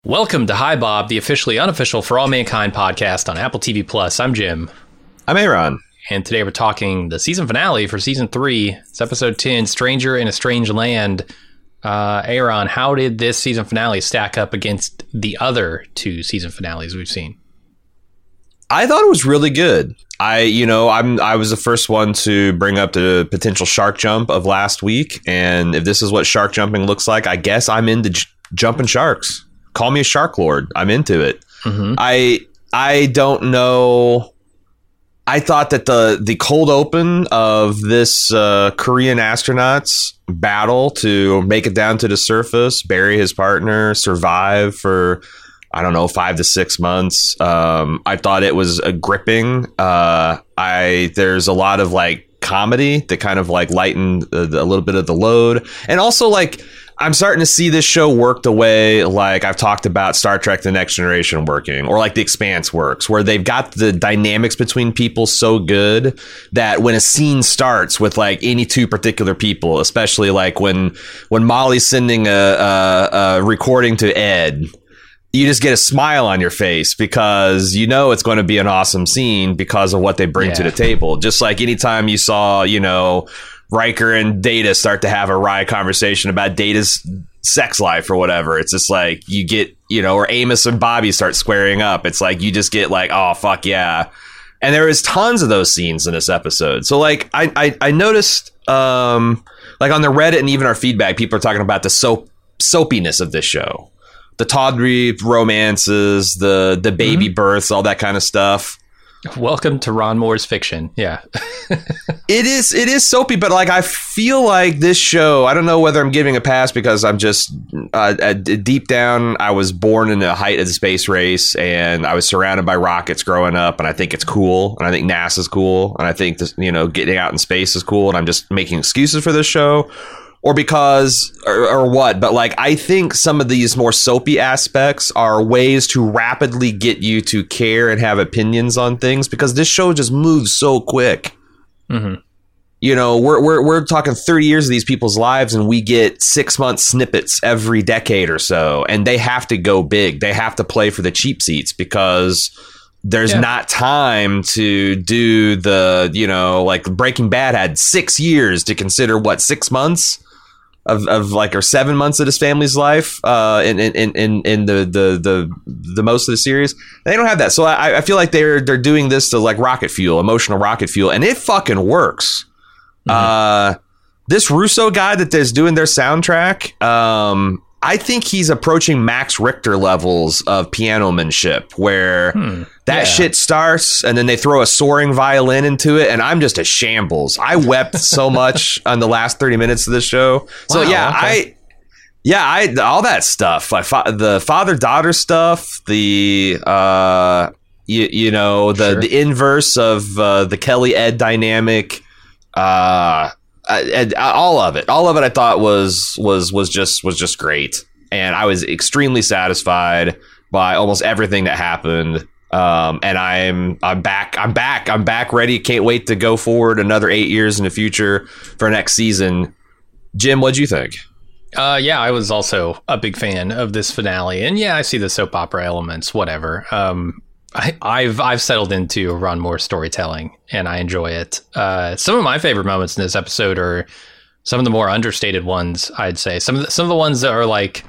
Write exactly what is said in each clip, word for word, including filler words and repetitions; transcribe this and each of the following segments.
Welcome to Hi Bob, the officially unofficial For All Mankind podcast on Apple T V Plus. I'm Jim. I'm Aaron. And today we're talking the season finale for season three. It's episode ten, Stranger in a Strange Land. Uh, Aaron, how did this season finale stack up against the other two season finales we've seen? I thought it was really good. I, you know, I'm I was the first one to bring up the potential shark jump of last week. And if this is what shark jumping looks like, I guess I'm into j- jumping sharks. Call me a shark lord. I'm into it. Mm-hmm. I I don't know. I thought that the the cold open of this uh, Korean astronaut's battle to make it down to the surface, bury his partner, survive for, I don't know, five to six months. Um, I thought it was a gripping. Uh, I there's a lot of like comedy that kind of like lightened a, a little bit of the load, and also like. I'm starting to see this show work the way like I've talked about Star Trek The Next Generation working, or like The Expanse works, where they've got the dynamics between people so good that when a scene starts with like any two particular people, especially like when when Molly's sending a, a, a recording to Ed, you just get a smile on your face because you know it's going to be an awesome scene because of what they bring yeah. to the table. Just like anytime you saw, you know, Riker and Data start to have a wry conversation about Data's sex life or whatever. It's just like you get, you know, or Amos and Bobby start squaring up. It's like you just get like, oh, fuck yeah. And there is tons of those scenes in this episode. So like I I, I noticed um, like on the Reddit and even our feedback, people are talking about the soap soapiness of this show. The tawdry romances, the the baby mm-hmm. births, all that kind of stuff. Welcome to Ron Moore's fiction. Yeah. It is it is soapy, but like I feel like this show, I don't know whether I'm giving a pass because I'm just uh, deep down, I was born in the height of the space race and I was surrounded by rockets growing up, and I think it's cool, and I think NASA's cool, and I think this, you know, getting out in space is cool, and I'm just making excuses for this show. Or because, or, or what, but like, I think some of these more soapy aspects are ways to rapidly get you to care and have opinions on things, because this show just moves so quick. Mm-hmm. You know, we're, we're, we're talking thirty years of these people's lives, and we get six month snippets every decade or so, and they have to go big. They have to play for the cheap seats because there's yeah. not time to do the, you know, like Breaking Bad had six years to consider what, six months? Of, of like or seven months of his family's life uh, in, in in in the, the the the most of the series. They don't have that, so I, I feel like they're they're doing this to like rocket fuel, emotional rocket fuel, and it fucking works. Mm-hmm. Uh, this Russo guy that is doing their soundtrack, um, I think he's approaching Max Richter levels of pianomanship, where hmm. that yeah. shit starts and then they throw a soaring violin into it, and I'm just a shambles. I wept so much on the last thirty minutes of this show. So wow, yeah, okay. I yeah, I all that stuff, like fa- the father-daughter stuff, the uh, you, you know, the sure. the inverse of uh, the Kelly Ed dynamic. Uh, I, I, all of it, all of it, I thought was was was just was just great, and I was extremely satisfied by almost everything that happened. Um, and I'm I'm back, I'm back, I'm back, ready. Can't wait to go forward another eight years in the future for next season. Jim, what'd you think? Uh, yeah, I was also a big fan of this finale, and yeah, I see the soap opera elements. Whatever. Um, I, I've I've settled into Ron Moore storytelling, and I enjoy it. Uh, some of my favorite moments in this episode are some of the more understated ones, I'd say. Some of the, some of the ones that are like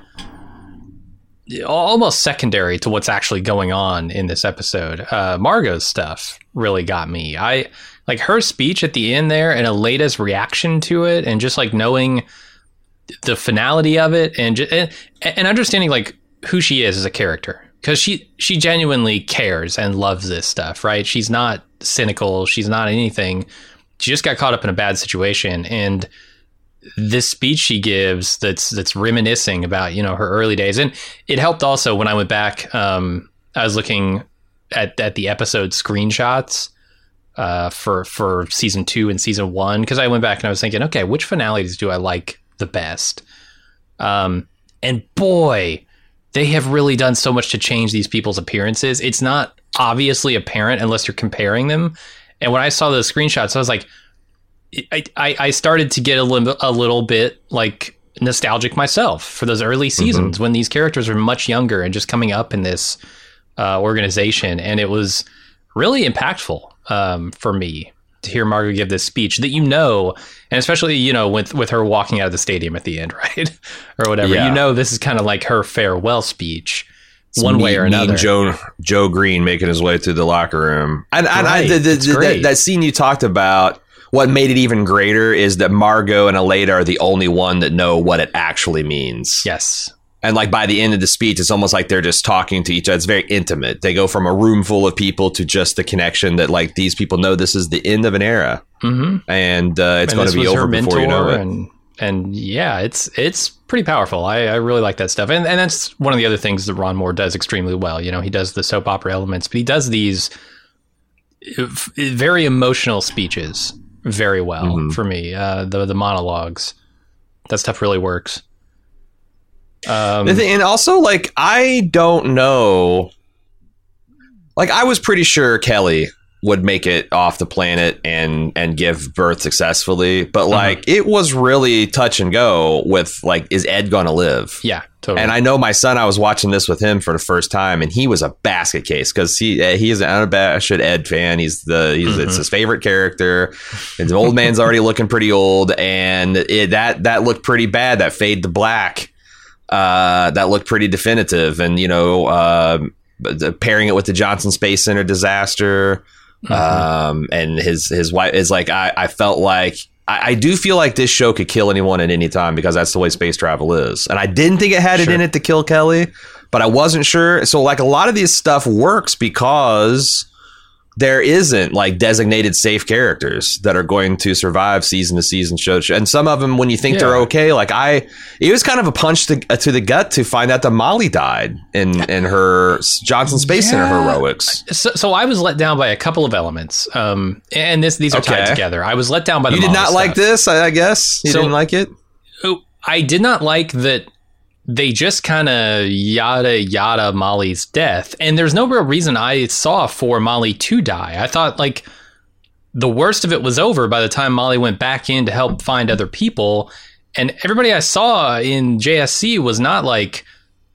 almost secondary to what's actually going on in this episode. Uh, Margot's stuff really got me. I like her speech at the end there, and Aleda's reaction to it, and just like knowing the finality of it, and and, and understanding like who she is as a character. Because she, she genuinely cares and loves this stuff, right? She's not cynical. She's not anything. She just got caught up in a bad situation. And this speech she gives that's that's reminiscing about, you know, her early days. And it helped also when I went back. Um, I was looking at, at the episode screenshots uh, for, for season two and season one. Because I went back and I was thinking, okay, which finales do I like the best? Um, and boy... they have really done so much to change these people's appearances. It's not obviously apparent unless you're comparing them. And when I saw those screenshots, I was like, I, I, I started to get a little, a little bit like nostalgic myself for those early seasons mm-hmm. when these characters were much younger and just coming up in this uh, organization. And it was really impactful um, for me to hear Margo give this speech that, you know, and especially, you know, with, with her walking out of the stadium at the end, right? Or whatever, yeah. you know, this is kind of like her farewell speech. It's one mean, way or another. Joe Joe Green making his way through the locker room, and, and right. I, the, the, the, that, that scene you talked about. What made it even greater is that Margo and Aleida are the only one that know what it actually means. Yes, and like by the end of the speech, it's almost like they're just talking to each other. It's very intimate. They go from a room full of people to just the connection that like these people know this is the end of an era, mm-hmm. and uh, it's going to be over before you know it. And, And yeah, it's it's pretty powerful. I, I really like that stuff. And and that's one of the other things that Ron Moore does extremely well. You know, he does the soap opera elements, but he does these very emotional speeches very well mm-hmm. for me. Uh, the the monologues, that stuff really works. Um, the thing, and also, like, I don't know. Like, I was pretty sure Kelly would make it off the planet and and give birth successfully, but like mm-hmm. it was really touch and go with like, is Ed gonna live? Yeah, totally. And I know my son, I was watching this with him for the first time, and he was a basket case because he he is an unabashed Ed fan. He's the he's mm-hmm. it's his favorite character. And the old man's already looking pretty old, and it, that that looked pretty bad. That fade to black, uh, that looked pretty definitive, and you know, uh, pairing it with the Johnson Space Center disaster. Mm-hmm. Um, and his his wife is like, I, I felt like I, I do feel like this show could kill anyone at any time because that's the way space travel is. And I didn't think it had sure. it in it to kill Kelly, but I wasn't sure. So like a lot of this stuff works because there isn't like designated safe characters that are going to survive season to season, show to show. And some of them, when you think yeah. they're okay, like I, it was kind of a punch to, uh, to the gut to find out that Molly died in, in her Johnson Space yeah. Center heroics. So, so I was let down by a couple of elements. Um, and this, these are okay. tied together. I was let down by the You did Molly not stuff. like this, I, I guess? You so, didn't like it? I did not like that. They just kind of yada yada Molly's death, and there's no real reason I saw for Molly to die. I thought like the worst of it was over by the time Molly went back in to help find other people, and everybody I saw in J S C was not like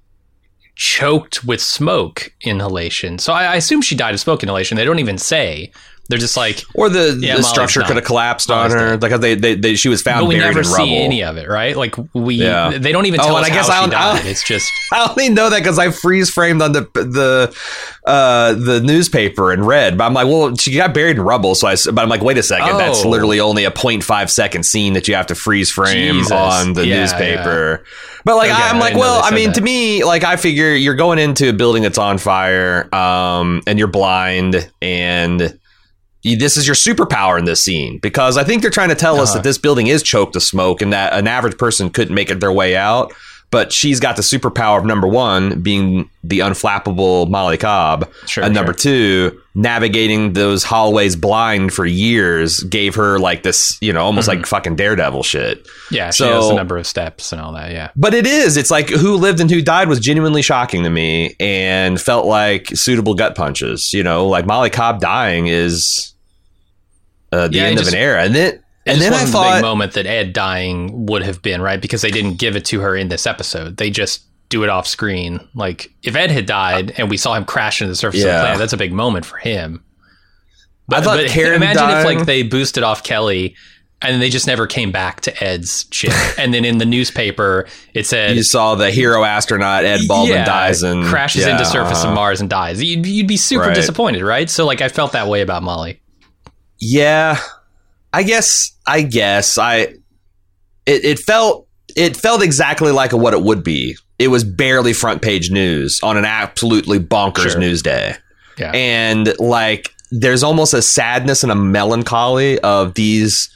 choked with smoke inhalation. So I, I assume she died of smoke inhalation. They don't even say. They're just like, or the, yeah, the structure could have collapsed Molly's on her because they, they, they she was found but we buried never in see rubble. any of it, right? Like we, yeah. they don't even tell oh, us I guess how I'll, she died. I'll, it's just I only know that because I freeze framed on the the uh, the newspaper and read. But I'm like, well, she got buried in rubble. So I, but I'm like, wait a second, oh. that's literally only a zero point five second scene that you have to freeze frame Jesus. on the yeah, newspaper. Yeah. But like, okay, I'm like, well, I mean, that. to me, like, I figure you're going into a building that's on fire, um, and you're blind, and this is your superpower in this scene, because I think they're trying to tell uh-huh. us that this building is choked with smoke and that an average person couldn't make it their way out. But she's got the superpower of, number one, being the unflappable Molly Cobb. Sure, and sure. number two, navigating those hallways blind for years gave her like this, you know, almost mm-hmm. like fucking Daredevil shit. Yeah, she so, has a number of steps and all that, yeah. But it is. It's like who lived and who died was genuinely shocking to me and felt like suitable gut punches. You know, like Molly Cobb dying is uh, the yeah, end just, of an era. And then... It and then I wasn't thought the big moment that Ed dying would have been, right? Because they didn't give it to her in this episode. They just do it off screen. Like if Ed had died and we saw him crash into the surface yeah. of the planet, that's a big moment for him. But, I thought but Karen imagine dying. if like they boosted off Kelly and they just never came back to Ed's ship. And then in the newspaper, it said... You saw the hero astronaut, Ed Baldwin, yeah, dies and... crashes yeah, into surface uh-huh. of Mars and dies. You'd, you'd be super right. disappointed, right? So like I felt that way about Molly. Yeah. I guess, I guess, I, it, it felt, it felt exactly like what it would be. It was barely front page news on an absolutely bonkers sure. news day. Yeah. And like, there's almost a sadness and a melancholy of these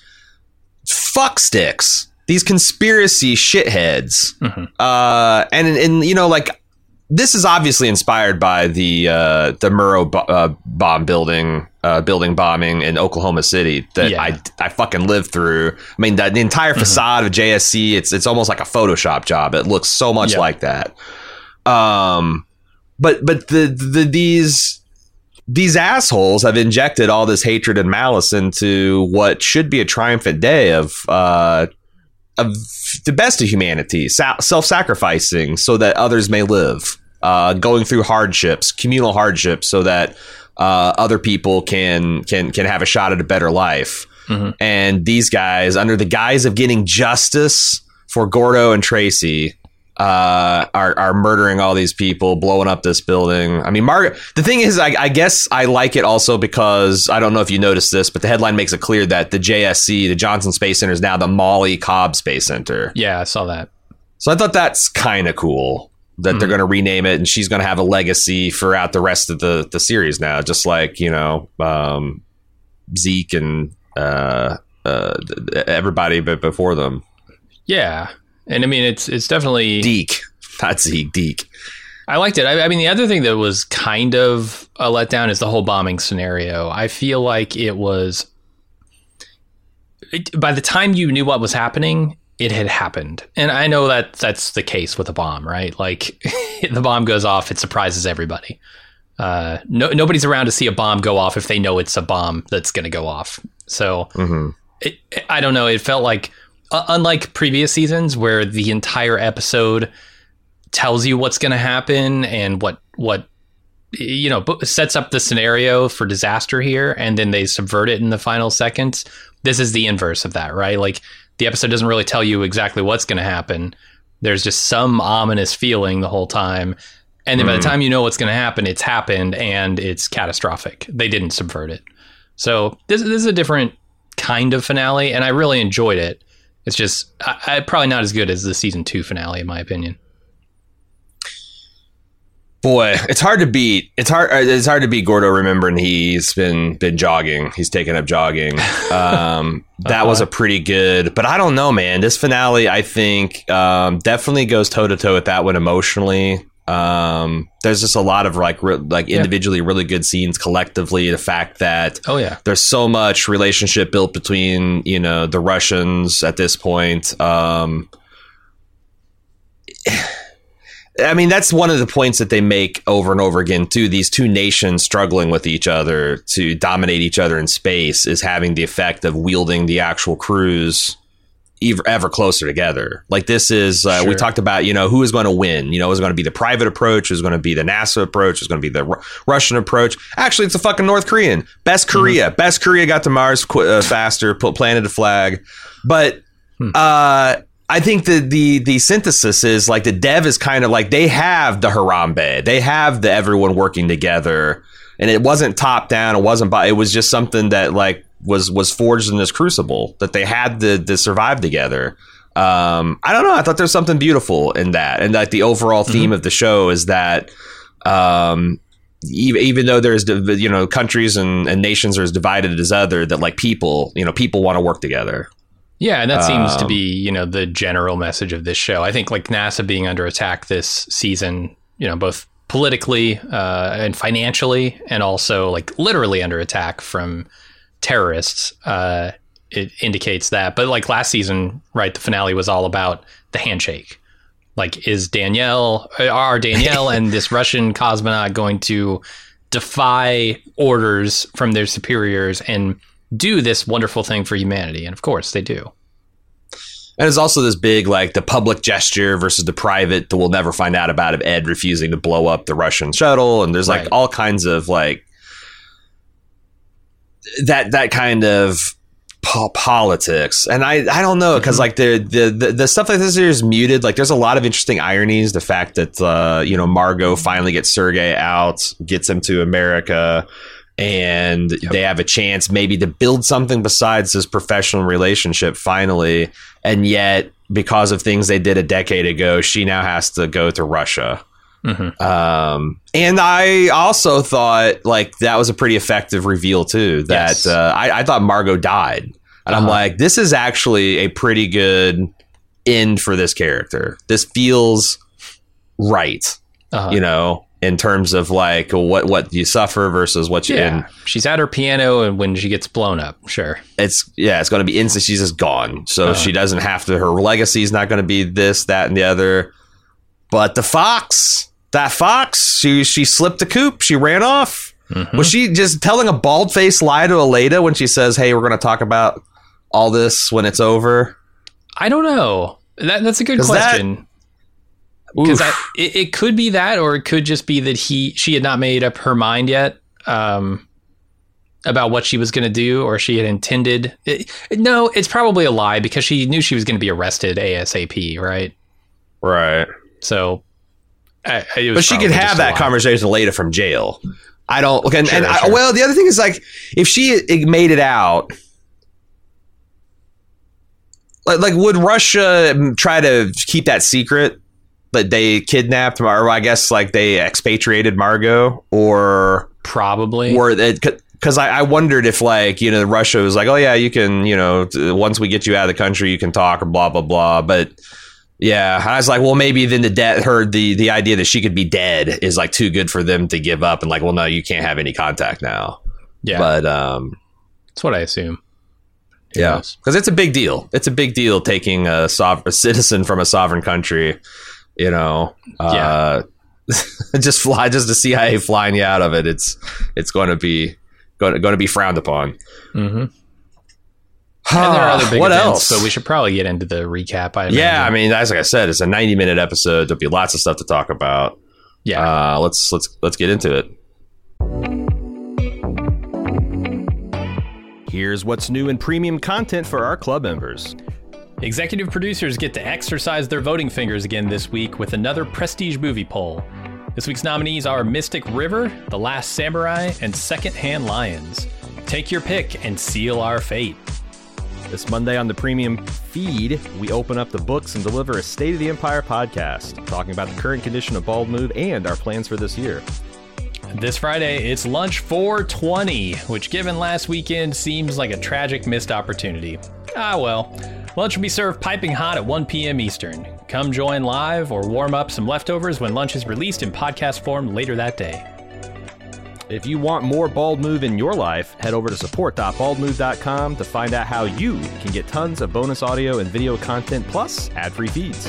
fucksticks, these conspiracy shitheads. Mm-hmm. Uh, and, and, you know, like, this is obviously inspired by the uh, the Murrow bo- uh, bomb building uh, building bombing in Oklahoma City that yeah. I I fucking lived through. I mean, the, the entire facade mm-hmm. of J S C, it's it's almost like a Photoshop job. It looks so much yep. like that. Um, but but the, the these these assholes have injected all this hatred and malice into what should be a triumphant day of uh, of the best of humanity, sa- self-sacrificing so that others may live, uh, going through hardships, communal hardships, so that uh, other people can can can have a shot at a better life. Mm-hmm. And these guys, under the guise of getting justice for Gordo and Tracy, uh, are are murdering all these people, blowing up this building. I mean, Mar- the thing is, I, I guess I like it also because I don't know if you noticed this, but the headline makes it clear that the J S C, the Johnson Space Center, is now the Molly Cobb Space Center. Yeah, I saw that. So I thought that's kind of cool that mm-hmm. they're going to rename it, and she's going to have a legacy throughout the rest of the, the series now, just like, you know, um, Zeke and uh, uh, everybody but before them. Yeah. And I mean, it's it's definitely Deke, not Zeke, Deke. I liked it. I, I mean, the other thing that was kind of a letdown is the whole bombing scenario. I feel like it was it, by the time you knew what was happening, it had happened. And I know that that's the case with a bomb, right? Like the bomb goes off, it surprises everybody. Uh, no, nobody's around to see a bomb go off if they know it's a bomb that's going to go off. So mm-hmm. it, I don't know. It felt like, uh, unlike previous seasons where the entire episode tells you what's going to happen and what, what, you know, sets up the scenario for disaster here, and then they subvert it in the final seconds. This is the inverse of that, right? Like the episode doesn't really tell you exactly what's going to happen. There's just some ominous feeling the whole time. And then mm. by the time you know what's going to happen, it's happened and it's catastrophic. They didn't subvert it. So this, this is a different kind of finale, and I really enjoyed it. It's just I, I, probably not as good as the season two finale, in my opinion. Boy, it's hard to beat. It's hard. It's hard to beat Gordo remembering he's been been jogging. He's taken up jogging. Um, that uh-huh. was a pretty good. But I don't know, man. This finale, I think, um, definitely goes toe to toe with that one emotionally. Um, there's just a lot of like re- like individually yeah. really good scenes collectively. The fact that oh yeah, there's so much relationship built between, you know, the Russians at this point. Um, I mean, that's one of the points that they make over and over again, too. These two nations struggling with each other to dominate each other in space is having the effect of wielding the actual crews ever, ever closer together. Like this is, uh, sure. we talked about, you know, who is going to win? You know, is it going to be the private approach? Is it going to be the NASA approach? Is it going to be the R- Russian approach? Actually, it's the fucking North Korean. Best Korea. Mm-hmm. Best Korea got to Mars qu- uh, faster, put, planted a flag. But, hmm. uh, I think the, the the synthesis is like the dev is kind of like they have the Harambe, they have the everyone working together, and it wasn't top down, it wasn't by, it was just something that like was was forged in this crucible that they had to, to survive together. Um, I don't know. I thought there's something beautiful in that, and like the overall theme mm-hmm. of the show is that um, even even though there's you know countries and, and nations are as divided as other, that like people you know people want to work together. Yeah, and that seems um, to be, you know, the general message of this show. I think like NASA being under attack this season, you know, both politically uh, and financially, and also like literally under attack from terrorists, uh, it indicates that. But like last season, right, the finale was all about the handshake. Like, is Danielle, are Danielle and this Russian cosmonaut going to defy orders from their superiors and do this wonderful thing for humanity? And of course they do. And it's also this big, like the public gesture versus the private that we'll never find out about of Ed refusing to blow up the Russian shuttle. And there's like right. all kinds of like that, that kind of po- politics. And I, I don't know, because mm-hmm. like the, the, the, the stuff like this here is muted. Like there's a lot of interesting ironies. The fact that, uh, you know, Margot finally gets Sergei out, gets him to America, and yep. they have a chance maybe to build something besides this professional relationship finally. And yet, because of things they did a decade ago, she now has to go to Russia. Mm-hmm. Um, and I also thought like that was a pretty effective reveal, too, that yes. uh, I, I thought Margot died. And uh-huh. I'm like, this is actually a pretty good end for this character. This feels right, uh-huh. you know? In terms of like what what you suffer versus what you yeah. in. She's at her piano, and when she gets blown up, sure. It's yeah, it's going to be instant. She's just gone. So uh-huh. she doesn't have to, her legacy is not going to be this, that, and the other. But the fox, that fox, she she slipped the coop. She ran off. Mm-hmm. Was she just telling a bald-faced lie to Aleda when she says, hey, we're going to talk about all this when it's over? I don't know. That that's a good question. Because it, it could be that, or it could just be that he she had not made up her mind yet um, about what she was going to do, or she had intended. It, no, it's probably a lie because she knew she was going to be arrested ASAP, right? Right. So, I, it was but she could have that conversation later from jail. I don't. And, sure, and sure. I, well, the other thing is like if she made it out. Like, like, would Russia try to keep that secret that they kidnapped, or I guess like they expatriated Margot, or probably, or because I, I wondered if like you know Russia was like, oh yeah, you can you know once we get you out of the country you can talk or blah blah blah, but yeah, I was like, well maybe then the debt heard the the idea that she could be dead is like too good for them to give up, and like, well no, you can't have any contact now. Yeah, but um, that's what I assume. Yeah, because it's a big deal. It's a big deal taking a, sov- a citizen from a sovereign country, you know, uh, yeah. just fly, just the C I A flying you out of it. It's it's going to be going to, going to be frowned upon. Mm-hmm. And there are other big what events, else? So we should probably get into the recap. I yeah, I mean, as like I said, it's a ninety minute episode. There'll be lots of stuff to talk about. Yeah, uh, let's let's let's get into it. Here's what's new in premium content for our club members. Executive producers get to exercise their voting fingers again this week with another prestige movie poll. This week's nominees are Mystic River, The Last Samurai, and Secondhand Lions. Take your pick and seal our fate. This Monday on the premium feed, we open up the books and deliver a State of the Empire podcast, talking about the current condition of Bald Move and our plans for this year. This Friday, it's Lunch four twenty, which given last weekend seems like a tragic missed opportunity. Ah well, lunch will be served piping hot at one p.m. Eastern. Come join live or warm up some leftovers when lunch is released in podcast form later that day. If you want more Bald Move in your life, head over to support dot bald move dot com to find out how you can get tons of bonus audio and video content plus ad-free feeds.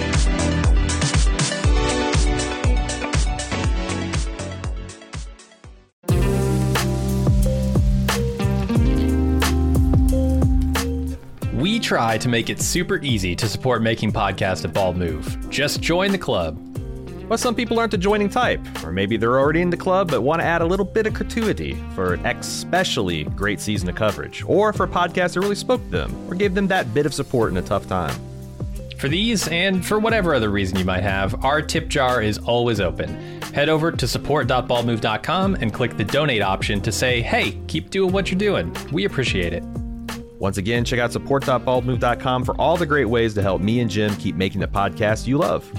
We try to make it super easy to support making podcasts at Bald Move. Just join the club. But some people aren't the joining type, or maybe they're already in the club but want to add a little bit of gratuity for an especially great season of coverage, or for a podcast that really spoke to them, or gave them that bit of support in a tough time. For these, and for whatever other reason you might have, our tip jar is always open. Head over to support dot bald move dot com and click the donate option to say, hey, keep doing what you're doing. We appreciate it. Once again, check out support dot bald move dot com for all the great ways to help me and Jim keep making the podcast you love.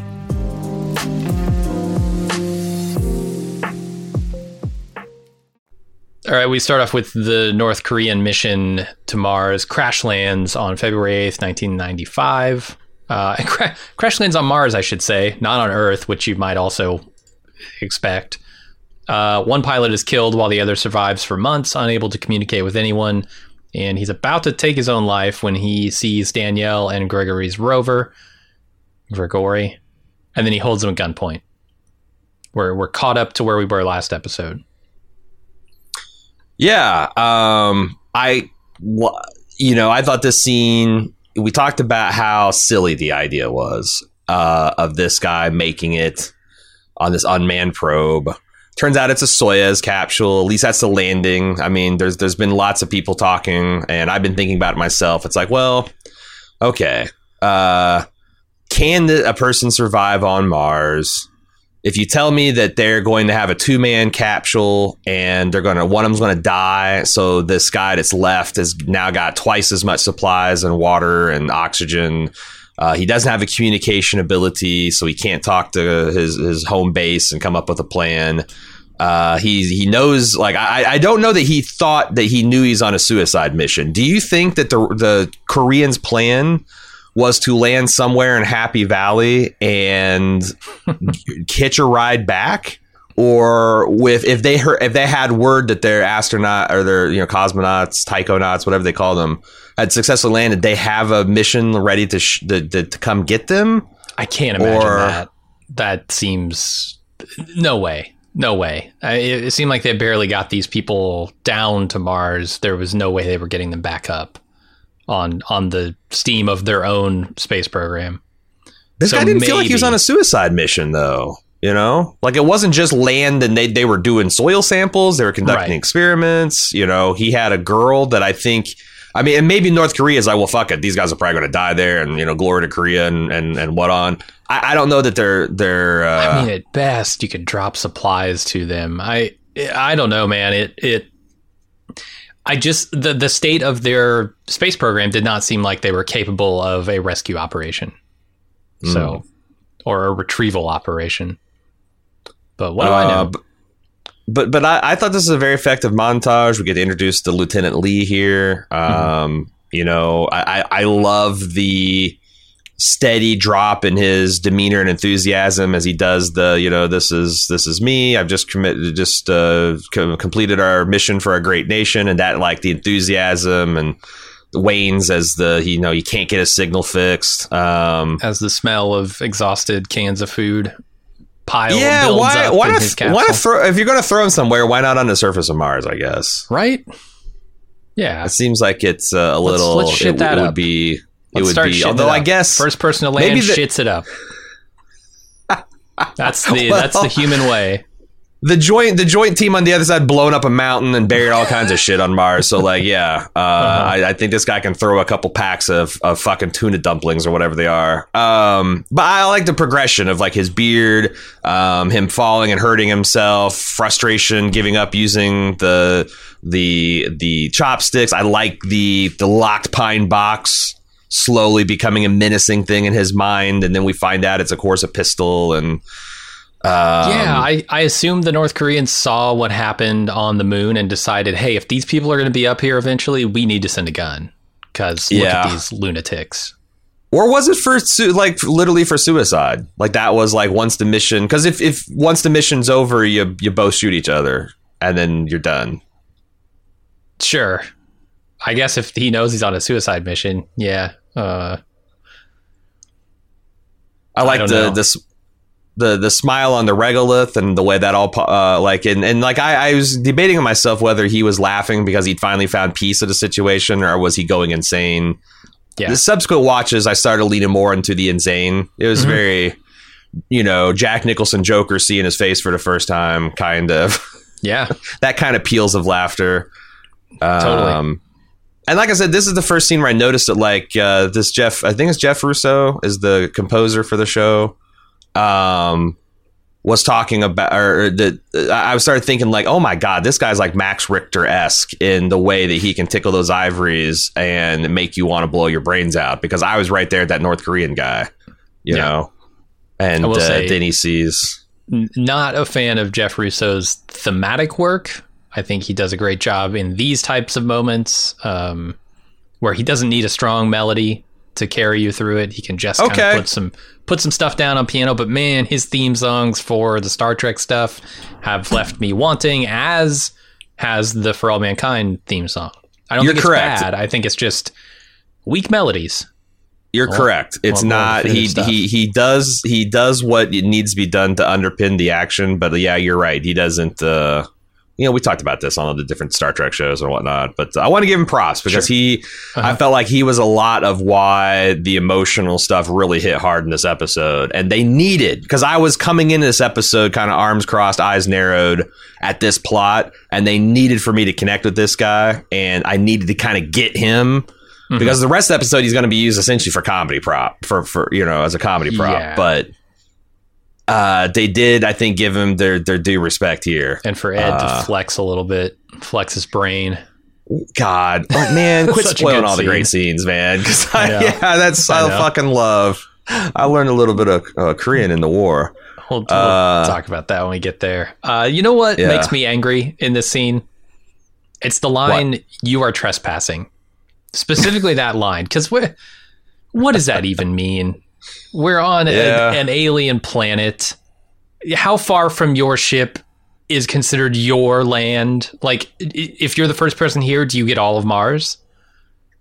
All right, we start off with the North Korean mission to Mars. Crash lands on February eighth, nineteen ninety-five. Uh, and cra- crash lands on Mars, I should say, not on Earth, which you might also expect. Uh, one pilot is killed while the other survives for months, unable to communicate with anyone. And he's about to take his own life when he sees Danielle and Gregory's rover, Gregory, and then he holds them at gunpoint. We're, we're caught up to where we were last episode. Yeah, um, I, you know, I thought this scene, we talked about how silly the idea was uh, of this guy making it on this unmanned probe. Turns out it's a Soyuz capsule. At least that's the landing. I mean, there's there's been lots of people talking, and I've been thinking about it myself. It's like, well, okay, uh, can the, a person survive on Mars? If you tell me that they're going to have a two-man capsule and they're going to one of them's going to die, so this guy that's left has now got twice as much supplies and water and oxygen. Uh, he doesn't have a communication ability, so he can't talk to his, his home base and come up with a plan. Uh, he he knows, like, I, I don't know that he thought that he knew he's on a suicide mission. Do you think that the the Koreans' plan was to land somewhere in Happy Valley and hitch a ride back? Or with if they heard, if they had word that their astronaut or their you know cosmonauts, taikonauts, whatever they call them, had successfully landed, they have a mission ready to sh- to, to, to come get them? I can't imagine or, that. That seems no way, no way. I, it, it seemed like they barely got these people down to Mars. There was no way they were getting them back up. on on the steam of their own space program. This So guy didn't feel like he was maybe- on a suicide mission, though. You know, like it wasn't just land and they, they were doing soil samples. They were conducting Right. experiments. You know, he had a girl that I think, I mean, and maybe North Korea is like, well, fuck it. These guys are probably going to die there and, you know, glory to Korea and, and, and what on. I, I don't know that they're, they're, uh, I mean, at best, you could drop supplies to them. I I don't know, man. It it. I just the the state of their space program did not seem like they were capable of a rescue operation, so or a retrieval operation. But what do I know? Uh, b- But but I, I thought this was a very effective montage. We get to introduce the Lieutenant Lee here. Um, mm-hmm. You know, I, I, I love the steady drop in his demeanor and enthusiasm as he does the, you know, this is this is me. I've just committed, just uh, co- completed our mission for a great nation, and that like the enthusiasm and wanes as the you know you can't get a signal fixed. Um, as the smell of exhausted cans of food pile yeah, builds why up why in not, his capsule. why not throw if you're going to throw him somewhere? Why not on the surface of Mars? I guess. Right? Yeah. It seems like it's uh, a Let's- little. let's shit it, that it would up. be. It Let's would start be. shitting Although it I up. guess First person to land maybe the- shits it up. That's the Well- that's the human way. the joint the joint team on the other side blown up a mountain and buried all kinds of shit on Mars. So like, yeah, uh, uh-huh. I, I think this guy can throw a couple packs of, of fucking tuna dumplings or whatever they are. Um, but I like the progression of like his beard, um, him falling and hurting himself, frustration, giving up using the the the chopsticks. I like the the locked pine box slowly becoming a menacing thing in his mind, and then we find out it's of course a pistol and. Um, yeah, I, I assume the North Koreans saw what happened on the moon and decided, hey, if these people are going to be up here eventually, we need to send a gun because look Yeah. at these lunatics. Or was it for su- like literally for suicide? Like that was like once the mission, because if, if once the mission's over, you you both shoot each other and then you're done. Sure. I guess if he knows he's on a suicide mission, yeah. Uh, I like I don't the know. this the the smile on the regolith and the way that all uh, like and, and like I, I was debating with myself whether he was laughing because he'd finally found peace of the situation or was he going insane. yeah. The subsequent watches, I started leaning more into the insane. It was Mhm. very, you know, Jack Nicholson Joker seeing his face for the first time, kind of. Yeah. That kind of peals of laughter. Um, Totally. And like I said, this is the first scene where I noticed that, like, uh, this Jeff, I think it's Jeff Russo, is the composer for the show, um, was talking about, or the, I started thinking, like, oh my God, this guy's like Max Richter-esque in the way that he can tickle those ivories and make you want to blow your brains out. Because I was right there, that North Korean guy, you Yeah. know, and I will uh, say- then he sees. N- not a fan of Jeff Russo's thematic work. I think he does a great job in these types of moments um, where he doesn't need a strong melody to carry you through it. He can just kind Okay. of put some put some stuff down on piano. But man, his theme songs for the Star Trek stuff have left me wanting, as has the For All Mankind theme song. I don't You're think correct. it's bad. I think it's just weak melodies. You're More- correct. It's more- more not. definitive He stuff. he he does he does what it needs to be done to underpin the action. But yeah, you're right. He doesn't. Uh, you know, we talked about this on the different Star Trek shows and whatnot. But I want to give him props because Sure. he. Uh-huh. I felt like he was a lot of why the emotional stuff really hit hard in this episode, and they needed, because I was coming into this episode kind of arms crossed, eyes narrowed at this plot, and they needed for me to connect with this guy, and I needed to kind of get him. Mhm. Because the rest of the episode, he's going to be used essentially for comedy prop, for, for you know, as a comedy prop. Yeah. But uh, they did, I think, give him their, their due respect here. And for Ed Uh, to flex a little bit, flex his brain. God, oh, man, quit Such a spoiling good all the scene. great scenes, man. 'Cause I, I know. yeah, that's I I, know. fucking love. I learned a little bit of uh, Korean in the war. We'll, we'll Uh, talk about that when we get there. Uh, you know what Yeah. makes me angry in this scene? It's the line, "You are trespassing." Specifically that line, because what, what does that even mean? We're on Yeah. a, an alien planet. How far from your ship is considered your land? Like, i- if you're the first person here, do you get all of Mars?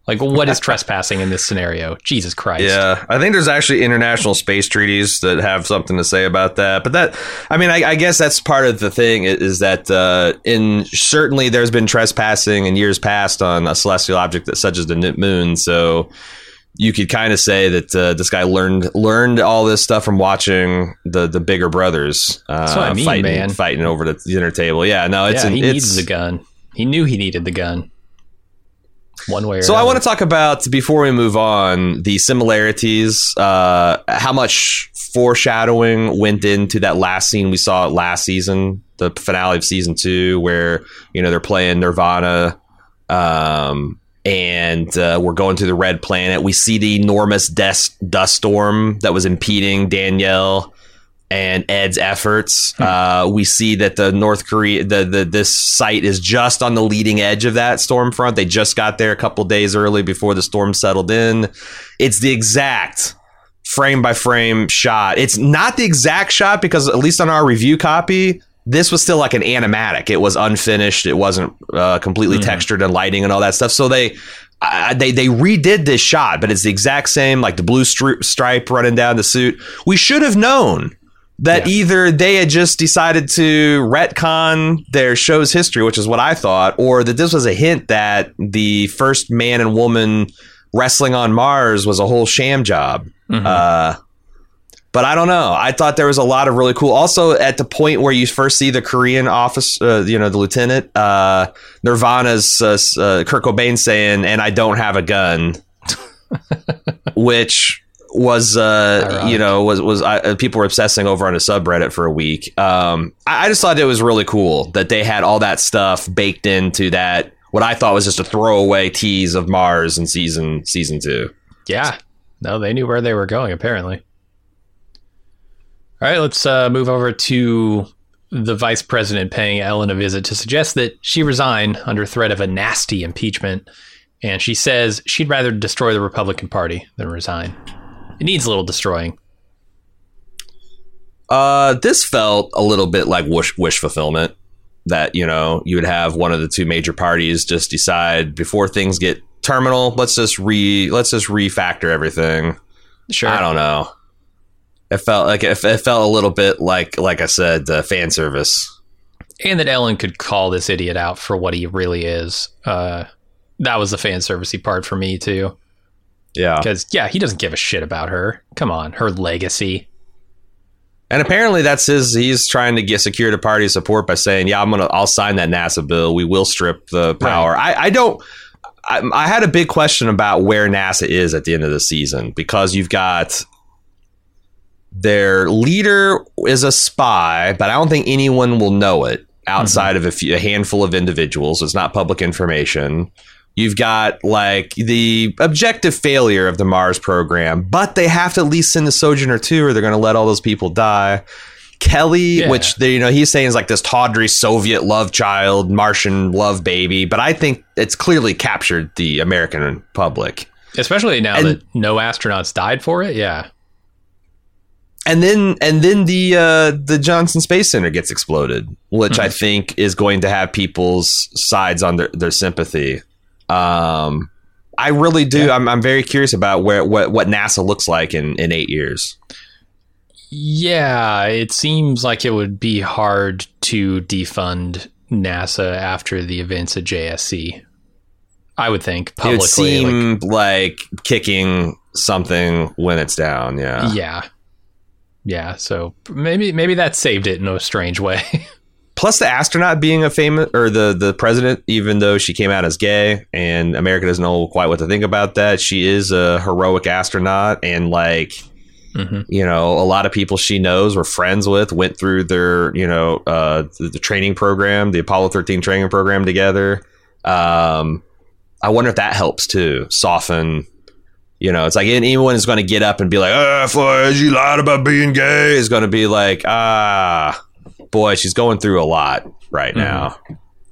Like, what is trespassing in this scenario? Jesus Christ. Yeah, I think there's actually international space treaties that have something to say about that. But that, I mean, I, I guess that's part of the thing is that uh, in certainly there's been trespassing in years past on a celestial object that such as the moon. So you could kind of say that uh, this guy learned learned all this stuff from watching the the bigger brothers uh, That's what I mean, fighting, man. fighting over the dinner table. Yeah, no, it's yeah, an, he it's, needed the gun. He knew he needed the gun. One way or So another. I want to talk about, before we move on, the similarities, uh, how much foreshadowing went into that last scene we saw last season, the finale of season two, where, you know, they're playing Nirvana, um, and uh, we're going to the Red Planet. We see the enormous dust, dust storm that was impeding Danielle and Ed's efforts. Hmm. Uh, we see that the North Korea, the, the this site is just on the leading edge of that storm front. They just got there a couple days early before the storm settled in. It's the exact frame by frame shot. It's not the exact shot because, at least on our review copy, this was still like an animatic. It was unfinished. It wasn't uh, completely Mm-hmm. textured and lighting and all that stuff. So they. Uh, they they redid this shot, but it's the exact same, like the blue stri- stripe running down the suit. We should have known that Yeah. either they had just decided to retcon their show's history, which is what I thought, or that this was a hint that the first man and woman wrestling on Mars was a whole sham job. Mhm. Uh, but I don't know. I thought there was a lot of really cool. Also, at the point where you first see the Korean office, uh, you know, the lieutenant, uh, Nirvana's uh, uh, Kurt Cobain saying, "And I don't have a gun," which was uh Ironic. you know was was uh, people were obsessing over on a subreddit for a week. um I, I just thought it was really cool that they had all that stuff baked into that, what I thought was just a throwaway tease of Mars in season season two. Yeah. No, they knew where they were going, apparently. All right, let's uh, move over to the vice president paying Ellen a visit to suggest that she resign under threat of a nasty impeachment. And she says she'd rather destroy the Republican Party than resign. It needs a little destroying. Uh, this felt a little bit like wish, wish fulfillment, that, you know, you would have one of the two major parties just decide before things get terminal, let's just re let's just refactor everything. Sure. I don't know. It felt like it, it felt a little bit like, like I said, uh, fan service. And that Ellen could call this idiot out for what he really is. Uh, that was the fan servicey part for me, too. Yeah. Because, yeah, he doesn't give a shit about her. Come on, her legacy. And apparently that's his, he's trying to get secure the party support by saying, yeah, I'm going to, I'll sign that NASA bill. We will strip the power. Right. I, I don't, I, I had a big question about where NASA is at the end of the season, because you've got their leader is a spy, but I don't think anyone will know it outside mm-hmm. of a, few, a handful of individuals. It's not public information. You've got like the objective failure of the Mars program, but they have to at least send a Sojourner two or they're going to let all those people die. Kelly, yeah. which they, you know, he's saying is like this tawdry Soviet love child, Martian love baby, but I think it's clearly captured the American public. Especially now and, that no astronauts died for it. Yeah. And then and then the uh, the Johnson Space Center gets exploded, which mm-hmm. I think is going to have people's sides on their, their sympathy. Um, I really do. Yeah. I'm I'm very curious about where what, what NASA looks like in, in eight years. Yeah, it seems like it would be hard to defund NASA after the events at J S C. I would think publicly. It would seem like, like kicking something when it's down. Yeah. Yeah. Yeah. So maybe maybe that saved it in a strange way. Plus the astronaut being a famous, or the, the president, even though she came out as gay and America doesn't know quite what to think about that, she is a heroic astronaut. And like, mm-hmm. you know, a lot of people she knows or friends with went through their, you know, uh, the, the training program, the Apollo thirteen training program together. Um, I wonder if that helps to soften, you know, it's like anyone is going to get up and be like, ah, oh, she lied about being gay, is going to be like, ah, boy, she's going through a lot right now. Mm-hmm.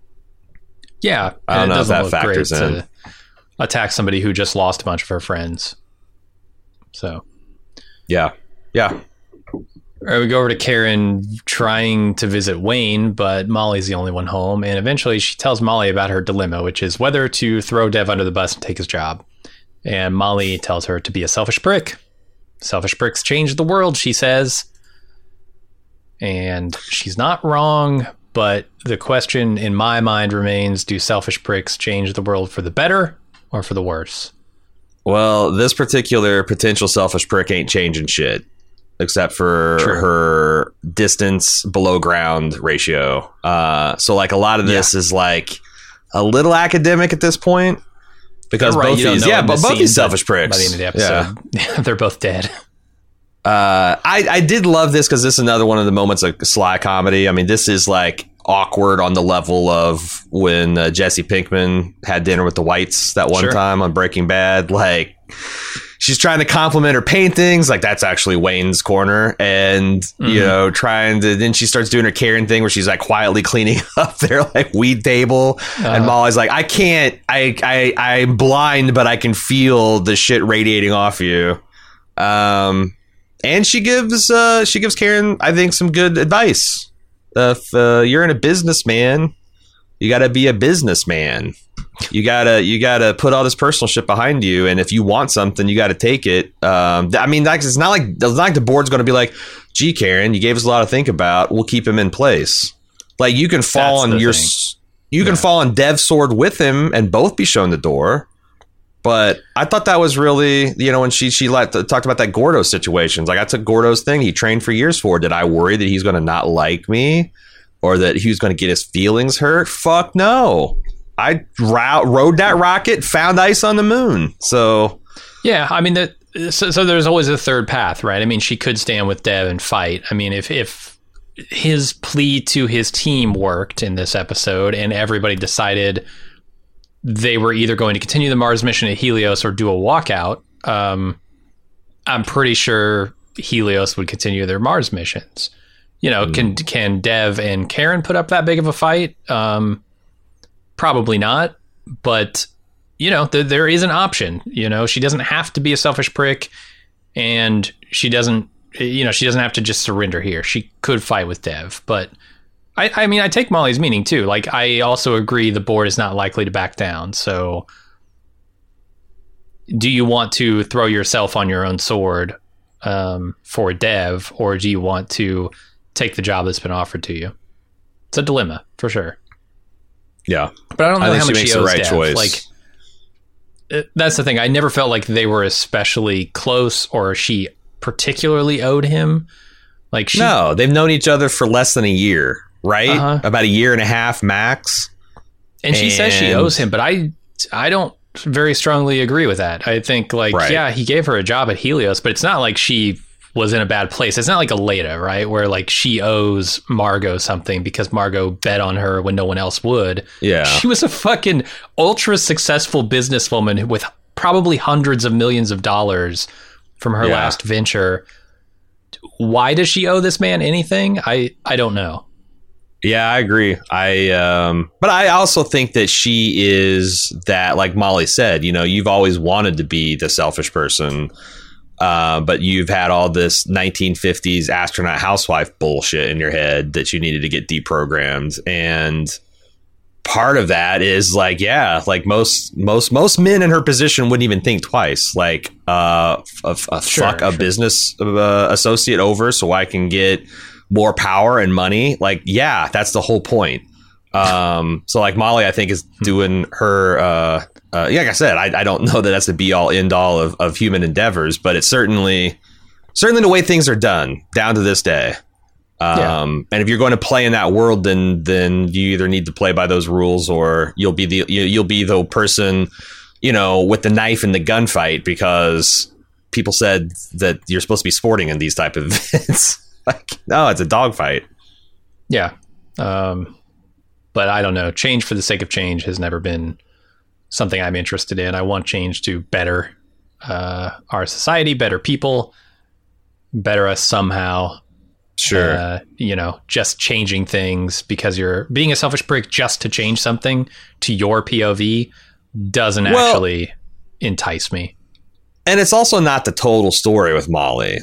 Yeah. I don't know if that factors in. To attack somebody who just lost a bunch of her friends. So. Yeah. Yeah. Or we go over to Karen trying to visit Wayne, but Molly's the only one home. And eventually she tells Molly about her dilemma, which is whether to throw Dev under the bus and take his job. And Molly tells her to be a selfish prick. Selfish pricks change the world, she says. And she's not wrong, but the question in my mind remains, do selfish pricks change the world for the better or for the worse? Well, this particular potential selfish prick ain't changing shit, except for True. her distance below ground ratio. Uh, so like a lot of this yeah. is like a little academic at this point. Because right, both these, yeah, but both these selfish pricks. By the end of the episode, yeah. they're both dead. Uh, I, I did love this because this is another one of the moments of sly comedy. I mean, this is like awkward on the level of when uh, Jesse Pinkman had dinner with the Whites that one sure. time on Breaking Bad. Like, she's trying to compliment her paintings. Like, that's actually Wayne's corner. And, mm-hmm. you know, trying to, then she starts doing her Karen thing where she's like quietly cleaning up their like weed table. Uh, and Molly's like, I can't, I, I, I'm blind, but I can feel the shit radiating off you. Um, and she gives, uh, she gives Karen, I think, some good advice. Uh, if uh, you're in a businessman, you got to be a businessman. You gotta, you gotta put all this personal shit behind you, and if you want something, you got to take it. Um, I mean, like, it's not like it's not like the board's going to be like, "Gee, Karen, you gave us a lot to think about. We'll keep him in place." Like, you can fall That's on your, thing. you yeah. can fall on Dev's sword with him, and both be shown the door. But I thought that was really, you know, when she she like talked about that Gordo situation. Like, I took Gordo's thing. He trained for years for. Did I worry that he's going to not like me, or that he was going to get his feelings hurt? Fuck no. I rode that rocket, found ice on the moon. So, yeah, I mean, that. So, so there's always a third path, right? I mean, she could stand with Dev and fight. I mean, if if his plea to his team worked in this episode, and everybody decided they were either going to continue the Mars mission at Helios or do a walkout, um, I'm pretty sure Helios would continue their Mars missions. You know, mm. can can Dev and Karen put up that big of a fight? Um, probably not, but you know, th- there is an option. You know, she doesn't have to be a selfish prick, and she doesn't, you know, she doesn't have to just surrender here. She could fight with Dev, but I, I mean, I take Molly's meaning too. Like, I also agree the board is not likely to back down. So, do you want to throw yourself on your own sword um, for Dev, or do you want to take the job that's been offered to you? It's a dilemma for sure. Yeah, but I don't know I how much she makes she owes the right Dev. choice. Like, that's the thing. I never felt like they were especially close, or she particularly owed him. Like, she, no, they've known each other for less than a year, right? Uh-huh. About a year and a half max. And she and... says she owes him, but I, I don't very strongly agree with that. I think, like, right. yeah, he gave her a job at Helios, but it's not like she was in a bad place. It's not like Aleda, right? Where like she owes Margot something because Margot bet on her when no one else would. Yeah. She was a fucking ultra successful businesswoman with probably hundreds of millions of dollars from her yeah. last venture. Why does she owe this man anything? I, I don't know. Yeah, I agree. I um, but I also think that she is that, like Molly said, you know, you've always wanted to be the selfish person. Uh, but you've had all this nineteen fifties astronaut housewife bullshit in your head that you needed to get deprogrammed. And part of that is like, yeah, like most most most men in her position wouldn't even think twice. Like, uh, a, a sure, fuck a sure. business uh, associate over so I can get more power and money. Like, yeah, that's the whole point. Um, so like Molly, I think, is doing her. Uh, Uh, yeah, like I said, I, I don't know that that's the be all end all of, of human endeavors, but it's certainly certainly the way things are done down to this day. Um, yeah. And if you're going to play in that world, then then you either need to play by those rules, or you'll be the you, you'll be the person, you know, with the knife in the gunfight because people said that you're supposed to be sporting in these type of events. Like, no, it's a dogfight. Yeah, um, but I don't know. Change for the sake of change has never been something I'm interested in. I want change to better uh, our society, better people, better us somehow. Sure. Uh, you know, just changing things because you're being a selfish prick just to change something to your P O V doesn't well, actually entice me. And it's also not the total story with Molly.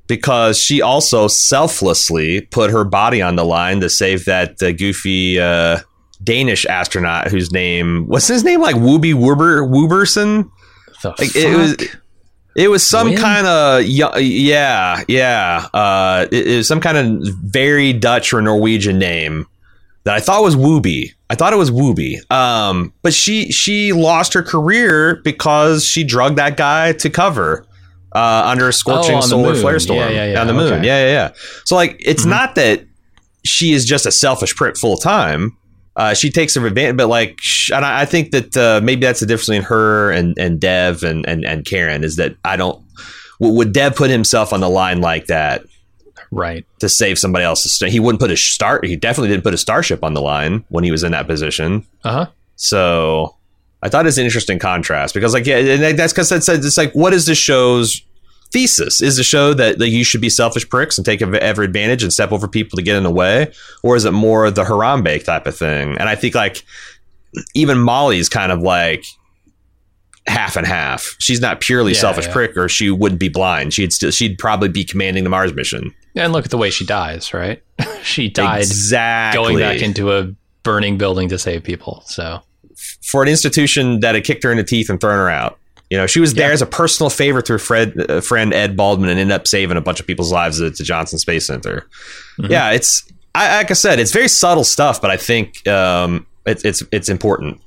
because she also selflessly put her body on the line to save that uh, goofy uh, Danish astronaut whose name what's his name like Wooby Woober Wooberson. The like, fuck? it was it was some Win? kind of yeah yeah uh, it, it was some kind of very Dutch or Norwegian name that I thought was Wooby. I thought it was Wooby. Um, but she she lost her career because she drugged that guy to cover. Uh, under a scorching oh, solar moon. flare storm yeah, yeah, yeah. on the moon. Okay. Yeah, yeah, yeah. So, like, it's Mm-hmm. not that she is just a selfish prick full time. Uh, she takes her advantage, but like, sh- and I, I think that uh, maybe that's the difference between her and, and Dev and, and, and Karen is that I don't, w- would Dev put himself on the line like that Right. to save somebody else's? St- he wouldn't put his star. He definitely didn't put a starship on the line when he was in that position. Uh huh. So I thought it's an interesting contrast because, like, yeah, and that's because it's, it's like, what is the show's thesis? Is the show that, that you should be selfish pricks and take every advantage and step over people to get in the way, or is it more the Harambe type of thing? And I think like even Molly's kind of like half and half. She's not purely Yeah, selfish yeah. prick, or she wouldn't be blind. She'd still she'd probably be commanding the Mars mission. And look at the way she dies, right? She died Exactly. going back into a burning building to save people. So For an institution that had kicked her in the teeth and thrown her out. You know, she was there Yeah. as a personal favor to her friend, uh, friend Ed Baldwin, and ended up saving a bunch of people's lives at the Johnson Space Center. Mhm. Yeah, it's I, like I said, it's very subtle stuff, but I think um, it's it's it's important.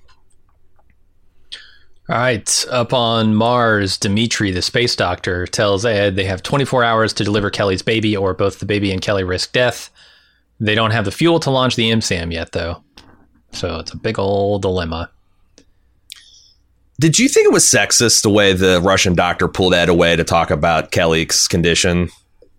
All right, up on Mars, Dimitri, the space doctor, tells Ed they have twenty-four hours to deliver Kelly's baby, or both the baby and Kelly risk death. They don't have the fuel to launch the M SAM yet, though. So it's a big old dilemma. Did you think it was sexist the way the Russian doctor pulled Ed away to talk about Kelly's condition?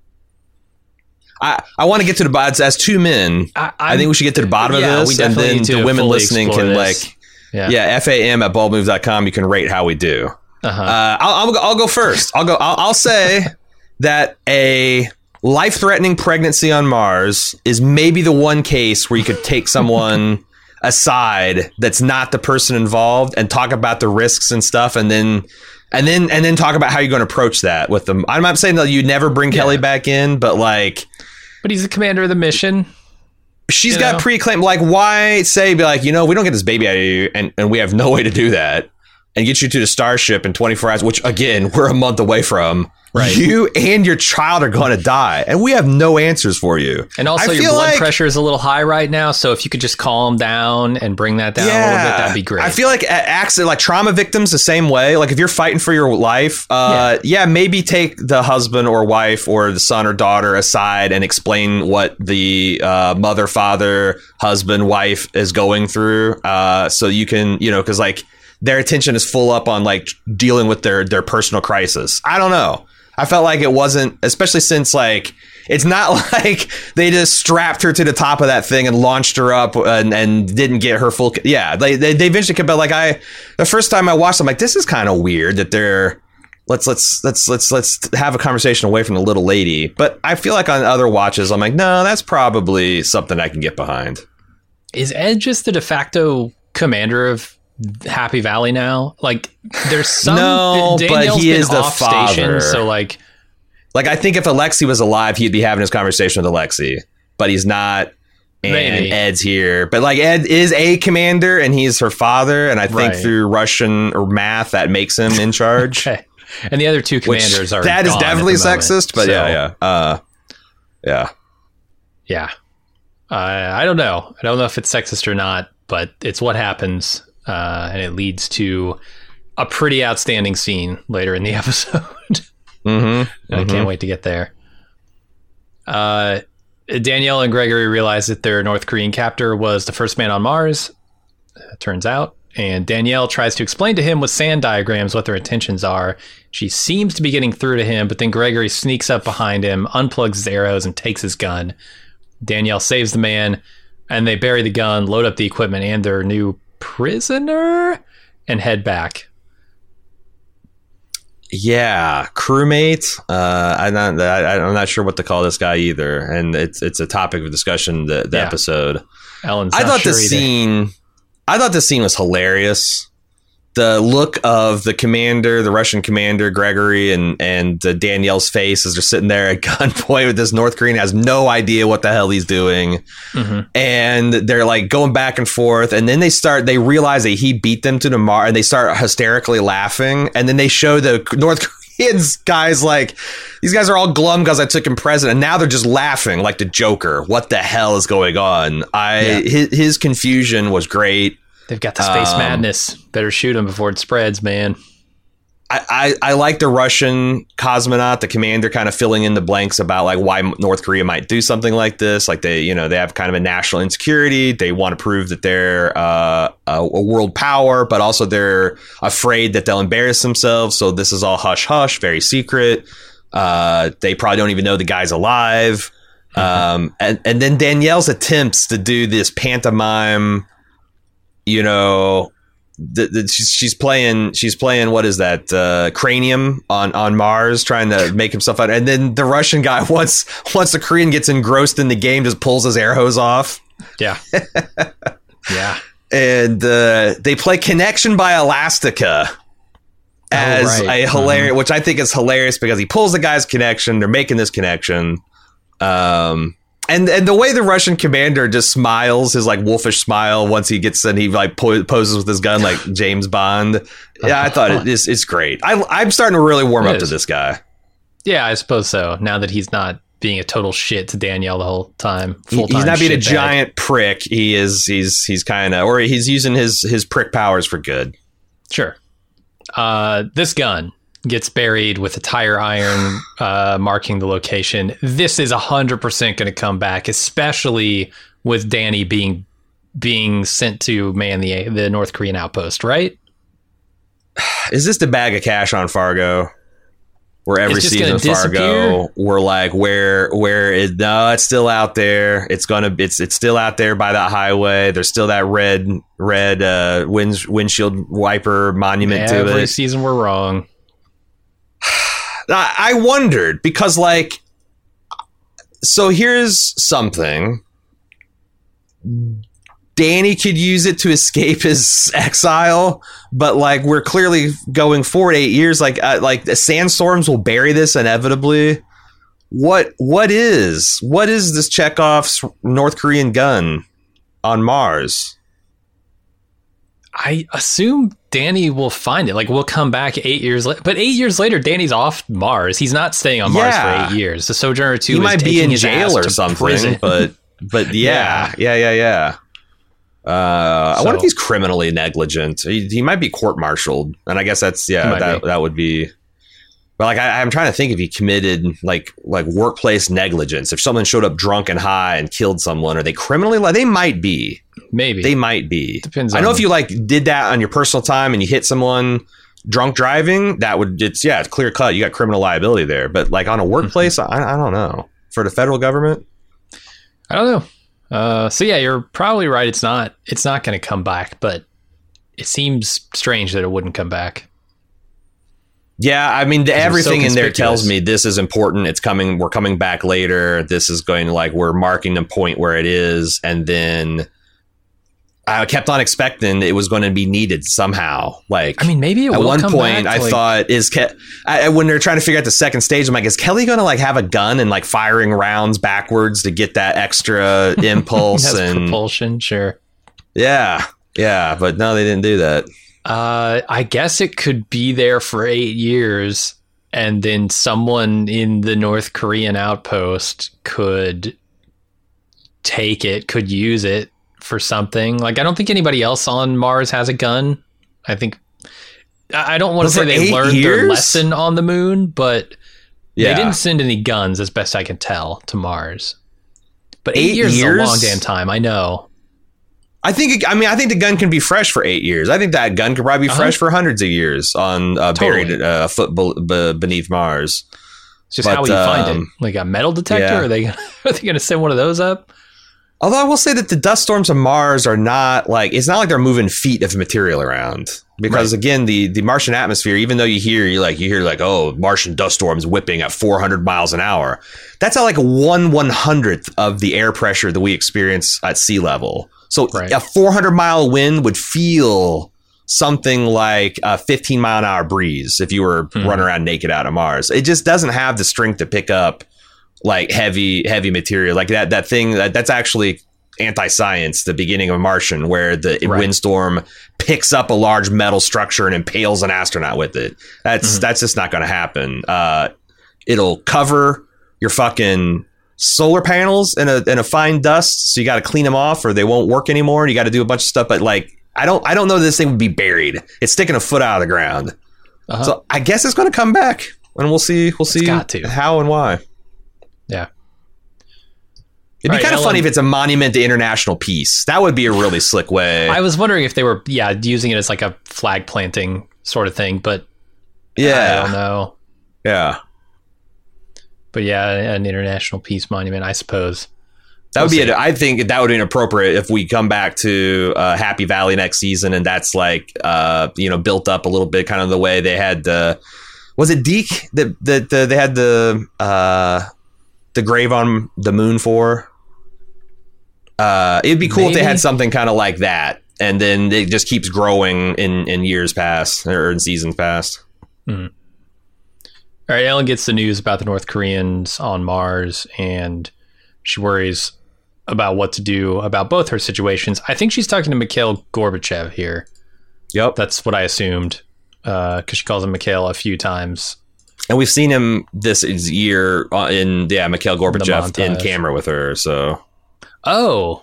I, I want to get to the bottom. As two men, I, I think we should get to the bottom yeah, of we this, and definitely then need to the women fully listening explore can this. like, Yeah. yeah, F A M at bald moves dot com. You can rate how we do. Uh-huh. Uh, I'll, I'll, I'll go first. I'll go. I'll, I'll say that a life-threatening pregnancy on Mars is maybe the one case where you could take someone aside that's not the person involved and talk about the risks and stuff, and then and then and then talk about how you're going to approach that with them. I'm not saying that you never bring Yeah. Kelly back in, but like But he's the commander of the mission. she's You got know? pre-claim. Like, why say be like, you know, we don't get this baby out of you, and and we have no way to do that, and get you to the Starship in twenty-four hours, which again we're a month away from. Right. You and your child are going to die, and we have no answers for you. And also, I your feel blood like- pressure is a little high right now. So if you could just calm down and bring that down a little bit, that'd be great. I feel like a- accident, like trauma victims, the same way. Like if you're fighting for your life, uh, yeah. maybe take the husband or wife or the son or daughter aside and explain what the uh, mother, father, husband, wife is going through, uh, so you can, you know, because like their attention is full up on like dealing with their their personal crisis. I don't know. I felt like it wasn't, especially since like it's not like they just strapped her to the top of that thing and launched her up and, and didn't get her full. Yeah, they they, they eventually came. But like I, the first time I watched, I'm like, this is kind of weird that they're let's let's let's let's let's have a conversation away from the little lady. But I feel like on other watches, I'm like, no, that's probably something I can get behind. Is Ed just the de facto commander of Happy Valley now? Like, there's some. No, but Danielle's he been is the off station, father. so like, Like I think if Alexi was alive, he'd be having his conversation with Alexi, but he's not. And Maybe. Ed's here, but like Ed is a commander and he's her father, and I think Right. through Russian or math that makes him in charge. okay. And the other two Which commanders are that is gone at definitely the moment, sexist, but so, yeah, yeah, uh, yeah. yeah. Uh, I don't know. I don't know if it's sexist or not, but it's what happens, uh, and it leads to a pretty outstanding scene later in the episode. Mm-hmm. I can't wait to get there. Uh, Danielle and Gregory realize that their North Korean captor was the first man on Mars, uh, turns out. And Danielle tries to explain to him with sand diagrams what their intentions are. She seems to be getting through to him, but then Gregory sneaks up behind him, unplugs his arrows, and takes his gun. Danielle saves the man, and they bury the gun, load up the equipment and their new prisoner, and head back. Yeah, crewmate. Uh, I'm not. I, I'm not sure what to call this guy either, and it's it's a topic of discussion. The, the Yeah. episode. Ellen's I not thought sure the either. scene. I thought the scene was hilarious the look of the commander, the Russian commander, Gregory, and and uh, Danielle's face as they're sitting there at gunpoint with this North Korean has no idea what the hell he's doing. Mm-hmm. And they're like going back and forth. And then they start, they realize that he beat them to the Mars and they start hysterically laughing. And then they show the North Koreans guys like, these guys are all glum because I took him president. And now they're just laughing like the Joker. What the hell is going on? I yeah. his, his confusion was great. They've got the space um, madness. Better shoot them before it spreads, man. I, I, I like the Russian cosmonaut, the commander, kind of filling in the blanks about like why North Korea might do something like this. Like they, you know, they have kind of a national insecurity. They want to prove that they're uh, a, a world power, but also they're afraid that they'll embarrass themselves. So this is all hush hush, very secret. Uh, they probably don't even know the guy's alive. Mm-hmm. Um, and and then Danielle's attempts to do this pantomime. You know, the, the, she's, she's playing. She's playing. What is that? Uh, Cranium on, on Mars, trying to make himself out. And then the Russian guy, once once the Korean gets engrossed in the game, just pulls his air hose off. Yeah, yeah. And uh, they play "Connection" by Elastica as oh, right. a hilarious, mm-hmm. which I think is hilarious because he pulls the guy's connection. They're making this connection. Um. And and the way the Russian commander just smiles, his like wolfish smile once he gets in, he like po- poses with his gun like James Bond. Yeah, I thought it is it's great. I, I'm starting to really warm it up is. to this guy. Yeah, I suppose so. Now that he's not being a total shit to Danielle the whole time, full-time he's not being a bag. giant prick. He is he's he's kind of or he's using his his prick powers for good. Sure. Uh, this gun gets buried with a tire iron uh, marking the location. This is one hundred percent going to come back, especially with Danny being being sent to man the the North Korean outpost, right? Is this the bag of cash on Fargo? Where every season of Fargo, we're like, where where is no, it's still out there. It's gonna it's it's still out there by that highway. There's still that red red uh, wind, windshield wiper monument every to it. Every season we're wrong. I wondered because, like, so here's something. Danny could use it to escape his exile, but like we're clearly going forward eight years. Like, uh, like the sandstorms will bury this inevitably. What what is what is this Chekhov's North Korean gun on Mars? I assume Danny will find it. Like, we'll come back eight years later. But eight years later, Danny's off Mars. He's not staying on Mars yeah. for eight years. The Sojourner two he is might be in jail or something. Prison. But but yeah, yeah, yeah, yeah. yeah. Uh, so, I wonder if he's criminally negligent. He, he might be court-martialed, and I guess that's yeah, that be. that would be. But like, I, I'm trying to think if he committed like like workplace negligence. If someone showed up drunk and high and killed someone, are they criminally? Like, they might be. Maybe they might be. Depends. I know on if you like did that on your personal time and you hit someone drunk driving, that would it's yeah, it's clear cut. You got criminal liability there. But like on a workplace, I, I don't know. For the federal government, I don't know. Uh, so yeah, you're probably right. It's not. It's not going to come back. But it seems strange that it wouldn't come back. Yeah, I mean, everything so in there tells me this is important. It's coming. We're coming back later. This is going to like we're marking the point where it is, and then. I kept on expecting it was going to be needed somehow. Like, I mean, maybe it at will one come point back I like... thought is Ke- I, when they're trying to figure out the second stage, I'm like, is Kelly going to like have a gun and like firing rounds backwards to get that extra impulse That's and propulsion? Sure. Yeah. Yeah. But no, they didn't do that. Uh, I guess it could be there for eight years and then someone in the North Korean outpost could take it, could use it for something. Like, I don't think anybody else on Mars has a gun. I think I don't want to say they learned years? their lesson on the moon, but yeah. they didn't send any guns, as best I can tell, to Mars. But eight, eight years, years is a long damn time. I know. I think. I mean, I think the gun can be fresh for eight years. I think that gun could probably be uh-huh. fresh for hundreds of years on uh, totally. buried uh, a foot be- be- beneath Mars. It's just but, how would you um, find it? Like a metal detector? Yeah. Are they are they going to send one of those up? Although I will say that the dust storms of Mars are not like, it's not like they're moving feet of material around because right. again, the, the Martian atmosphere, even though you hear, you like, you hear like, oh, Martian dust storms whipping at four hundred miles an hour. That's at like one one hundredth of the air pressure that we experience at sea level. So right. a four hundred mile wind would feel something like a fifteen mile an hour breeze if you were mm-hmm. running around naked out of Mars. It just doesn't have the strength to pick up like heavy, heavy material like that. That thing that, that's actually anti-science, the beginning of Martian, where the right. windstorm picks up a large metal structure and impales an astronaut with it. That's mm-hmm. that's just not going to happen. Uh, it'll cover your fucking solar panels in a in a fine dust, so you got to clean them off, or they won't work anymore. And you got to do a bunch of stuff. But like, I don't I don't know that this thing would be buried. It's sticking a foot out of the ground, uh-huh. so I guess it's going to come back, and we'll see we'll see how and why. Yeah. It'd be right, kind of funny if it's a monument to international peace. That would be a really slick way. I was wondering if they were, yeah, using it as like a flag planting sort of thing, but yeah, I don't know. Yeah. But yeah, an international peace monument, I suppose. That would we'll be, a, I think that would be inappropriate if we come back to uh, Happy Valley next season and that's like, uh, you know, built up a little bit, kind of the way they had the, was it Deke that, that the, they had the, uh, the grave on the moon for? Uh, it'd be cool Maybe. if they had something kind of like that, and then it just keeps growing in, in years past or in seasons past. Mm-hmm. All right, Ellen gets the news about the North Koreans on Mars, and she worries about what to do about both her situations. I think she's talking to Mikhail Gorbachev here. Yep, that's what I assumed, because uh, she calls him Mikhail a few times. And we've seen him this year in yeah Mikhail Gorbachev in camera with her. So. Oh.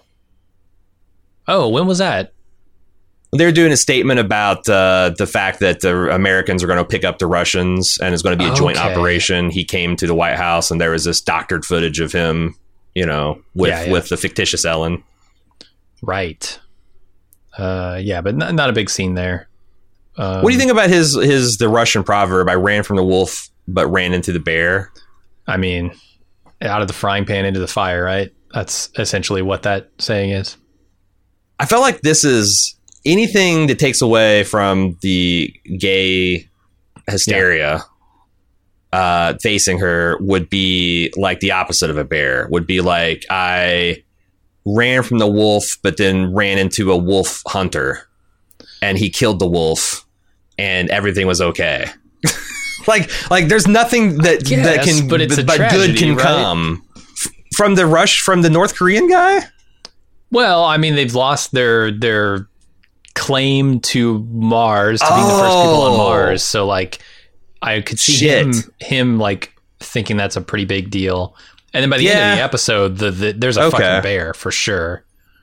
Oh, when was that? They're doing a statement about uh, the fact that the Americans are going to pick up the Russians and it's going to be a joint okay. operation. He came to the White House and there was this doctored footage of him, you know, with, yeah, yeah. with the fictitious Ellen. Right. Uh, yeah, but not, not a big scene there. Um, what do you think about his, his, the Russian proverb, I ran from the wolf, but ran into the bear? I mean, out of the frying pan into the fire, right? That's essentially what that saying is. I felt like this is anything that takes away from the gay hysteria yeah. uh, facing her would be like the opposite of a bear. Would be like, I ran from the wolf, but then ran into a wolf hunter and he killed the wolf and everything was okay. like, like there's nothing that, guess, that can, but, it's but tragedy, good can right? come. From the rush from the North Korean guy? Well, I mean, they've lost their their claim to Mars, to oh. being the first people on Mars. So, like, I could see Shit. him him like thinking that's a pretty big deal. And then by the yeah. end of the episode, the, the there's a okay. fucking bear for sure.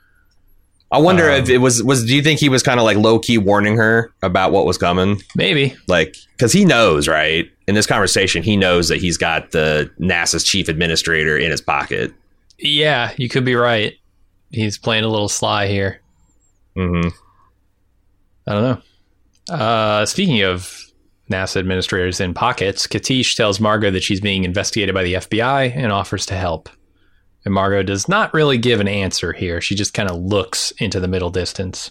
I wonder um, if it was was. Do you think he was kind of like low key warning her about what was coming? Maybe, like, because he knows, right? In this conversation, he knows that he's got the NASA's chief administrator in his pocket. Yeah, you could be right. He's playing a little sly here. Mm-hmm. I don't know. Uh, speaking of NASA administrators in pockets, Katish tells Margot that she's being investigated by the F B I and offers to help. And Margot does not really give an answer here. She just kind of looks into the middle distance.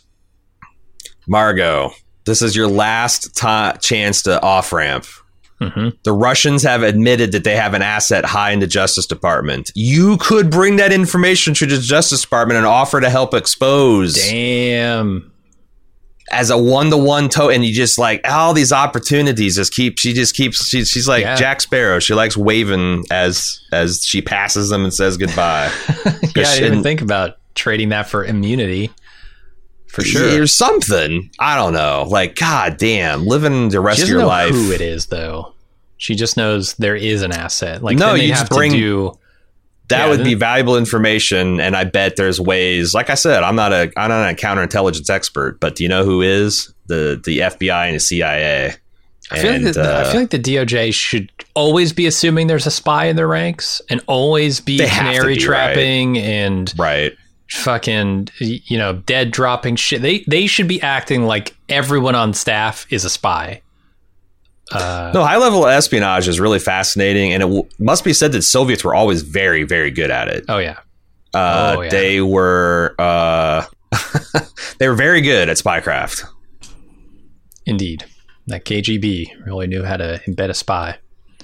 Margot, this is your last t- chance to off-ramp. Mm-hmm. The Russians have admitted that they have an asset high in the Justice Department. You could bring that information to the Justice Department and offer to help expose. Damn. As a one-to-one toe, and you just like all these opportunities just keep. She just keeps. She, she's like yeah. Jack Sparrow. She likes waving as as she passes them and says goodbye. yeah, I didn't even think about trading that for immunity. For sure, there's something. I don't know. Like, god damn, living the rest she of your know life. Who it is though? She just knows there is an asset. Like, no, then you have just bring. To do, That yeah, would then, be valuable information, and I bet there's ways. Like I said, I'm not a I'm not a counterintelligence expert, but do you know who is the the F B I and the C I A? I feel, and, like the, uh, I feel like the D O J should always be assuming there's a spy in their ranks, and always be canary be, trapping right. and right. fucking, you know, dead dropping shit. They they should be acting like everyone on staff is a spy. Uh, no, high level espionage is really fascinating, and it w- must be said that Soviets were always very, very good at it. Oh yeah, uh, oh, yeah. They were uh, they were very good at spycraft. Indeed, that K G B really knew how to embed a spy.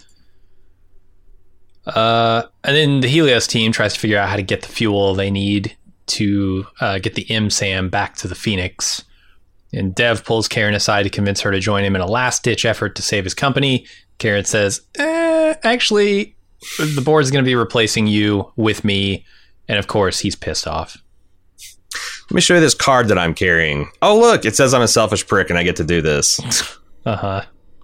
Uh, and then the Helios team tries to figure out how to get the fuel they need to uh, get the M SAM back to the Phoenix. And Dev pulls Karen aside to convince her to join him in a last-ditch effort to save his company. Karen says, eh, actually, the board's going to be replacing you with me. And, of course, he's pissed off. Let me show you this card that I'm carrying. Oh, look, it says I'm a selfish prick and I get to do this. Uh-huh.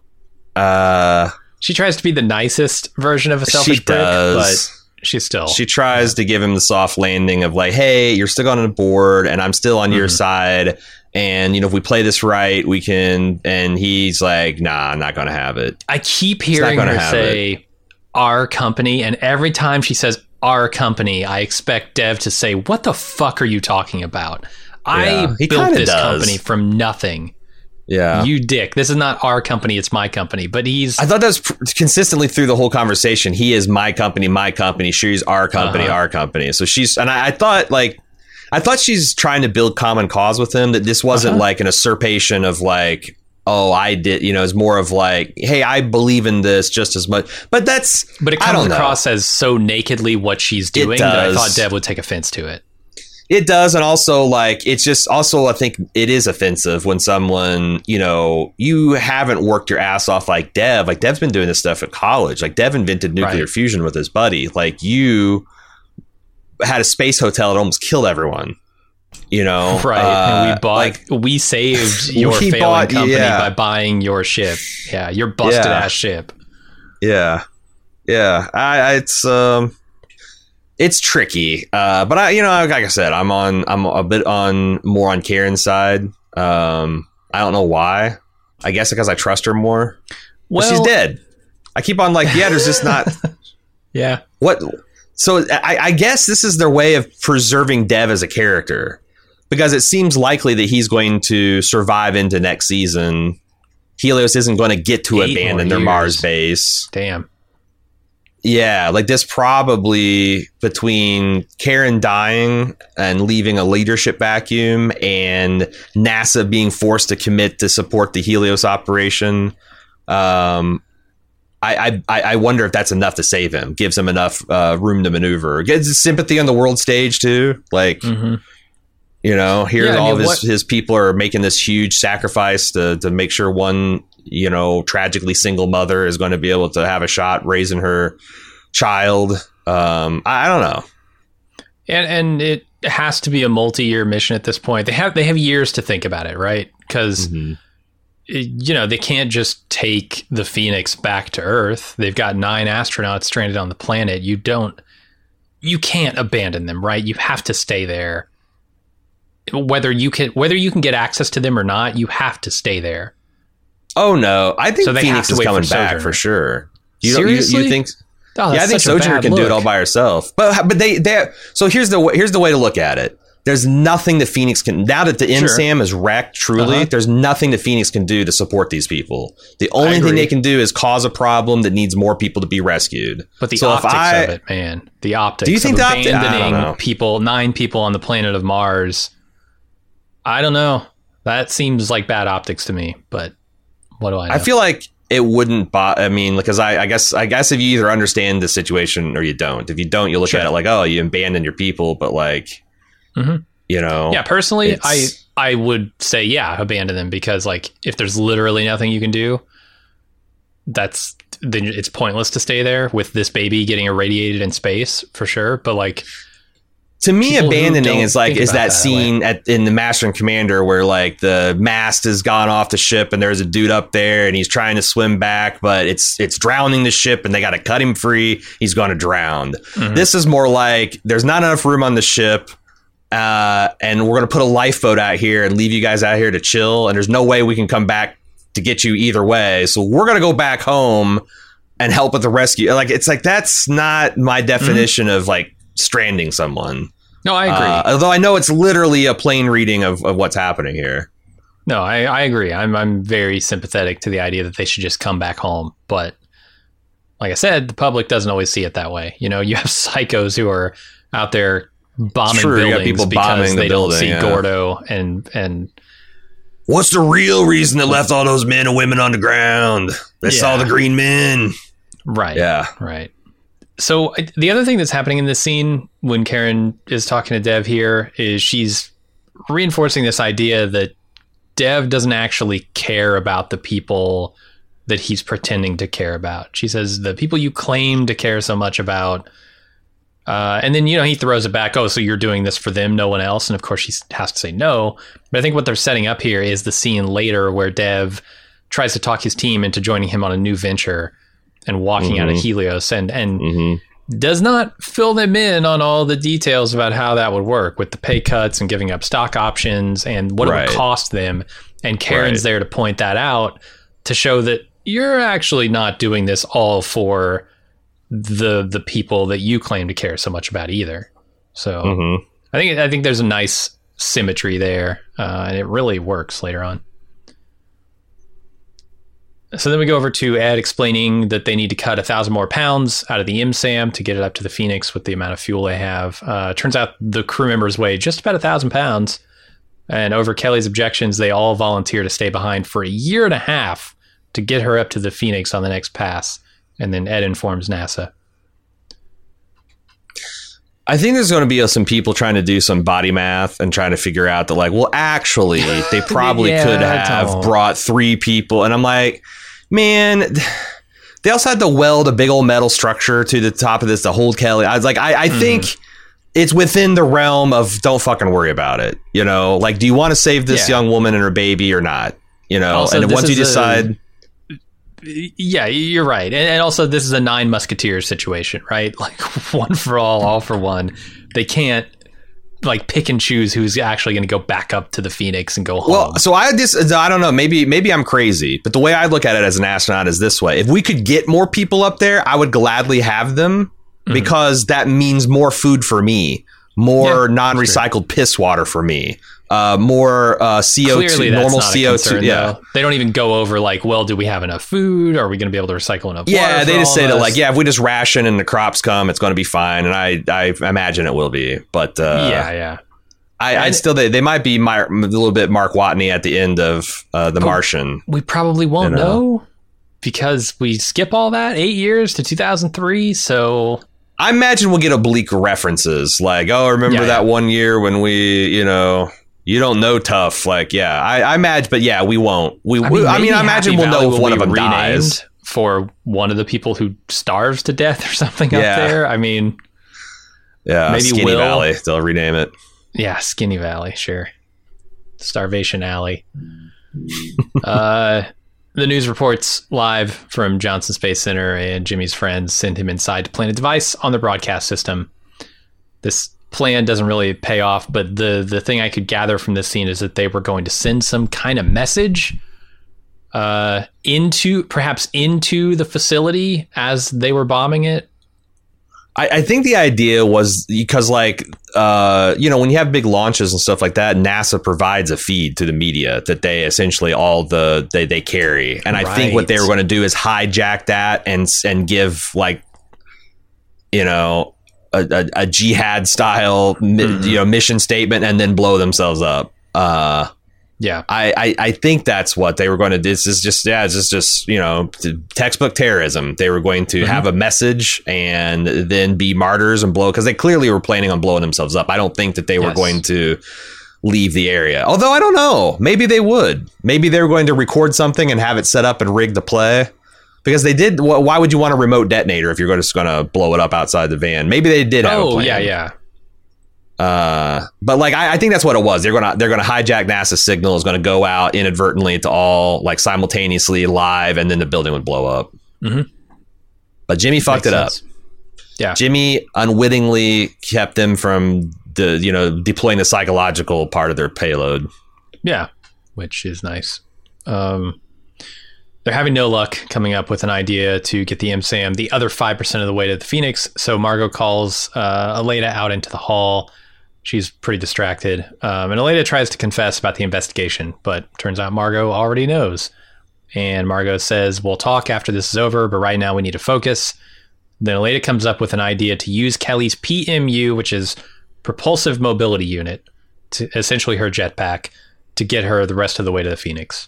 Uh, she tries to be the nicest version of a selfish she prick, does. but she's still... She tries yeah. to give him the soft landing of like, hey, you're still on the board and I'm still on mm-hmm. your side. And, you know, if we play this right, we can. And he's like, nah, I'm not going to have it. I keep hearing her say it. Our company. And every time she says our company, I expect Dev to say, what the fuck are you talking about? Yeah, I built this does. company from nothing. Yeah. You dick. This is not our company. It's my company. But he's... I thought that was pr- consistently through the whole conversation. He is my company, my company. She's our company, uh-huh. our company. So she's... And I, I thought, like... I thought she's trying to build common cause with him, that this wasn't uh-huh. like an usurpation of like, oh, I did, you know, it's more of like, hey, I believe in this just as much. But that's, but it comes across as so nakedly what she's doing that I thought Dev would take offense to it. It does. And also like, it's just also, I think it is offensive when someone, you know, you haven't worked your ass off like Dev. Like Dev's been doing this stuff at college. Like Dev invented nuclear right. fusion with his buddy. Like you had a space hotel that almost killed everyone, you know, right? Uh, and we bought, like, we saved your we failing bought, company yeah. by buying your ship. Yeah, your busted yeah. ass ship. Yeah, yeah. I, I it's um, it's tricky. Uh, but I, you know, like I said, I'm on, I'm a bit on more on Karen's side. Um, I don't know why. I guess because I trust her more. Well, but she's dead. I keep on like, yeah, there's just not. yeah. What? So I, I guess this is their way of preserving Dev as a character, because it seems likely that he's going to survive into next season. Helios isn't going to get to Eight abandon their Mars base. Damn. Yeah, like this probably between Karen dying and leaving a leadership vacuum and NASA being forced to commit to support the Helios operation. Um, I, I I wonder if that's enough to save him, gives him enough uh, room to maneuver, gets sympathy on the world stage too. Like, mm-hmm. you know, here yeah, all I mean, of his, what, his people are making this huge sacrifice to to make sure one, you know, tragically single mother is going to be able to have a shot raising her child. Um, I, I don't know. And and it has to be a multi-year mission at this point. They have they have years to think about it, right? Because. Mm-hmm. You know, they can't just take the Phoenix back to Earth. They've got nine astronauts stranded on the planet. You don't, you can't abandon them, right? You have to stay there. Whether you can, whether you can get access to them or not, you have to stay there. Oh no, I think so Phoenix is coming for back for sure. You Seriously? You, you think? Oh, yeah, I think Sojourner can look. do it all by herself. But but they they so here's the here's the way to look at it. There's nothing that Phoenix can, now that the M SAM is wrecked, truly, uh-huh. there's nothing that Phoenix can do to support these people. The only thing they can do is cause a problem that needs more people to be rescued. But the so optics I, of it, man. The optics do you think of the abandoning opti- people, nine people on the planet of Mars. I don't know. That seems like bad optics to me, but what do I know? I feel like it wouldn't bother, I mean, because I, I guess I guess if you either understand the situation or you don't. If you don't, you look sure. at it like, oh, you abandon your people, but like... Mm-hmm. You know, yeah, personally, I, I would say, yeah, abandon them, because like if there's literally nothing you can do, that's then it's pointless to stay there with this baby getting irradiated in space for sure. But like to me, abandoning is like is that, that scene way. at in the Master and Commander where like the mast has gone off the ship and there's a dude up there and he's trying to swim back, but it's it's drowning the ship and they got to cut him free. He's going to drown. Mm-hmm. This is more like there's not enough room on the ship. Uh, and we're going to put a lifeboat out here and leave you guys out here to chill. And there's no way we can come back to get you either way. So we're going to go back home and help with the rescue. Like, it's like, that's not my definition mm-hmm. of like stranding someone. No, I agree. Uh, although I know it's literally a plain reading of, of what's happening here. No, I, I agree. I'm, I'm very sympathetic to the idea that they should just come back home. But like I said, the public doesn't always see it that way. You know, you have psychos who are out there bombing True, buildings people because bombing they the don't building, see yeah. Gordo and and what's the real reason that left all those men and women on the ground? They yeah. saw the green men. Right. Yeah. Right. So the other thing that's happening in this scene when Karen is talking to Dev here is she's reinforcing this idea that Dev doesn't actually care about the people that he's pretending to care about. She says, the people you claim to care so much about. Uh, and then, you know, he throws it back. Oh, so you're doing this for them, no one else. And of course, she has to say no. But I think what they're setting up here is the scene later where Dev tries to talk his team into joining him on a new venture and walking mm-hmm. out of Helios, and, and mm-hmm. does not fill them in on all the details about how that would work with the pay cuts and giving up stock options and what right. it would cost them. And Karen's right. there to point that out, to show that you're actually not doing this all for the the people that you claim to care so much about either. So mm-hmm. I think I think there's a nice symmetry there, uh, and it really works later on. So then we go over to Ed explaining that they need to cut a thousand more pounds out of the M SAM to get it up to the Phoenix with the amount of fuel they have. Uh, turns out the crew members weigh just about a thousand pounds. And over Kelly's objections, they all volunteer to stay behind for a year and a half to get her up to the Phoenix on the next pass. And then Ed informs NASA. I think there's going to be some people trying to do some body math and trying to figure out that, like, well, actually, they probably yeah, could have brought three people. And I'm like, man, they also had to weld a big old metal structure to the top of this to hold Kelly. I was like, I, I mm. think it's within the realm of don't fucking worry about it. You know, like, do you want to save this yeah. young woman and her baby or not? You know, also, and once you decide. A- Yeah, you're right. And, and also, this is a Nine Musketeers situation, right? Like, one for all, all for one. They can't, like, pick and choose who's actually going to go back up to the Phoenix and go home. Well, so I just, I don't know. Maybe maybe I'm crazy. But the way I look at it as an astronaut is this way. If we could get more people up there, I would gladly have them mm-hmm. because that means more food for me, more yeah, non-recycled piss water for me. Uh, more uh, C O two, Clearly, normal that's not C O two. A concern, yeah, though. They don't even go over like, well, do we have enough food? Are we going to be able to recycle enough? Yeah, water they for just all say of that us? like, yeah, if we just ration and the crops come, it's going to be fine. And I, I imagine it will be. But uh, yeah, yeah, I, I still they, they might be my, a little bit Mark Watney at the end of uh, The Martian. We probably won't you know? know because we skip all that eight years to two thousand three. So I imagine we'll get oblique references like, oh, remember yeah, that yeah. one year when we, you know. You don't know tough. Like, yeah, I, I imagine, but yeah, we won't. We, I mean, I, mean I imagine we'll know if one of them dies. For one of the people who starves to death or something yeah. up there. I mean, yeah, maybe Skinny Will. Valley. They'll rename it. Yeah, Skinny Valley, sure. Starvation Alley. uh, the news reports live from Johnson Space Center, and Jimmy's friends send him inside to plant a device on the broadcast system. This plan doesn't really pay off, but the the thing I could gather from this scene is that they were going to send some kind of message uh, into perhaps into the facility as they were bombing it. I, I think the idea was because, like, uh, you know, when you have big launches and stuff like that, NASA provides a feed to the media that they essentially all the they, they carry, and right. I think what they were going to do is hijack that and and give like, you know. A, a, a jihad style, mm-hmm. you know, mission statement, and then blow themselves up. Uh, yeah, I, I, I think that's what they were going to do. This is just, yeah, it's just, just you know, textbook terrorism. They were going to mm-hmm. have a message and then be martyrs and blow, because they clearly were planning on blowing themselves up. I don't think that they were yes. going to leave the area. Although I don't know, maybe they would. Maybe they were going to record something and have it set up and rig the play. Because they did. Why would you want a remote detonator if you're just going to blow it up outside the van? Maybe they did have oh, a plan. yeah, yeah. Uh, but like, I, I think that's what it was. They're gonna they're gonna hijack NASA's signal. Is going to go out inadvertently to all like simultaneously live, and then the building would blow up. Mm-hmm. But Jimmy fucked Makes it sense. up. Yeah, Jimmy unwittingly kept them from the you know deploying the psychological part of their payload. Yeah, which is nice. Um. They're having no luck coming up with an idea to get the M SAM the other five percent of the way to the Phoenix. So Margot calls uh, Aleida out into the hall. She's pretty distracted. Um, and Aleida tries to confess about the investigation, but turns out Margot already knows. And Margot says, we'll talk after this is over, but right now we need to focus. Then Aleida comes up with an idea to use Kelly's P M U, which is Propulsive Mobility Unit, to essentially her jetpack, to get her the rest of the way to the Phoenix.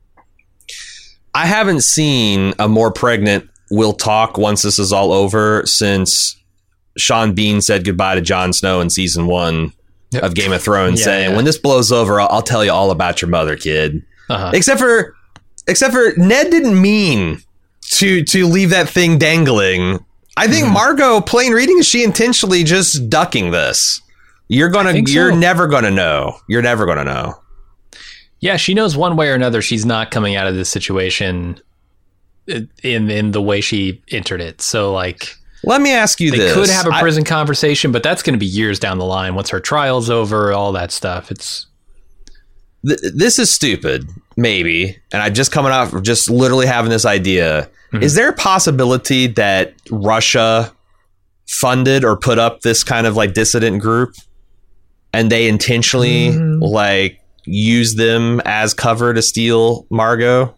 I haven't seen a more pregnant "we'll talk once this is all over" since Sean Bean said goodbye to Jon Snow in season one of Game of Thrones, Yeah, saying, yeah. "When this blows over, I'll, I'll tell you all about your mother, kid." Uh-huh. Except for, except for Ned didn't mean to to leave that thing dangling. I think Mm-hmm. Margot, plain reading, is she intentionally just ducking this? You're gonna, think so. you're never gonna know. You're never gonna know. Yeah, she knows one way or another she's not coming out of this situation in in the way she entered it. So, like, Let me ask you they this: could have a I- prison conversation, but that's going to be years down the line once her trial's over, all that stuff. It's th- this is stupid, maybe, and I just coming off just literally having this idea. Mhm. Is there a possibility that Russia funded or put up this kind of like dissident group, and they intentionally Mm. like use them as cover to steal Margot?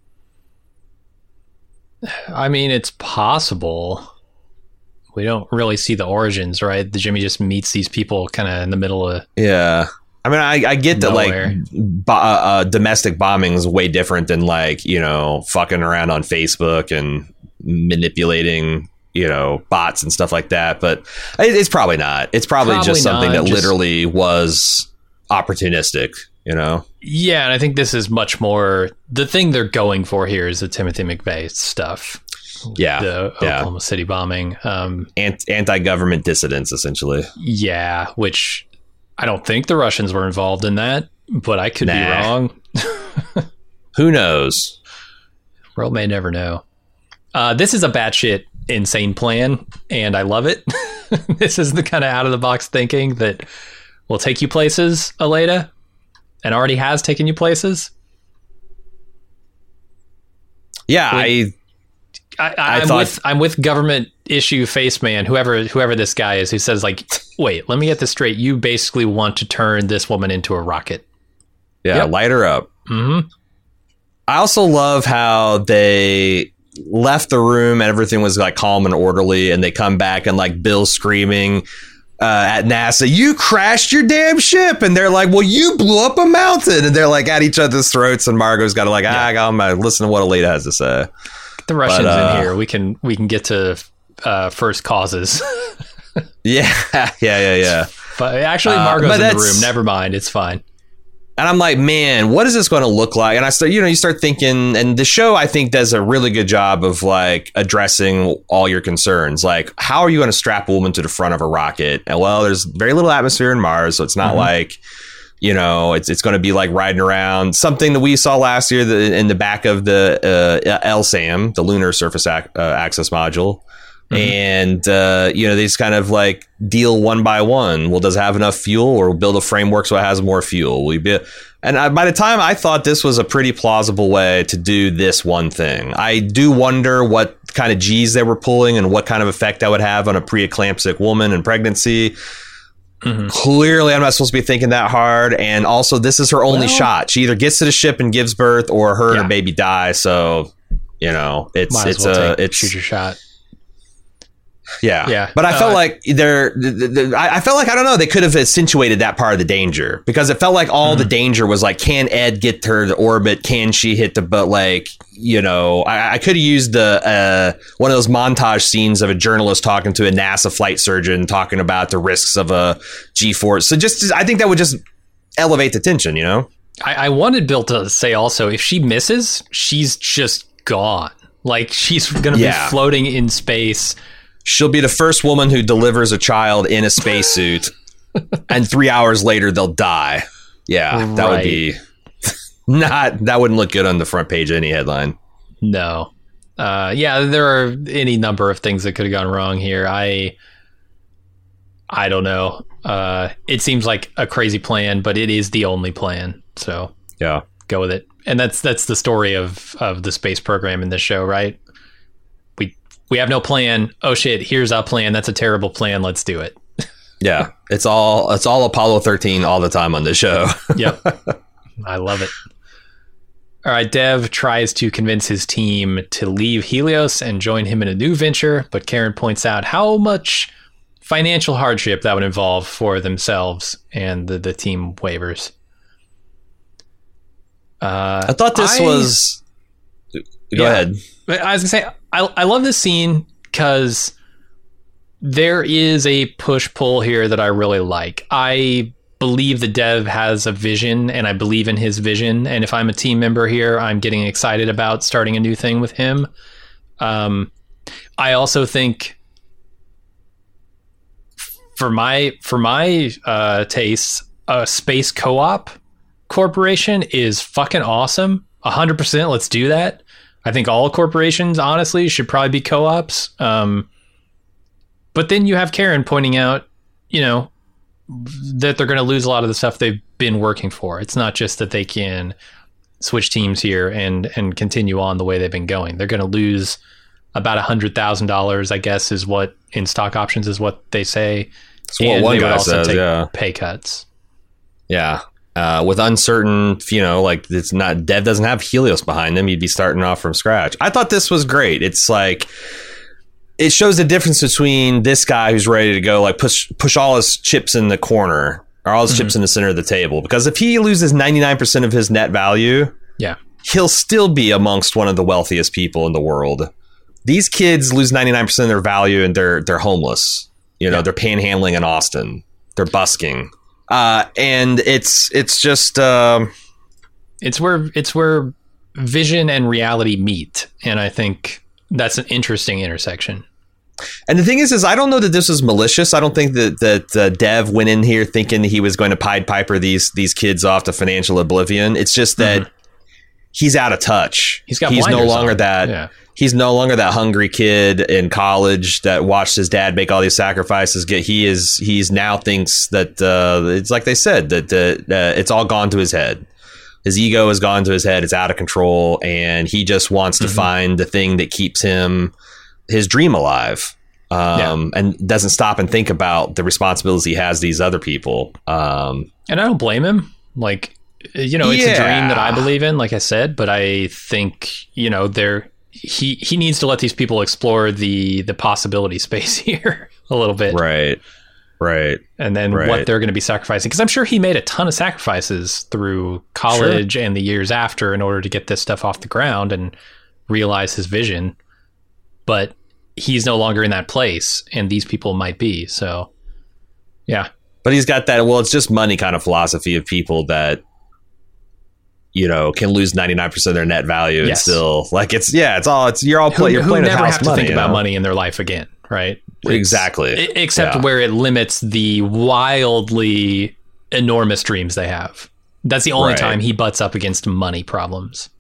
I mean, it's possible. We don't really see the origins, right? The Jimmy just meets these people kind of in the middle of. Yeah. I mean, I, I get that, Nowhere. like, bo- uh, domestic bombing is way different than, like, you know, fucking around on Facebook and manipulating, you know, bots and stuff like that. But it, it's probably not. It's probably, Probably just something not, that just- literally was opportunistic, you know? Yeah, and I think this is much more the thing they're going for here is the Timothy McVeigh stuff. Yeah. The yeah. Oklahoma City bombing. Um, Ant- anti-government dissidents, essentially. yeah, which I don't think the Russians were involved in that, but I could be Nah. wrong. Who knows? World may never know. Uh, this is a batshit insane plan, and I love it. This is the kind of out of the box thinking that will take you places, Aleda, and already has taken you places. Yeah, Wait. I... I, I I'm thought- with I'm with government issue face man, whoever whoever this guy is, who says like, wait, let me get this straight. You basically want to turn this woman into a rocket. Yeah, Yep. light her up. Mm-hmm. I also love how they left the room and everything was like calm and orderly, and they come back and like Bill's screaming uh, at NASA, "You crashed your damn ship!" And they're like, "Well, you blew up a mountain!" And they're like at each other's throats, and Margot's got to like, ah, I got my listen to what Aleda has to say. The Russians But, uh, in here. We can we can get to uh, first causes. Yeah, yeah, yeah, yeah. But actually, Uh, Margot's but in the that's- room. Never mind. It's fine. And I'm like, man, what is this going to look like? And I start, you know, you start thinking, and the show I think does a really good job of like addressing all your concerns. Like, how are you going to strap a woman to the front of a rocket? And well, there's very little atmosphere in Mars, so it's not Mhm. like, you know, it's it's going to be like riding around something that we saw last year the, in the back of the uh, L SAM, the Lunar Surface Ac- uh, Access Module. Mhm. And, uh, you know, they just kind of like deal one by one. Well, does it have enough fuel, or build a framework so it has more fuel? We be, and I, by the time I thought this was a pretty plausible way to do this one thing, I do wonder what kind of G's they were pulling and what kind of effect that would have on a preeclamptic woman and pregnancy. Mhm. Clearly, I'm not supposed to be thinking that hard. And also, this is her only Well- shot. She either gets to the ship and gives birth, or her and Yeah. her baby die. So, you know, it's Might as it's well a take, it's shoot your shot. yeah, Yeah. But I felt Uh, like they're. th- th- th- I I felt like I don't know. They could have accentuated that part of the danger, because it felt like all Mm-hmm. the danger was like, can Ed get her to orbit? Can she hit the? But like, you know, I, I could have used the uh, one of those montage scenes of a journalist talking to a NASA flight surgeon talking about the risks of a G force. So just, I think that would just elevate the tension. You know. I, I wanted Bill to say also, if she misses, she's just gone. Like, she's going to Yeah. be floating in space. She'll be the first woman who delivers a child in a spacesuit, and three hours later they'll die. Yeah, that would Right. be not. That wouldn't look good on the front page of any headline. No. Uh, yeah, there are any number of things that could have gone wrong here. I, I don't know. Uh, it seems like a crazy plan, but it is the only plan. So Yeah, go with it. And that's that's the story of of the space program in this show, right? We we have no plan. Oh shit, here's our plan. That's a terrible plan. Let's do it. yeah. It's all it's all Apollo thirteen all the time on this show. Yep. I love it. All right, Dev tries to convince his team to leave Helios and join him in a new venture, but Karen points out how much financial hardship that would involve for themselves, and the, the team wavers. Uh, I thought this I- was. Go Yeah. ahead. But I was gonna say, I I love this scene because there is a push pull here that I really like. I believe the dev has a vision, and I believe in his vision. And if I'm a team member here, I'm getting excited about starting a new thing with him. Um, I also think for my for my uh, tastes, a space co-op corporation is fucking awesome. A hundred percent. Let's do that. I think all corporations, honestly, should probably be co-ops. Um, but then you have Karen pointing out, you know, that they're going to lose a lot of the stuff they've been working for. It's not just that they can switch teams here and and continue on the way they've been going. They're going to lose about a hundred thousand dollars, I guess, is what in stock options is what they say. That's what one guy says. Yeah, pay cuts. Yeah, uh, with uncertain, you know, like it's not Dev doesn't have Helios behind him. He'd be starting off from scratch. I thought this was great. It's like it shows the difference between this guy who's ready to go, like push push all his chips in the corner or all his mm-hmm. chips in the center of the table. Because if he loses ninety-nine percent of his net value, yeah, he'll still be amongst one of the wealthiest people in the world. These kids lose ninety-nine percent of their value and they're they're homeless. You know, yeah. They're panhandling in Austin. They're busking. Uh, and it's it's just um, it's where it's where vision and reality meet. And I think that's an interesting intersection. And the thing is, is I don't know that this was malicious. I don't think that that uh, Dev went in here thinking he was going to Pied Piper these these kids off to financial oblivion. It's just that mm-hmm. he's out of touch. He's got he's no longer on. that. Yeah. He's no longer that hungry kid in college that watched his dad make all these sacrifices. Get he is he's now thinks that uh, it's like they said that uh, uh, it's all gone to his head. His ego has gone to his head. It's out of control, and he just wants to mm-hmm. find the thing that keeps him his dream alive. Um, yeah. And doesn't stop and think about the responsibilities he has to these other people. Um, and I don't blame him. Like, you know, it's yeah. a dream that I believe in, like I said, but I think, you know, there he he needs to let these people explore the the possibility space here a little bit. Right. Right. And then right. what they're going to be sacrificing. Because I'm sure he made a ton of sacrifices through college sure. and the years after in order to get this stuff off the ground and realize his vision. But he's no longer in that place, and these people might be. So, yeah. But he's got that, well, it's just money kind of philosophy of people that, you know, can lose ninety-nine percent of their net value yes. and still, like, it's, yeah, it's all, it's, you're all play, who, you're who playing never with house have to money, think about know? money in their life again, right? It's, exactly. Except yeah. where it limits the wildly enormous dreams they have. That's the only right. time he butts up against money problems.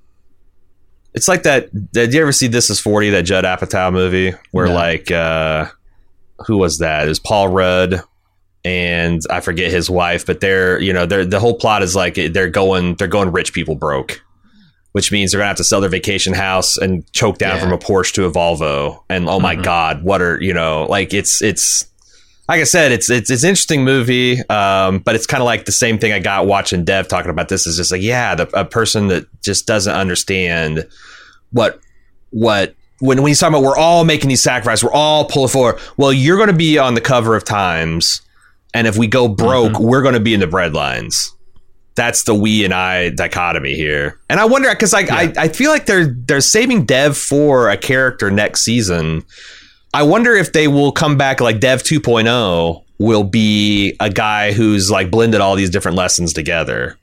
It's like that. Did you ever see This Is forty, that Judd Apatow movie where no. like, uh, who was that? It was Paul Rudd and I forget his wife, but they're, you know, they're, the whole plot is like they're going, they're going rich people broke, which means they're gonna have to sell their vacation house and choke down yeah. from a Porsche to a Volvo. And oh my mm-hmm. God, what are, you know, like it's, it's, like I said, it's, it's, it's an interesting movie. Um, but it's kind of like the same thing I got watching Dev talking about this is just like, yeah, the, a person that just doesn't understand what, what, when, when he's talking about, we're all making these sacrifices, we're all pulling forward. Well, you're going to be on the cover of Times. And if we go broke, mm-hmm. we're going to be in the breadlines. That's the we and I dichotomy here. And I wonder, because like, yeah. I, I feel like they're they're saving Dev for a character next season. I wonder if they will come back like Dev two point oh will be a guy who's like blended all these different lessons together.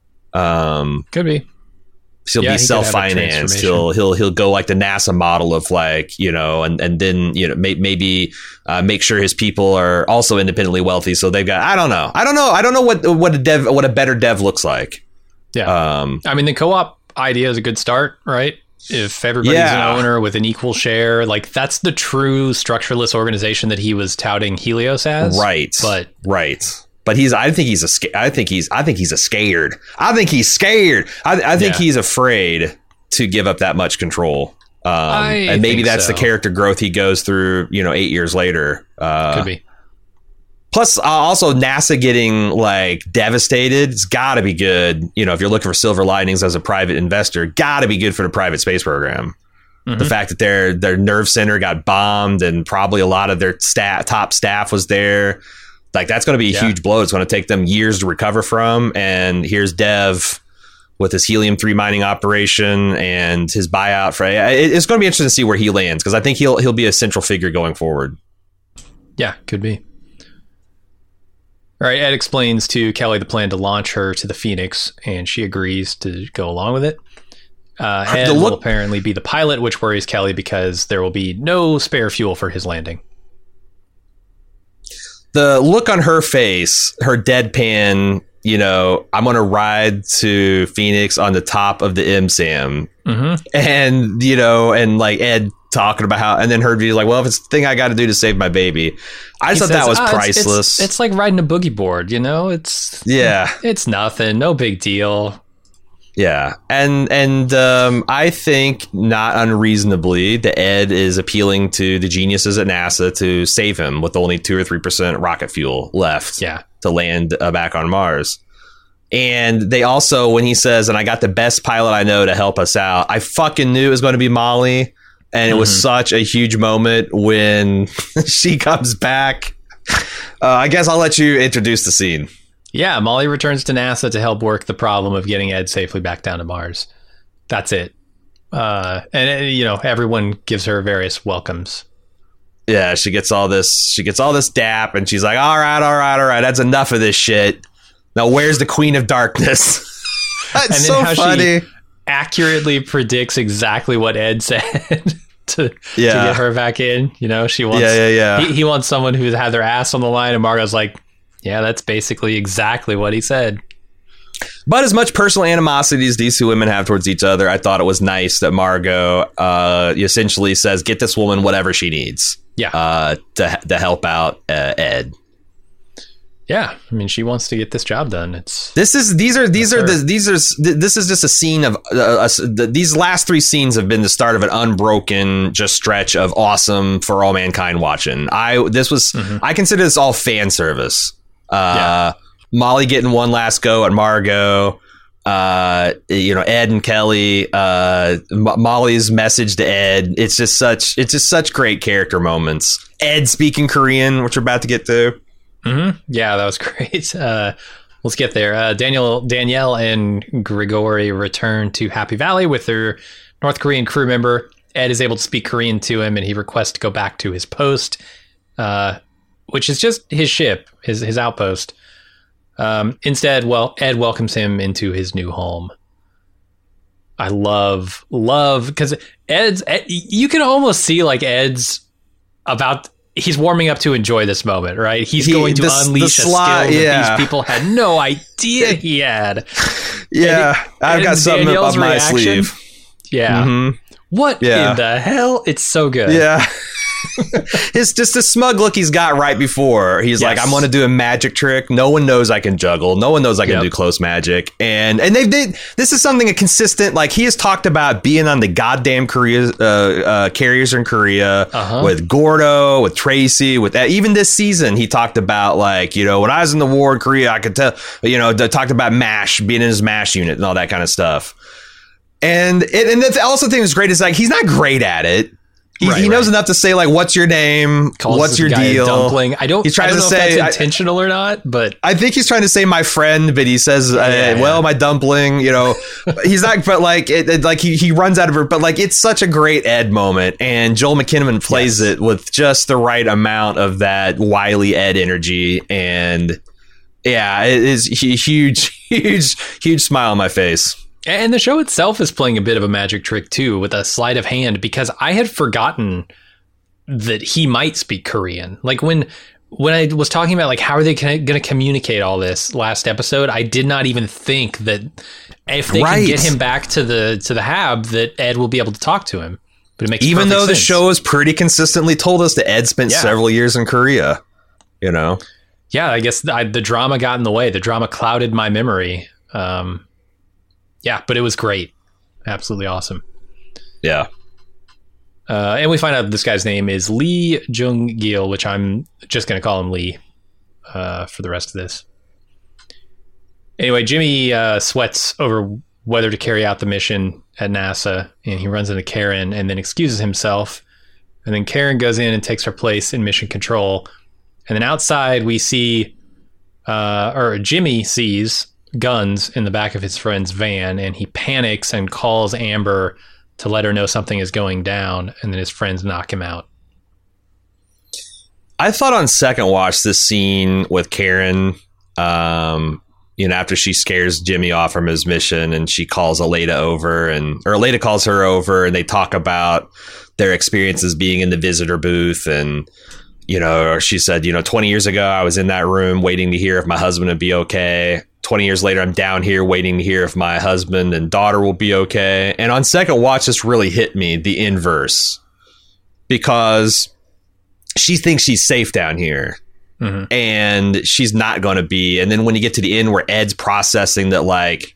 Um, Could be. He'll yeah, be he self-financed. He'll he'll he'll go like the NASA model of like, you know, and, and then, you know, may, maybe uh, make sure his people are also independently wealthy. So they've got, I don't know. I don't know. I don't know what what a dev what a better dev looks like. Yeah. Um, I mean, the co-op idea is a good start, right? If everybody's yeah. an owner with an equal share, like that's the true structureless organization that he was touting Helios as. Right. But right. But he's, I think he's a, I think he's, I think he's a scared. I think he's scared. I, I think yeah. he's afraid to give up that much control. Um, I and maybe think that's so. the character growth he goes through, you know, eight years later. Uh, Could be. Plus, uh, also NASA getting like devastated. It's got to be good. You know, if you're looking for silver linings as a private investor, got to be good for the private space program. Mm-hmm. The fact that their their nerve center got bombed and probably a lot of their staff, top staff was there. Like, that's going to be a yeah. huge blow. It's going to take them years to recover from. And here's Dev with his helium three mining operation and his buyout. For, it's going to be interesting to see where he lands, because I think he'll he'll be a central figure going forward. Yeah, could be. All right, Ed explains to Kelly the plan to launch her to the Phoenix, and she agrees to go along with it. Uh, Ed The look- will apparently be the pilot, which worries Kelly because there will be no spare fuel for his landing. The look on her face, her deadpan, you know, I'm going to ride to Phoenix on the top of the M SAM. Mm-hmm. And, you know, and like Ed talking about how, and then her be like, well, if it's the thing I got to do to save my baby. I He thought says, that was "Ah, it's- priceless. It's, it's like riding a boogie board, you know? It's yeah. it's nothing, no big deal. Yeah. And, and, um, I think not unreasonably that Ed is appealing to the geniuses at NASA to save him with only two or three percent rocket fuel left. Yeah. To land uh, back on Mars. And they also, when he says, and I got the best pilot I know to help us out, I fucking knew it was going to be Molly. And it mm-hmm. was such a huge moment when she comes back. Uh, I guess I'll let you introduce the scene. Yeah, Molly returns to NASA to help work the problem of getting Ed safely back down to Mars. That's it. Uh, and, you know, everyone gives her various welcomes. Yeah, she gets all this, she gets all this dap, and she's like, all right, all right, all right, that's enough of this shit. Now, where's the Queen of Darkness? That's and then so how funny. She accurately predicts exactly what Ed said to, yeah. to get her back in. You know, she wants, yeah, yeah, yeah. He, he wants someone who's had their ass on the line, and Margot's like, yeah, that's basically exactly what he said. But as much personal animosity as these two women have towards each other, I thought it was nice that Margot uh, essentially says, get this woman whatever she needs. Yeah. Uh, to to help out uh, Ed. Yeah, I mean, she wants to get this job done. It's this is these are these are her. the, these are this is just a scene of uh, a, these last three scenes have been the start of an unbroken just stretch of awesome for all mankind watching. I this was mm-hmm. I consider this all fan service. Uh, yeah. Molly getting one last go at Margot. Uh, you know, Ed and Kelly, uh, M- Molly's message to Ed. It's just such, it's just such great character moments. Ed speaking Korean, which we're about to get to. Mm-hmm. Yeah, that was great. Uh, let's get there. Uh, Daniel, Danielle and Grigori return to Happy Valley with their North Korean crew member. Ed is able to speak Korean to him, and he requests to go back to his post, uh, which is just his ship, his, his outpost. Um, instead, well, Ed welcomes him into his new home. I love, love, because Ed's, Ed, you can almost see like Ed's about, he's warming up to enjoy this moment, right? He's he, going to the, unleash the sli- a skill yeah. that these people had no idea he had. Yeah, and, I've and got something Danielle's up my reaction, sleeve. Yeah. Mm-hmm. What yeah. in the hell? It's so good. Yeah. It's just a smug look he's got right before. He's yes. like, I'm going to do a magic trick. No one knows I can juggle. No one knows I can yep. do close magic. And and they did. This is something a consistent. Like he has talked about being on the goddamn Korea uh, uh, carriers in Korea uh-huh. with Gordo, with Tracy, with that. Even this season, he talked about like, you know, when I was in the war in Korea, I could tell. You know, they talked about MASH, being in his MASH unit and all that kind of stuff. And it, and the also thing that's great is like he's not great at it. He, right, he knows right. enough to say like, "What's your name? Calls What's your deal?" Dumpling. I don't. He's trying I don't to know say if that's intentional I, or not, but I think he's trying to say my friend, but he says, yeah, uh, yeah. "Well, my dumpling." You know, he's not. But like, it, it, like he he runs out of it. But like, it's such a great Ed moment, and Joel McKinnon plays yes. it with just the right amount of that wily Ed energy, and yeah, it is a huge, huge, huge smile on my face. And the show itself is playing a bit of a magic trick, too, with a sleight of hand, because I had forgotten that he might speak Korean. Like when when I was talking about like how are they going to communicate all this last episode, I did not even think that if they right. can get him back to the to the Hab, that Ed will be able to talk to him. But it makes even though sense. The show has pretty consistently told us that Ed spent yeah. several years in Korea, you know? Yeah, I guess the, I, the drama got in the way. The drama clouded my memory. Um Yeah, but it was great. Absolutely awesome. Yeah. Uh, and we find out this guy's name is Lee Jung-gil, which I'm just going to call him Lee uh, for the rest of this. Anyway, Jimmy uh, sweats over whether to carry out the mission at NASA, and he runs into Karen and then excuses himself. And then Karen goes in and takes her place in mission control. And then outside we see, uh, or Jimmy sees guns in the back of his friend's van, and he panics and calls Amber to let her know something is going down, and then his friends knock him out. I thought on second watch this scene with Karen Um, you know, after she scares Jimmy off from his mission, and she calls Aleida over, and or Aleida calls her over, and they talk about their experiences being in the visitor booth. And, you know, she said, you know, twenty years ago, I was in that room waiting to hear if my husband would be okay. twenty years later, I'm down here waiting to hear if my husband and daughter will be okay. And on second watch, this really hit me, the inverse, because she thinks she's safe down here. Mm-hmm. And she's not going to be. And then when you get to the end where Ed's processing that, like,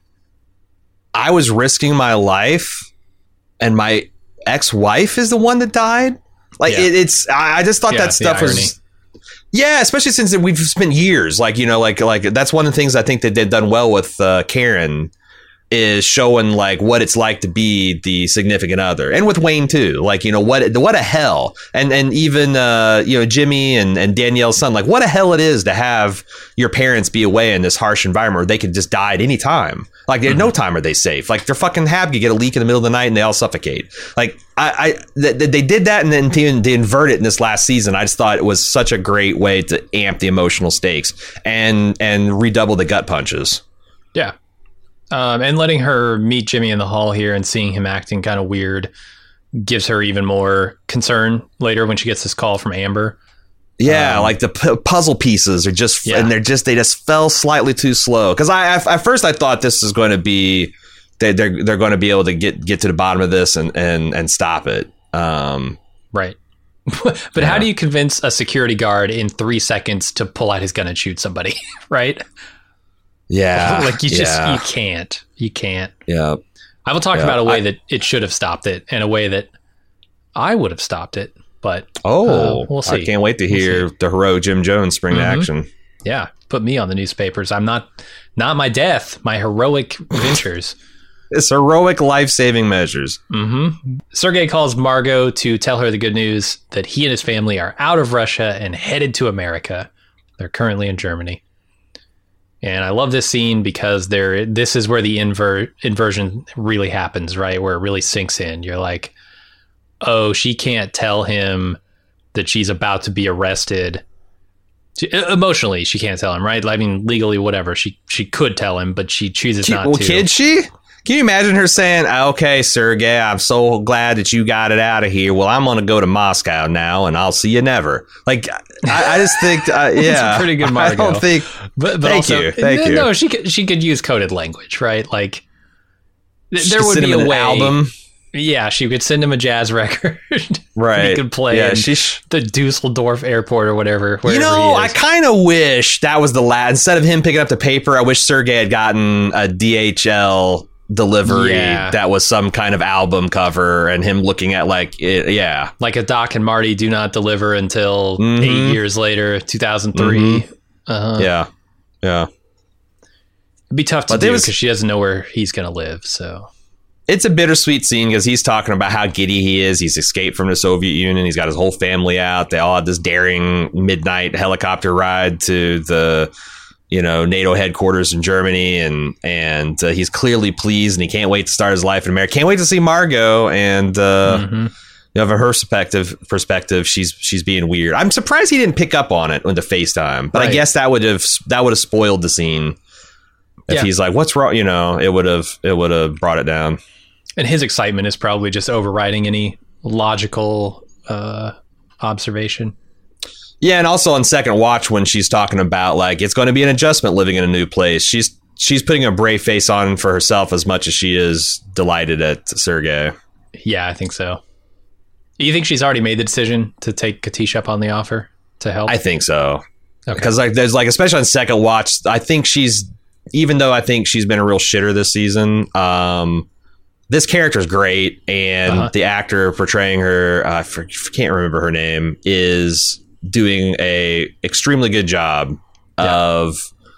I was risking my life and my ex-wife is the one that died. Like, yeah. it, it's, I just thought yeah, that stuff was, yeah, especially since we've spent years, like, you know, like, like that's one of the things I think that they've done well with uh, Karen, is showing like what it's like to be the significant other, and with Wayne too. Like, you know, what what a hell, and and even uh, you know, Jimmy and, and Danielle's son, like what a hell it is to have your parents be away in this harsh environment where they could just die at any time. Like, at mm-hmm. no time are they safe. Like, their fucking hab could get a leak in the middle of the night and they all suffocate. Like, I, I th- they did that, and then to, to invert it in this last season, I just thought it was such a great way to amp the emotional stakes and and redouble the gut punches. Yeah. Um, and letting her meet Jimmy in the hall here and seeing him acting kind of weird gives her even more concern later when she gets this call from Amber. Yeah, um, like the p- puzzle pieces are just, yeah. and they're just, they just fell slightly too slow. Because I, I, at first I thought this is going to be, they, they're they're going to be able to get get to the bottom of this and and and stop it. Um, right. But yeah. How do you convince a security guard in three seconds to pull out his gun and shoot somebody? Right. Yeah. Like, you just, yeah. you can't, you can't. Yeah. I will talk yeah. about a way I, that it should have stopped it and a way that I would have stopped it, but oh, uh, we'll see. I can't wait to hear we'll the heroic Jim Jones spring mm-hmm. to action. Yeah. Put me on the newspapers. I'm not, not my death, my heroic ventures. It's heroic life-saving measures. Mm-hmm. Sergei calls Margot to tell her the good news that he and his family are out of Russia and headed to America. They're currently in Germany. And I love this scene because there, this is where the inver- inversion really happens, right? Where it really sinks in. You're like, oh, she can't tell him that she's about to be arrested. She, emotionally, she can't tell him, right? I mean, legally, whatever. She she could tell him, but she chooses not well, to. Can she? Can you imagine her saying, okay, Sergei, I'm so glad that you got it out of here. Well, I'm going to go to Moscow now, and I'll see you never. Like, I, I just think, uh, yeah. It's a pretty good Margot. I don't think, but, but thank also, you, thank no, you. No, she could, she could use coded language, right? Like, th- she there would be a an way. album. Yeah, she could send him a jazz record. Right. He could play yeah, in she's, the Dusseldorf airport or whatever. You know, I kind of wish that was the last. Instead of him picking up the paper, I wish Sergei had gotten a D H L delivery yeah. that was some kind of album cover and him looking at like it, yeah like a Doc and Marty do not deliver until mm-hmm. eight years later, two thousand three. Mm-hmm. Uh-huh. yeah yeah it'd be tough to but do was, because she doesn't know where he's gonna live, so it's a bittersweet scene because he's talking about how giddy he is. He's escaped from the Soviet Union. He's got his whole family out. They all had this daring midnight helicopter ride to the you know, NATO headquarters in Germany, and and uh, he's clearly pleased, and he can't wait to start his life in America. Can't wait to see Margot, and uh, mm-hmm. you know, from her perspective, perspective, she's she's being weird. I'm surprised he didn't pick up on it on the FaceTime, but right. I guess that would have that would have spoiled the scene. If yeah. he's like, "What's wrong?" You know, it would have it would have brought it down. And his excitement is probably just overriding any logical uh, observation. Yeah, and also on second watch when she's talking about like it's going to be an adjustment living in a new place, she's she's putting a brave face on for herself as much as she is delighted at Sergei. Yeah, I think so. You think she's already made the decision to take Katisha up on the offer to help? I think so. Okay. Because like there's like especially on second watch, I think she's even though I think she's been a real shitter this season. Um, this character is great, and uh-huh. the actor portraying her, I uh, can't remember her name, is doing a extremely good job yeah. of,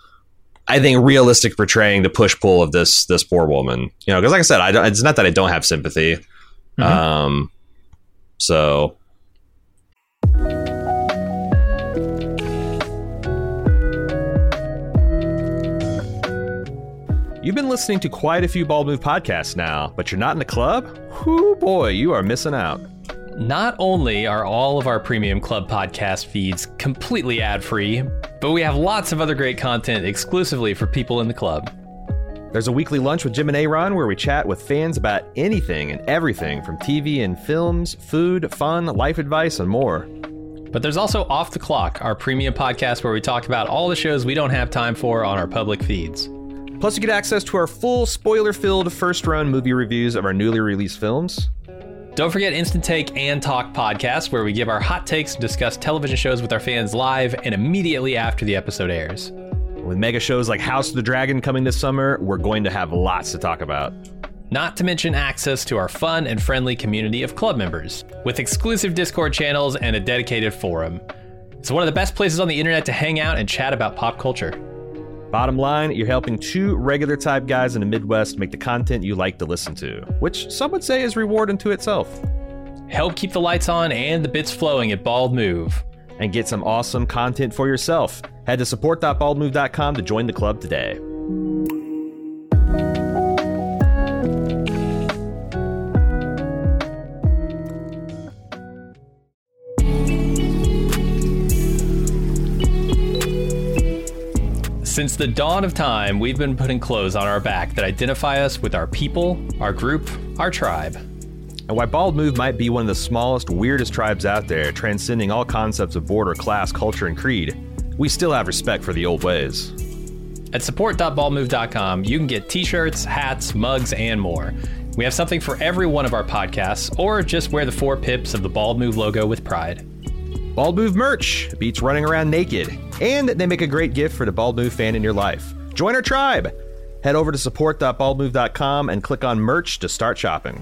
I think, realistic portraying the push pull of this this poor woman. You know, because like I said, I don't, it's not that I don't have sympathy. Mm-hmm. Um, so. You've been listening to quite a few Bald Move podcasts now, but you're not in the club? Whoo boy, you are missing out. Not only are all of our premium club podcast feeds completely ad-free, But we have lots of other great content exclusively for people in the club. There's a weekly lunch with Jim and Aaron where we chat with fans about anything and everything from T V and films, food, fun, life advice, and more. But there's also Off the Clock, our premium podcast where we talk about all the shows we don't have time for on our public feeds. Plus, you get access to our full spoiler-filled first-run movie reviews of our newly released films. Don't forget Instant Take and Talk podcasts, where we give our hot takes and discuss television shows with our fans live and immediately after the episode airs. With mega shows like House of the Dragon coming this summer, we're going to have lots to talk about. Not to mention access to our fun and friendly community of club members, with exclusive Discord channels and a dedicated forum. It's one of the best places on the internet to hang out and chat about pop culture. Bottom line, you're helping two regular type guys in the Midwest make the content you like to listen to, which some would say is reward unto itself. Help keep the lights on and the bits flowing at Bald Move. And get some awesome content for yourself. Head to support dot bald move dot com to join the club today. Since the dawn of time, we've been putting clothes on our back that identify us with our people, our group, our tribe. And while Bald Move might be one of the smallest, weirdest tribes out there, transcending all concepts of border, class, culture, and creed, we still have respect for the old ways. At support dot bald move dot com, you can get t-shirts, hats, mugs, and more. We have something for every one of our podcasts, or just wear the four pips of the Bald Move logo with pride. Bald Move merch beats running around naked, and they make a great gift for the Bald Move fan in your life. Join our tribe! Head over to support dot bald move dot com and click on merch to start shopping.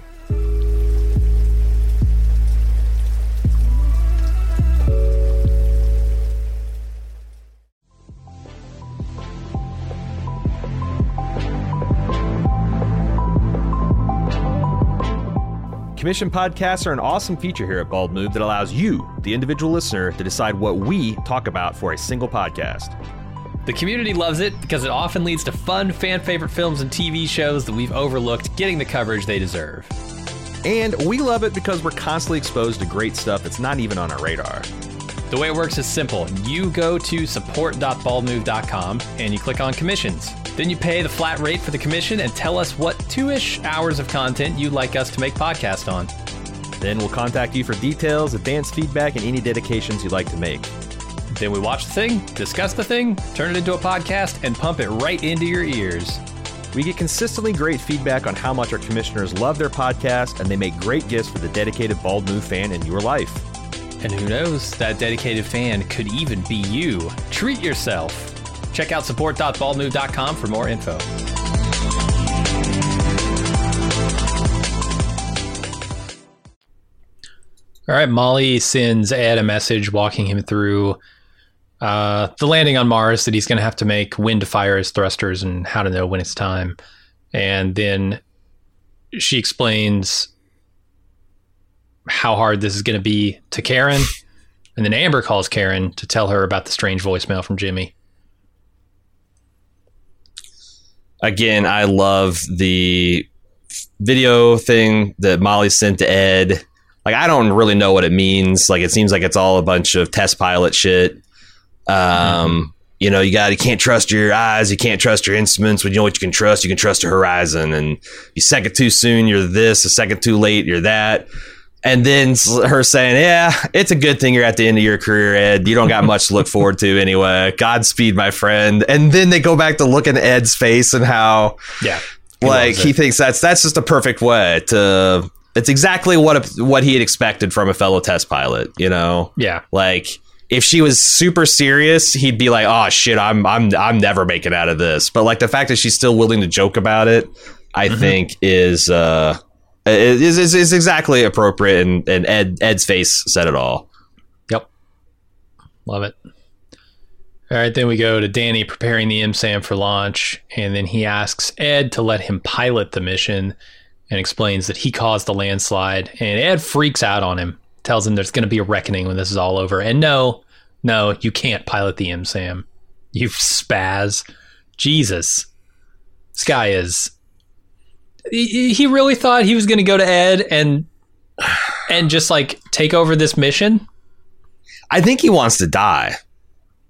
Commission podcasts are an awesome feature here at Bald Move that allows you, the individual listener, to decide what we talk about for a single podcast. The community loves it because it often leads to fun, fan-favorite films and T V shows that we've overlooked getting the coverage they deserve. And we love it because we're constantly exposed to great stuff that's not even on our radar. The way it works is simple. You go to support dot bald move dot com and you click on commissions. Then you pay the flat rate for the commission and tell us what two-ish hours of content you'd like us to make podcast on. Then we'll contact you for details, advanced feedback, and any dedications you'd like to make. Then we watch the thing, discuss the thing, turn it into a podcast, and pump it right into your ears. We get consistently great feedback on how much our commissioners love their podcast, and they make great gifts for the dedicated Bald Move fan in your life. And who knows, that dedicated fan could even be you. Treat yourself. Check out support dot bald move dot com for more info. All right, Molly sends Ed a message walking him through uh, the landing on Mars, that he's going to have to make, when to fire his thrusters and how to know when it's time. And then she explains how hard this is going to be to Karen. And then Amber calls Karen to tell her about the strange voicemail from Jimmy. Again, I love the video thing that Molly sent to Ed. Like, I don't really know what it means. Like, it seems like it's all a bunch of test pilot shit. Um, mm-hmm. You know, you got you can't trust your eyes, you can't trust your instruments. When you know what you can trust, you can trust your horizon. And you second too soon, you're this. A second too late, you're that. And then her saying, yeah, it's a good thing you're at the end of your career, Ed. You don't got much to look forward to anyway. Godspeed, my friend. And then they go back to looking at Ed's face and how, yeah, he like he thinks that's that's just a perfect way to. It's exactly what what he had expected from a fellow test pilot, you know? Yeah. Like, if she was super serious, he'd be like, "Oh shit, I'm I'm I'm never making out of this." But like the fact that she's still willing to joke about it, I mm-hmm. think is uh is, is is exactly appropriate, and, and Ed Ed's face said it all. Yep. Love it. All right, then we go to Danny preparing the M SAM for launch, and then he asks Ed to let him pilot the mission and explains that he caused the landslide, and Ed freaks out on him, tells him there's going to be a reckoning when this is all over. And no, no, you can't pilot the M SAM. You spaz. Jesus. This guy is... He, he really thought he was going to go to Ed and and just, like, take over this mission? I think he wants to die.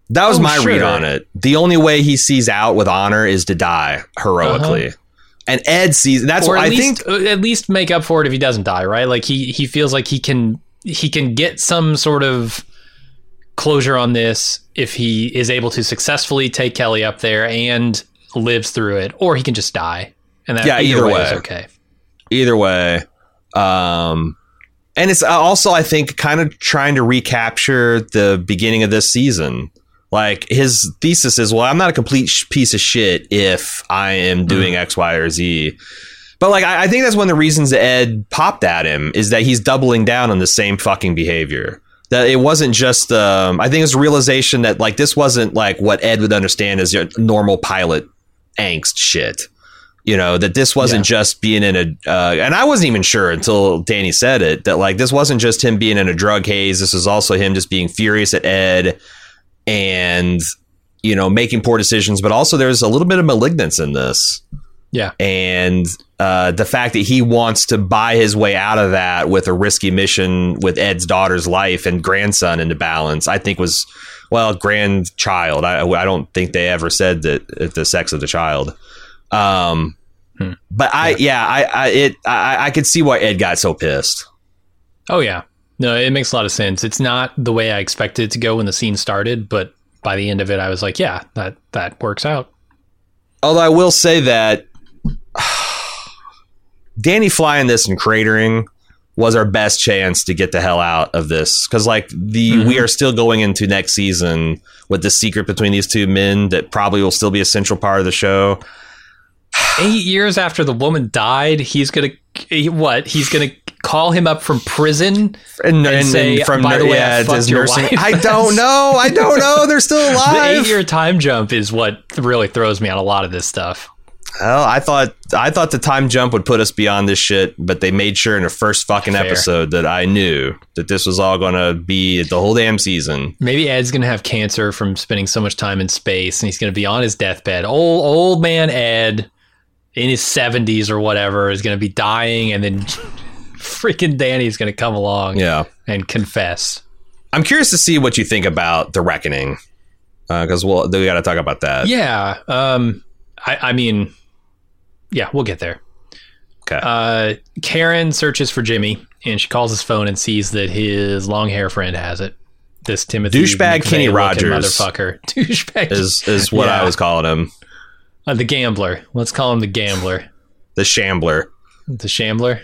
That was Oh, my sure. read on it. The only way he sees out with honor is to die heroically. Uh-huh. And Ed sees that's or what at I least, think. At least make up for it if he doesn't die, right? Like he he feels like he can he can get some sort of closure on this if he is able to successfully take Kelly up there and lives through it, or he can just die. And that Yeah, either, either way, way. is okay. Either way. Um, and it's also, I think, kind of trying to recapture the beginning of this season. Like, his thesis is, well, I'm not a complete sh- piece of shit if I am doing mm. X, Y, or Z. But, like, I, I think that's one of the reasons Ed popped at him, is that he's doubling down on the same fucking behavior. That it wasn't just, um, I think it's a realization that, like, this wasn't, like, what Ed would understand as your normal pilot angst shit. You know, that this wasn't yeah. just being in a, uh, and I wasn't even sure until Danny said it, that, like, this wasn't just him being in a drug haze. This was also him just being furious at Ed and, you know, making poor decisions. But also there's a little bit of malignance in this. Yeah. And uh, the fact that he wants to buy his way out of that with a risky mission with Ed's daughter's life and grandson into balance, I think was, well, grandchild. I, I don't think they ever said that the sex of the child. Um, hmm. But I, yeah, yeah I, I, it, I, I could see why Ed got so pissed. Oh, yeah. No, it makes a lot of sense. It's not the way I expected it to go when the scene started, but by the end of it, I was like, yeah, that, that works out. Although I will say that Danny flying this and cratering was our best chance to get the hell out of this. Cause like the, mm-hmm. we are still going into next season with the secret between these two men that probably will still be a central part of the show. Eight years after the woman died, he's going to, what? He's going to call him up from prison and, and, and say, from, by the way, yeah, I fucked your wife. I don't know. I don't know. They're still alive. The eight-year time jump is what really throws me on a lot of this stuff. Well, I thought I thought the time jump would put us beyond this shit, but they made sure in the first fucking Fair. episode that I knew that this was all going to be the whole damn season. Maybe Ed's going to have cancer from spending so much time in space, and he's going to be on his deathbed. Old old man Ed in his seventies or whatever is going to be dying, and then freaking Danny's going to come along yeah. and confess. I'm curious to see what you think about The Reckoning, because uh, we'll, we got to talk about that. Yeah. Um, I, I mean, yeah, we'll get there. Okay. Uh, Karen searches for Jimmy, and she calls his phone and sees that his long hair friend has it. This Timothy douchebag Kenny Rogers motherfucker. Douchebag is is what yeah. I was calling him. Uh, the gambler. Let's call him the gambler. The shambler. The shambler.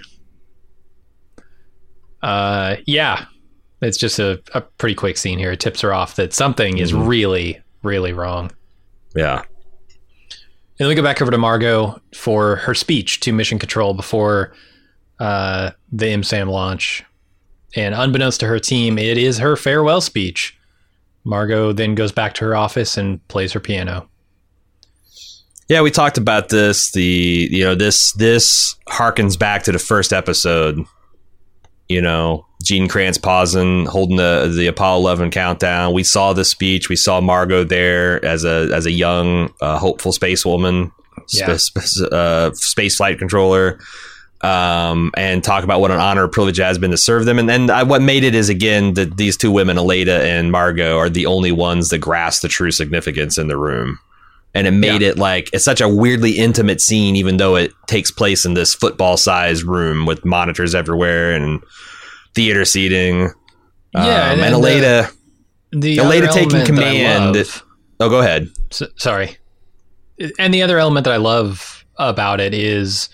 Uh, yeah, it's just a, a pretty quick scene here. It tips her off that something mm-hmm. is really, really wrong. Yeah. And then we go back over to Margot for her speech to Mission Control before uh, the M SAM launch. And unbeknownst to her team, it is her farewell speech. Margot then goes back to her office and plays her piano. Yeah, we talked about this. The you know this this harkens back to the first episode. You know, Gene Kranz pausing, holding the the Apollo eleven countdown. We saw the speech. We saw Margot there as a as a young, uh, hopeful space woman, yeah. sp- sp- uh, space flight controller, um, and talk about what an honor, privilege it has been to serve them. And then I, what made it is again that these two women, Aleida and Margot, are the only ones that grasp the true significance in the room. And it made yeah. it like it's such a weirdly intimate scene, even though it takes place in this football sized room with monitors everywhere and theater seating. Yeah. Um, and, and Aleida, the Aleida taking command. Oh, go ahead. So, sorry. And the other element that I love about it is,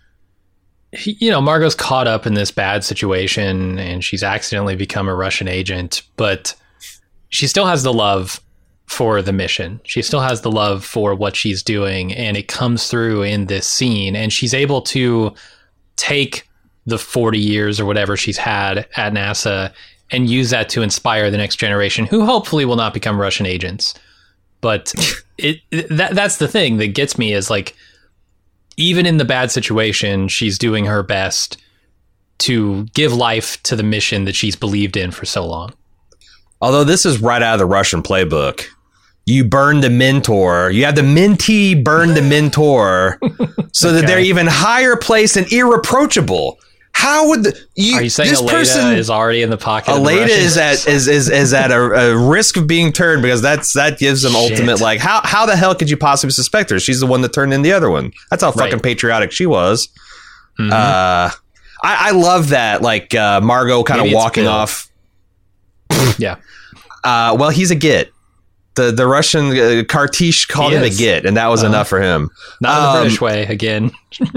you know, Margot's caught up in this bad situation and she's accidentally become a Russian agent, but she still has the love for the mission. She still has the love for what she's doing, and it comes through in this scene, and she's able to take the forty years or whatever she's had at NASA and use that to inspire the next generation, who hopefully will not become Russian agents. But it that that's the thing that gets me is like, even in the bad situation, she's doing her best to give life to the mission that she's believed in for so long. Although this is right out of the Russian playbook. You burn the mentor. You have the mentee burn the mentor so okay. that they're even higher placed and irreproachable. How How would the, you, Are you saying this Aleda person is already in the pocket? of the Aleda Russians? is at is is, is at a, a risk of being turned because that's that gives them Shit. ultimate like how how the hell could you possibly suspect her? She's the one that turned in the other one. That's how fucking Right. patriotic she was. Mhm. Uh, I, I love that like uh, Margot kind Maybe of it's walking Bill. off. yeah. Uh, well, he's a git. The the Russian uh, Kartish called He him a is. git, and that was Uh-huh. enough for him. Not in Um, the British way again.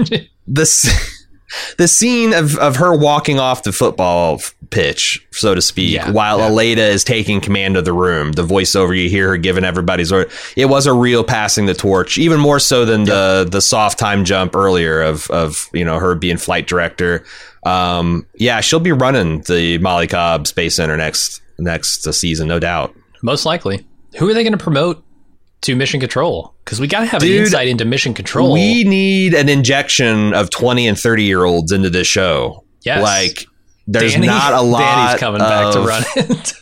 The the scene of, of her walking off the football f- pitch, so to speak, Yeah, while yeah. Aleda is taking command of the room, the voiceover you hear her giving everybody's order. It was a real passing the torch, even more so than the the soft time jump earlier of of you know her being flight director. Um, yeah, she'll be running the Molly Cobb Space Center next next uh, season, no doubt. Most likely. Who are they going to promote to Mission Control? Because we got to have Dude, an insight into Mission Control. We need an injection of twenty and thirty year olds into this show. Yes. Like there's Danny- not a lot. Danny's coming back to of- run it.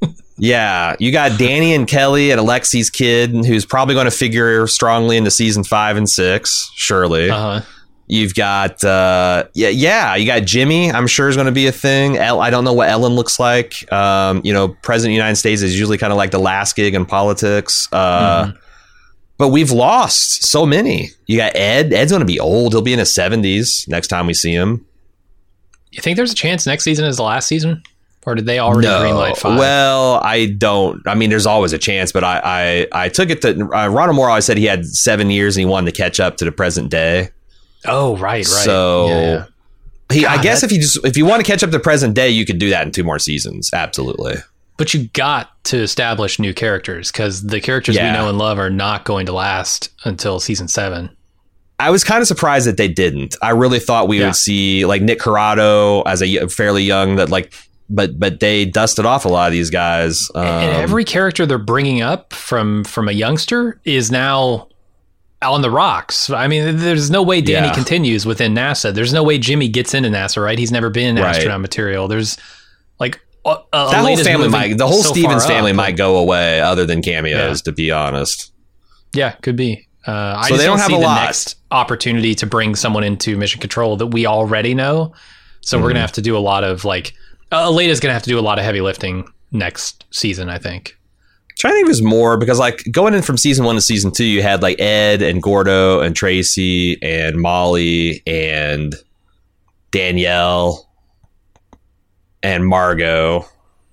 Yeah, you got Danny and Kelly and Alexi's kid, who's probably going to figure strongly into season five and six. Surely, uh-huh. you've got uh, yeah, yeah, you got Jimmy. I'm sure is going to be a thing. El- I don't know what Ellen looks like. Um, you know, President of the United States is usually kind of like the last gig in politics. Uh, Mhm. But we've lost so many. You got Ed. Ed's going to be old. He'll be in his seventies next time we see him. You think there's a chance next season is the last season? Or did they already greenlight five? Well, I don't. I mean, there's always a chance, but I I, I took it to uh, Ronald Moore always said he had seven years and he wanted to catch up to the present day. oh, right, right. So Yeah, yeah. he, I God, guess that- if you just if you want to catch up to present day, you could do that in two more seasons. Absolutely. But you got to establish new characters because the characters Yeah. we know and love are not going to last until season seven. I was kind of surprised that they didn't. I really thought we Yeah. would see like Nick Corrado as a y- fairly young that like, but but they dusted off a lot of these guys. Um, and every character they're bringing up from from a youngster is now on the rocks. I mean, there's no way Danny Yeah. continues within NASA. There's no way Jimmy gets into NASA, right? He's never been Right. astronaut material. There's like uh, uh, that whole Aleda's family moving might the whole so Stevens far family up. might go away other than cameos, to be honest. Yeah, could be. Uh, I So just they don't don't have see a the lot. next opportunity to bring someone into Mission Control that we already know. So we're Mm-hmm. gonna have to do a lot of like. Uh, Aleda's gonna have to do a lot of heavy lifting next season, I think. Trying to think if there's more because like going in from season one to season two, you had like Ed and Gordo and Tracy and Molly and Danielle and Margot.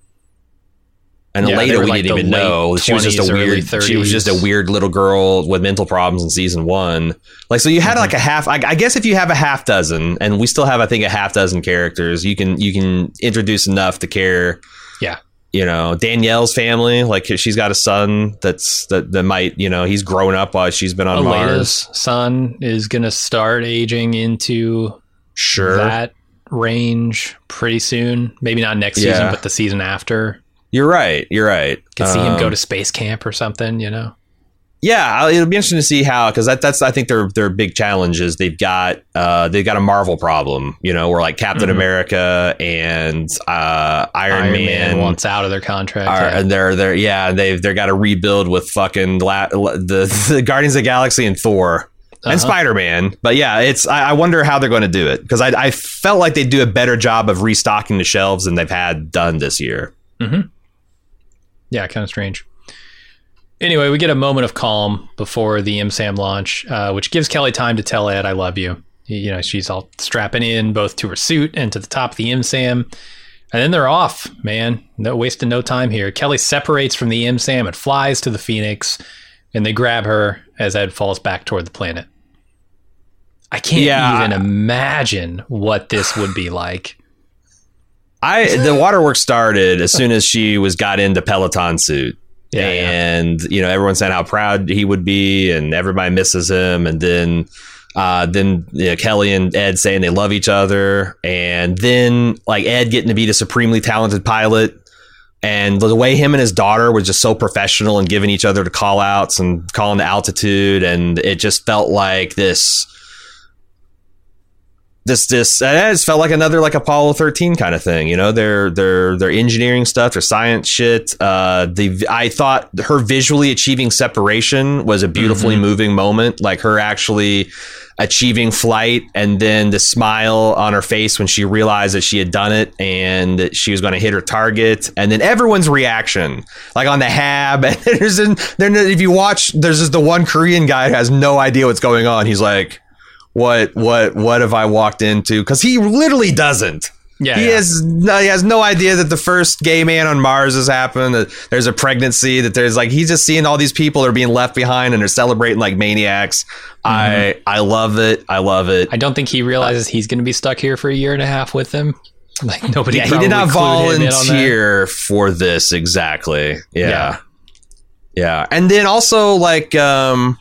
And Yeah, they later were, we like, didn't the even know late she was just a twenties, early weird. She was just a thirties. weird little girl with mental problems in season one. Like so, you had like a half. I, I guess if you have a half dozen, and we still have, I think, a half dozen characters, you can you can introduce enough to care. Yeah. You know, Danielle's family, like she's got a son that's that, that might, you know, he's grown up while she's been on Aleda's Mars. son is gonna start aging into Sure. that range pretty soon. Maybe not next season, Yeah. but the season after. You're right. You're right. Could see him go Um, to space camp or something. You know. Yeah, I'll- it'll be interesting to see how because that, that's I think their their big challenge is they've got uh, they've got a Marvel problem, you know, where like Captain Mhm. America and uh, Iron, Iron Man, Man wants out of their contract. are yeah. and they're they're yeah they've they're got to rebuild with fucking la- the the Guardians of the Galaxy and Thor. And Uh-huh. Spider-Man, but yeah, it's. I, I wonder how they're going to do it because I, I felt like they'd do a better job of restocking the shelves than they've had done this year. Mm-hmm. Yeah, kind of strange. Anyway, we get a moment of calm before the M SAM launch, uh, which gives Kelly time to tell Ed, "I love you." You know, she's all strapping in both to her suit and to the top of the M SAM, and then they're off. Man, no wasting no time here. Kelly separates from the M SAM and flies to the Phoenix, and they grab her as Ed falls back toward the planet. I can't Yeah. even imagine what this would be like. I the waterworks started as soon as she was got into Peloton suit. Yeah, yeah. and you know everyone said how proud he would be, and everybody misses him. And then, uh, then you know, Kelly and Ed saying they love each other, and then like Ed getting to be the supremely talented pilot, and the way him and his daughter were just so professional and giving each other the call outs and calling the altitude, and it just felt like this. this this it has felt like another like Apollo thirteen kind of thing. You know, their their their engineering stuff, their science shit. Uh, the I thought her visually achieving separation was a beautifully mm-hmm. moving moment. Like her actually achieving flight, and then the smile on her face when she realized that she had done it and that she was going to hit her target, and then everyone's reaction, like on the Hab. And there's an, then if you watch, there's just the one Korean guy who has no idea what's going on. He's like, what what what have I walked into? Because he literally doesn't. Yeah, he yeah. has no, he has no idea that the first gay man on Mars has happened, that there's a pregnancy, that there's like, he's just seeing all these people are being left behind and they're celebrating like maniacs. Mm-hmm. I I love it. I love it. I don't think he realizes he's going to be stuck here for a year and a half with them. Like nobody. Yeah, he did not volunteer for this exactly. Yeah. yeah, yeah, and then also like um.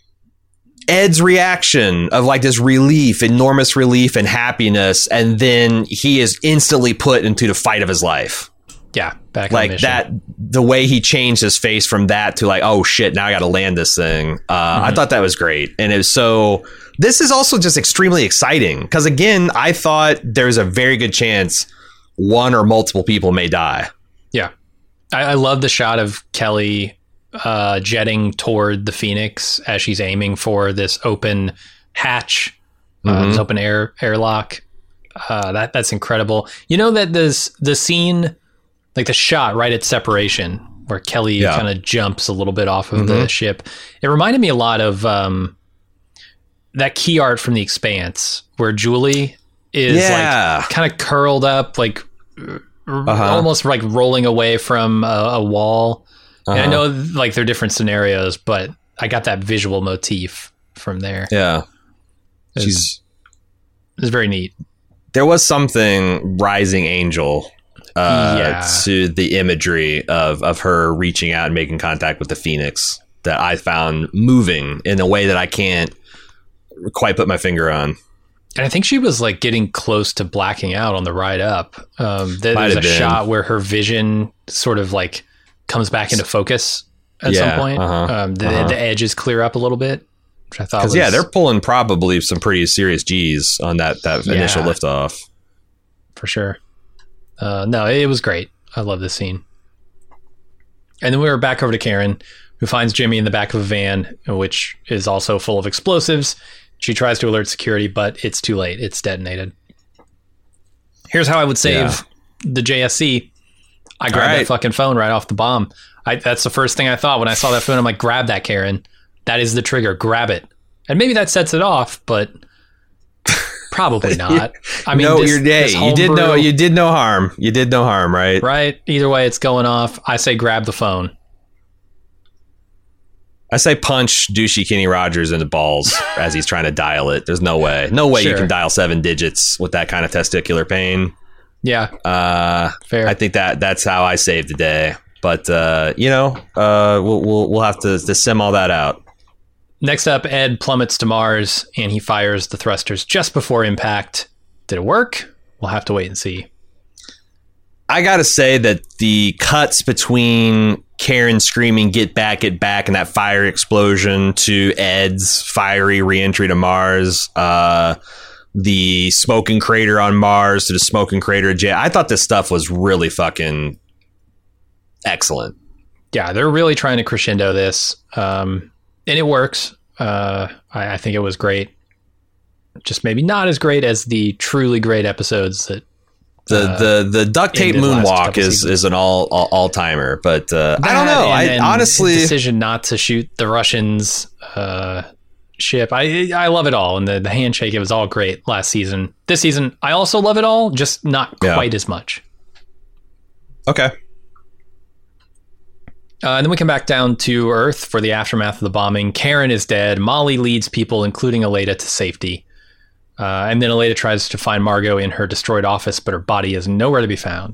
Ed's reaction of like this relief, enormous relief and happiness, and then he is instantly put into the fight of his life. Yeah, back like that. The way he changed his face from that to like, oh shit, now I got to land this thing. Uh, mm-hmm. I thought that was great, and it was so. This is also just extremely exciting because again, I thought there's a very good chance one or multiple people may die. Yeah, I, I love the shot of Kelly uh jetting toward the Phoenix as she's aiming for this open hatch, uh, mm-hmm. this open air airlock. Uh that that's incredible. You know that this the scene, like the shot right at separation where Kelly yeah. kind of jumps a little bit off of mm-hmm. the ship, it reminded me a lot of um that key art from The Expanse where Julie is yeah. like kind of curled up, like uh-huh. almost like rolling away from a, a wall. Uh-huh. And I know like they're different scenarios, but I got that visual motif from there. Yeah. It's, She's it's very neat. There was something Rising Angel uh, yeah. to the imagery of, of her reaching out and making contact with the Phoenix that I found moving in a way that I can't quite put my finger on. And I think she was like getting close to blacking out on the ride up. Um, there, there's a been. shot where her vision sort of like comes back into focus at yeah, some point. Uh-huh, um, the, uh-huh. the edges clear up a little bit, which I thought was... yeah, they're pulling probably some pretty serious G's on that, that yeah, initial liftoff. For sure. Uh, no, it was great. I love this scene. And then we were back over to Karen, who finds Jimmy in the back of a van, which is also full of explosives. She tries to alert security, but it's too late. It's detonated. Here's how I would save yeah. the J S C. I grabbed right. that fucking phone right off the bomb. I, that's the first thing I thought when I saw that phone. I'm like, grab that, Karen. That is the trigger. Grab it. And maybe that sets it off, but probably not. I mean, no, this, you're, hey, you did no, you did no harm. You did no harm, right? Right. Either way, it's going off. I say grab the phone. I say punch douchey Kenny Rogers in the balls as he's trying to dial it. There's no way. No way sure. you can dial seven digits with that kind of testicular pain. Yeah, uh, fair. I think that that's how I saved the day. But uh, you know, uh, we'll we'll we'll have to, to sim all that out. Next up, Ed plummets to Mars and he fires the thrusters just before impact. Did it work? We'll have to wait and see. I gotta say that the cuts between Karen screaming "Get back, get back" and that fire explosion to Ed's fiery reentry to Mars. Uh, the smoking crater on Mars to the smoking crater. J- I thought this stuff was really fucking excellent. Yeah, they're really trying to crescendo this. Um, and it works. Uh, I, I think it was great. Just maybe not as great as the truly great episodes that the uh, the the duct tape moonwalk is is an all all, all timer, but uh, I don't know. And, I and honestly decision not to shoot the Russians uh, ship. I I love it all, and the the handshake. It was all great last season. This season, I also love it all, just not quite yeah. as much. Okay. Uh, and then we come back down to Earth for the aftermath of the bombing. Karen is dead. Molly leads people, including Aleida, to safety. Uh, and then Aleida tries to find Margot in her destroyed office, but her body is nowhere to be found.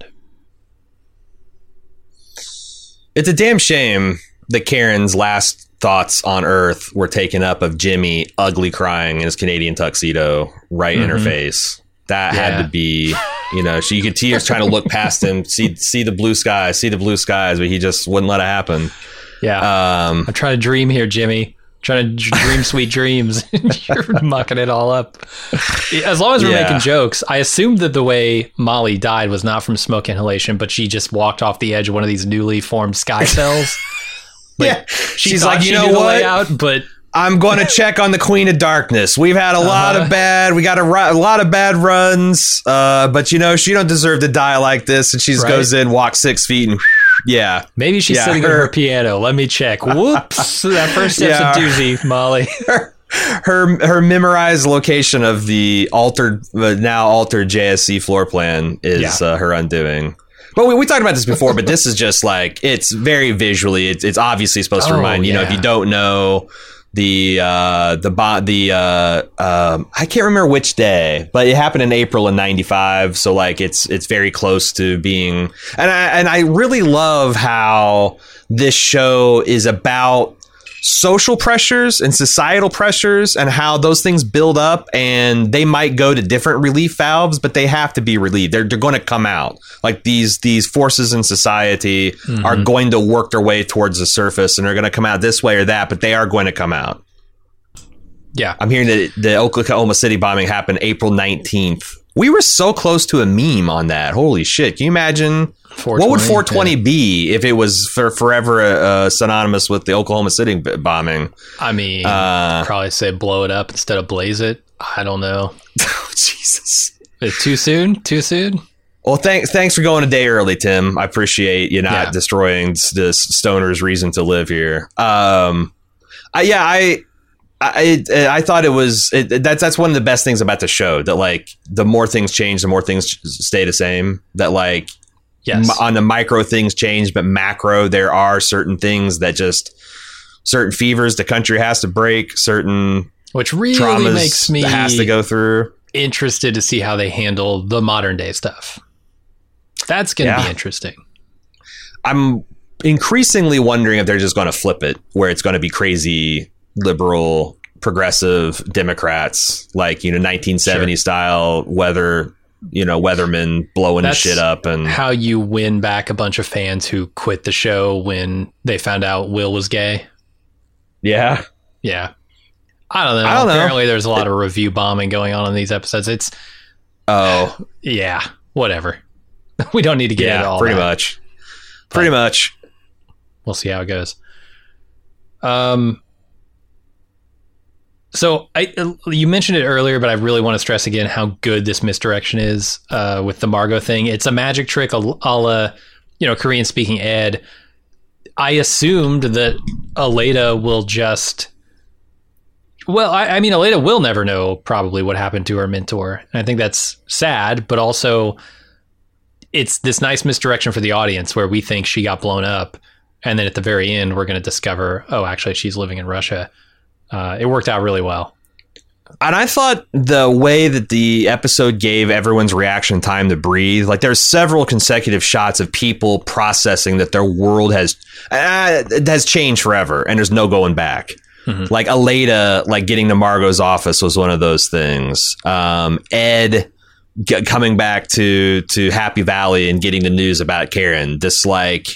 It's a damn shame that Karen's last thoughts on Earth were taken up of Jimmy ugly crying in his Canadian tuxedo right mm-hmm. in her face. That yeah. had to be, you know, she could see her trying to look past him, see see the blue skies, see the blue skies, but he just wouldn't let it happen. Yeah. Um, I'm trying to dream here, Jimmy. trying to dream sweet dreams. You're mucking it all up. As long as we're Yeah. making jokes, I assumed that the way Molly died was not from smoke inhalation, but she just walked off the edge of one of these newly formed sky cells. Like, Yeah. she She's thought like, she you knew know the what? layout, but I'm going to check on the Queen of Darkness. We've had a lot Uh-huh. of bad. We got a, ru- a lot of bad runs. Uh, but you know, she don't deserve to die like this. And she just Right. goes in, walks six feet, and yeah, maybe she's Yeah, sitting her- at her piano. Let me check. Whoops. That first step's Yeah. a doozy, Molly. her her memorized location of the altered, uh, now altered J S C floor plan is Yeah. uh, her undoing. But we, we talked about this before, but this is just like, it's very visually. It's, it's obviously supposed to Oh, remind you know if yeah. you don't know. The uh, the bo- the uh, um, I can't remember which day, but it happened in April in ninety-five. So like it's it's very close to being, and I and I really love how this show is about social pressures and societal pressures and how those things build up, and they might go to different relief valves, but they have to be relieved. They're they're going to come out. Like these these forces in society Mm-hmm. are going to work their way towards the surface, and they're going to come out this way or that, but they are going to come out. Yeah. I'm hearing that the Oklahoma City bombing happened April nineteenth. We were so close to a meme on that. Holy shit. Can you imagine? What would four twenty yeah. be if it was for forever uh, synonymous with the Oklahoma City b- bombing? I mean, Uh, probably say blow it up instead of blaze it. I don't know. Oh, Jesus. Is it too soon? Too soon? Well, thanks thanks for going a day early, Tim. I appreciate you not Yeah. destroying this stoner's reason to live here. Um, I, yeah, I I I thought it was it, that's that's one of the best things about the show, that like the more things change, the more things stay the same. That like Yes. m- on the micro things change, but macro there are certain things that just certain fevers the country has to break, certain Which really traumas makes me that has to go through. interested to see how they handle the modern day stuff. That's going to Yeah. be interesting. I'm increasingly wondering if they're just going to flip it, where it's going to be crazy liberal, progressive Democrats, like, you know, nineteen seventies Sure. style weather, you know, weathermen blowing That's shit up. And How you win back a bunch of fans who quit the show when they found out Will was gay. yeah, Yeah. I don't know. I don't know. Apparently there's a lot of review bombing going on in these episodes. It's, oh, yeah, whatever. We don't need to get into yeah, all pretty that. much, pretty much. We'll see how it goes. Um, so I, you mentioned it earlier, but I really want to stress again how good this misdirection is uh, with the Margot thing. It's a magic trick a, a la, you know, Korean speaking Ed. I assumed that Aleda will just, well, I, I mean, Aleda will never know probably what happened to her mentor. And I think that's sad, but also it's this nice misdirection for the audience where we think she got blown up. And then at the very end, we're going to discover, oh, actually, she's living in Russia. Uh, it worked out really well. And I thought the way that the episode gave everyone's reaction time to breathe, like there's several consecutive shots of people processing that their world has uh, has changed forever and there's no going back. Mhm. Like Aleda, like getting to Margot's office was one of those things. Um, Ed g- coming back to to Happy Valley and getting the news about Karen. This like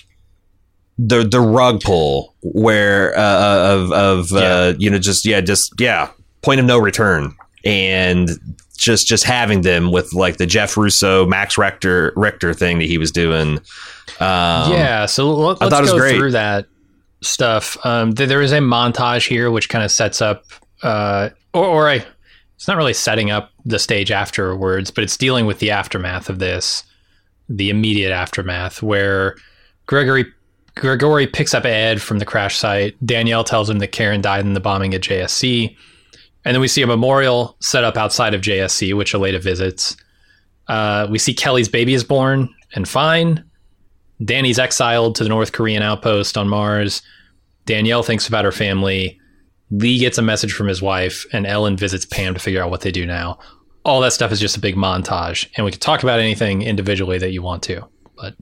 the the rug pull where uh, of of uh, Yeah. you know just yeah just yeah. point of no return, and just just having them with like the Jeff Russo, Max Richter Richter thing that he was doing. Um, yeah, so let, I let's thought it was go great. through that stuff. Um, th- there is a montage here which kind of sets up, uh, or, or a, it's not really setting up the stage afterwards, but it's dealing with the aftermath of this, the immediate aftermath, where Gregory Gregory picks up Ed from the crash site. Danielle tells him that Karen died in the bombing at J S C. And then we see a memorial set up outside of J S C, which Aleda visits. Uh, we see Kelly's baby is born and fine. Danny's exiled to the North Korean outpost on Mars. Danielle thinks about her family. Lee gets a message from his wife, and Ellen visits Pam to figure out what they do now. All that stuff is just a big montage, and we can talk about anything individually that you want to. But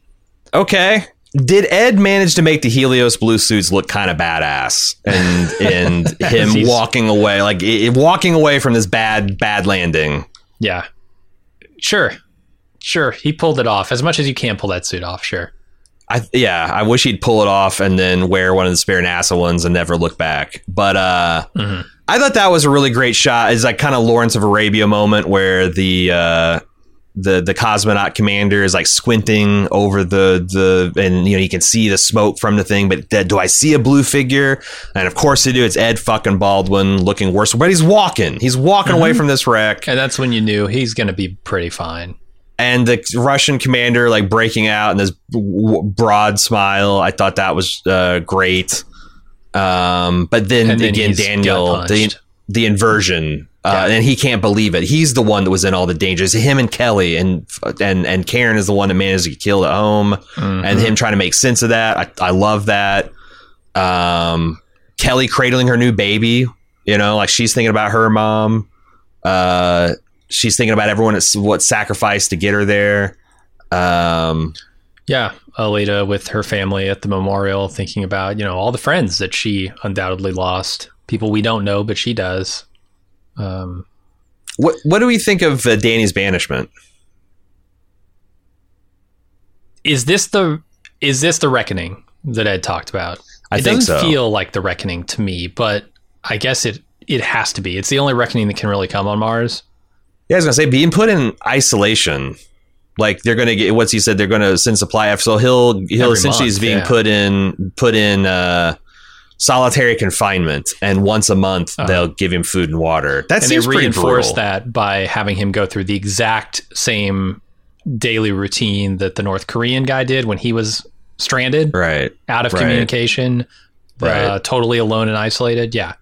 Okay. Did Ed manage to make the Helios blue suits look kind of badass, and and him He's- walking away, like i- walking away from this bad bad landing? yeah, sure, sure, he pulled it off as much as you can pull that suit off. Sure. I yeah, I wish he'd pull it off and then wear one of the spare NASA ones and never look back. But uh, mm-hmm. I thought that was a really great shot. It's like kind of Lawrence of Arabia moment where the uh, the the cosmonaut commander is like squinting over the the and you know you can see the smoke from the thing. But th- do I see a blue figure? And of course they do. It's Ed fucking Baldwin looking worse, but he's walking. He's walking mm-hmm. away from this wreck, and that's when you knew he's going to be pretty fine. And the Russian commander like breaking out in this w- broad smile. I thought that was uh, great. Um, but then, then again, Daniel, the, the inversion, uh, yeah. and he can't believe it. He's the one that was in all the dangers. Him and Kelly and and and Karen is the one that managed to get killed at home, mm-hmm. and him trying to make sense of that. I, I love that. Um, Kelly cradling her new baby. You know, like she's thinking about her mom. Uh, she's thinking about everyone that's what sacrificed to get her there. Um, yeah. Alita with her family at the memorial, thinking about, you know, all the friends that she undoubtedly lost. People we don't know, but she does. Um, what What do we think of uh, Danny's banishment? Is this the Is this the reckoning that Ed talked about? I it think doesn't so. feel like the reckoning to me, but I guess it it has to be. It's the only reckoning that can really come on Mars. Yeah, I was gonna say being put in isolation. Like they're gonna get what's he said they're gonna send supply after, so he'll he'll Every essentially month, is being yeah. put in put in uh, solitary confinement, and once a month uh-huh. they'll give him food and water. That and seems they pretty reinforce brutal. that by having him go through the exact same daily routine that the North Korean guy did when he was stranded, right? Out of right. communication, right? Uh, totally alone and isolated. Yeah.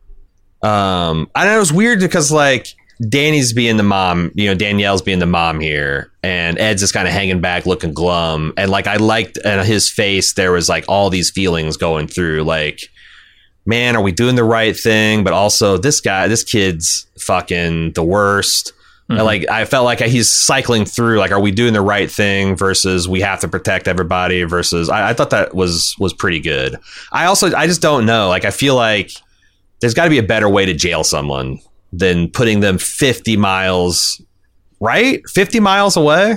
Um, I know it was weird because like. Danny's being the mom, you know, Danielle's being the mom here, and Ed's just kind of hanging back, looking glum. And like, I liked in his face, there was like all these feelings going through, like, man, are we doing the right thing? But also, this guy, this kid's fucking the worst. Mm-hmm. And like, I felt like he's cycling through, like, are we doing the right thing versus we have to protect everybody versus I, I thought that was was pretty good. I also, I just don't know. Like, I feel like there's got to be a better way to jail someone than putting them fifty miles, right? fifty miles away?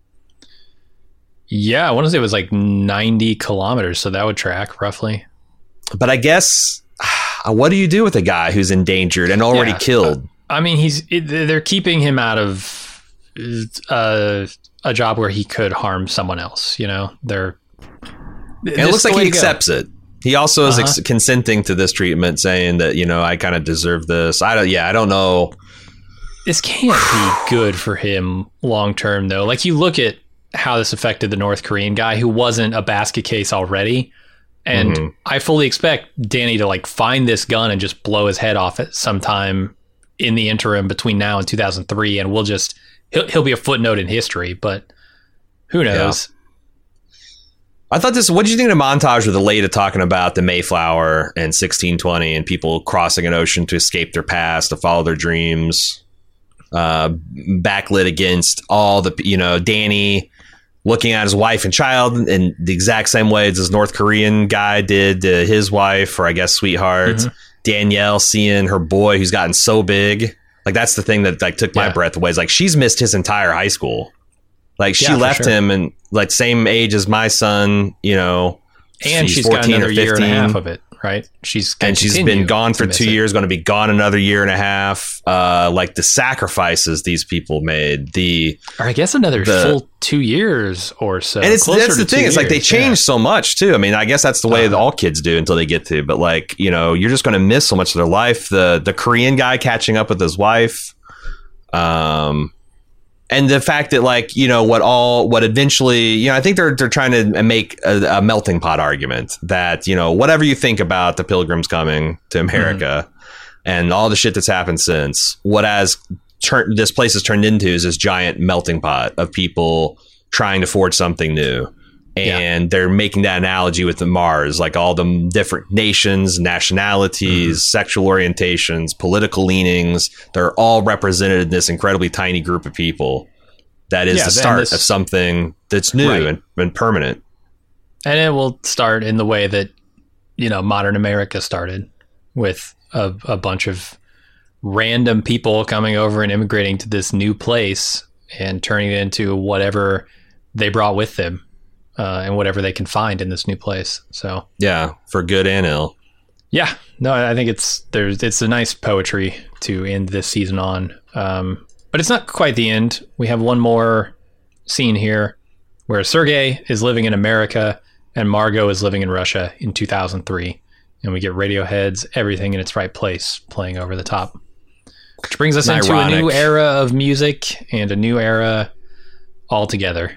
Yeah, I want to say it was like ninety kilometers, so that would track roughly. But I guess, what do you do with a guy who's endangered and already yeah. killed? Uh, I mean, he's it, they're keeping him out of uh, a job where he could harm someone else, you know? They're. It looks like he accepts it. He also is uh-huh. ex- consenting to this treatment, saying that, you know, I kind of deserve this. I don't, yeah, I don't know. This can't be good for him long term, though. Like, you look at how this affected the North Korean guy who wasn't a basket case already. And mm-hmm. I fully expect Danny to like find this gun and just blow his head off at sometime in the interim between now and two thousand three. And we'll just, he'll, he'll be a footnote in history, but who knows? Yeah. I thought this, what did you think of the montage with Alita talking about the Mayflower and sixteen twenty and people crossing an ocean to escape their past, to follow their dreams, uh, backlit against all the, you know, Danny looking at his wife and child in the exact same way as this North Korean guy did to his wife, or I guess sweetheart. Mm-hmm. Danielle seeing her boy who's gotten so big. Like, that's the thing that like took my yeah. breath away. It's like, she's missed his entire high school. Like, she yeah, left sure. him and like same age as my son, you know, and she's, she's got another year and a half of it, right? She's and she's been gone for two it. years, going to be gone another year and a half. Uh, like the sacrifices these people made, the or I guess another the, full two years or so. And it's that's the thing. It's years. like they change yeah. so much too. I mean, I guess that's the way uh, that all kids do until they get to. But like, you know, you're just going to miss so much of their life. The the Korean guy catching up with his wife. Um. And the fact that, like, you know, what all, what eventually, you know, I think they're they're trying to make a, a melting pot argument that, you know, whatever you think about the Pilgrims coming to America mm-hmm. and all the shit that's happened since, what has tur- this place has turned into is this giant melting pot of people trying to forge something new. And yeah. they're making that analogy with the Mars, like all the different nations, nationalities, mm-hmm. sexual orientations, political leanings. They're all represented in this incredibly tiny group of people. That is yeah, the start this, of something that's new right. and, and permanent. And it will start in the way that, you know, modern America started, with a, a bunch of random people coming over and immigrating to this new place and turning it into whatever they brought with them. uh, and whatever they can find in this new place. So Yeah, for good and ill. yeah, no, I think it's there's it's a nice poetry to end this season on. Um, but it's not quite the end. We have one more scene here where Sergei is living in America and Margot is living in Russia in two thousand three. And we get Radiohead's Everything in Its Right Place playing over the top. Which brings us into Ironic. a new era of music and a new era altogether.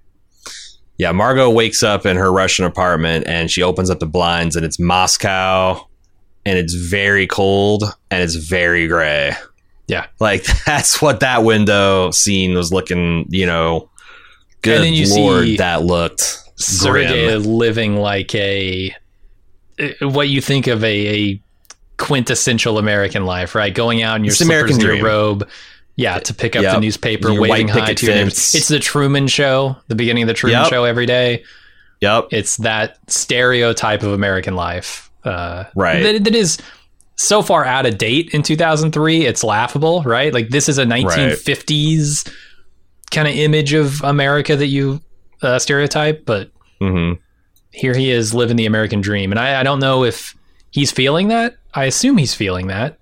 Yeah, Margot wakes up in her Russian apartment and she opens up the blinds and it's Moscow and it's very cold and it's very gray. Yeah. Like, that's what that window scene was looking, you know, good And then you Lord, see that looked Sergei grim. living like a what you think of a, a quintessential American life, right? Going out in your It's the slippers American and your dream. robe, yeah, to pick up Yep. the newspaper, Your waving white hi picket to your neighbors. fence. It's the Truman Show, the beginning of the Truman Yep. Show every day. Yep. It's that stereotype of American life, uh, Right. That, that is so far out of date in two thousand three. It's laughable, right? Like this is a nineteen fifties kind of image of America that you uh, stereotype, but Mm-hmm. here he is living the American dream. And I, I don't know if he's feeling that. I assume he's feeling that.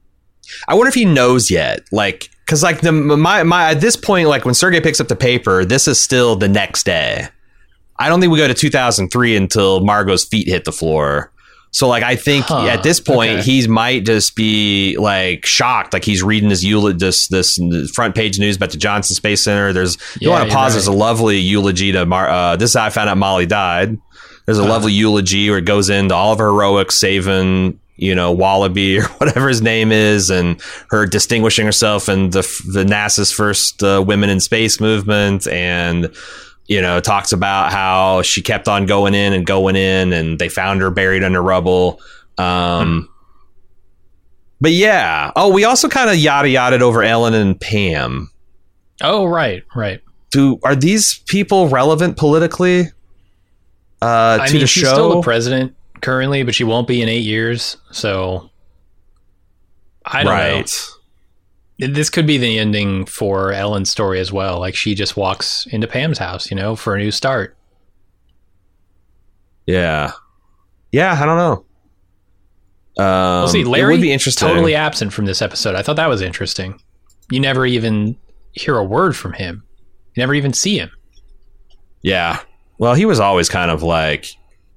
I wonder if he knows yet. Like, because like the my my at this point, like when Sergei picks up the paper, this is still the next day. I don't think we go to two thousand three until Margot's feet hit the floor. So like I think Huh, at this point okay. he might just be like shocked, like he's reading his eulogy, this this front page news about the Johnson Space Center. There's you Yeah, want to you're pause. right. There's a lovely eulogy to Mar. Uh, this is how I found out Molly died. There's a Uh-huh. lovely eulogy where it goes into all of her heroics, saving you know Wallaby or whatever his name is, and her distinguishing herself in the the NASA's first uh, women in space movement, and you know, talks about how she kept on going in and going in and they found her buried under rubble. Um, Hmm. But yeah. Oh, we also kind of yada yada over Ellen and Pam. Oh, right, right. Do are these people relevant politically uh, I to mean, the she's show? still the president currently, but she won't be in eight years. So I don't right. know. This could be the ending for Ellen's story as well. Like she just walks into Pam's house, you know, for a new start. Yeah. Yeah, I don't know. Um, Well, see, it Larry would be interesting. totally absent from this episode. I thought that was interesting. You never even hear a word from him. You never even see him. Yeah. Well, he was always kind of like,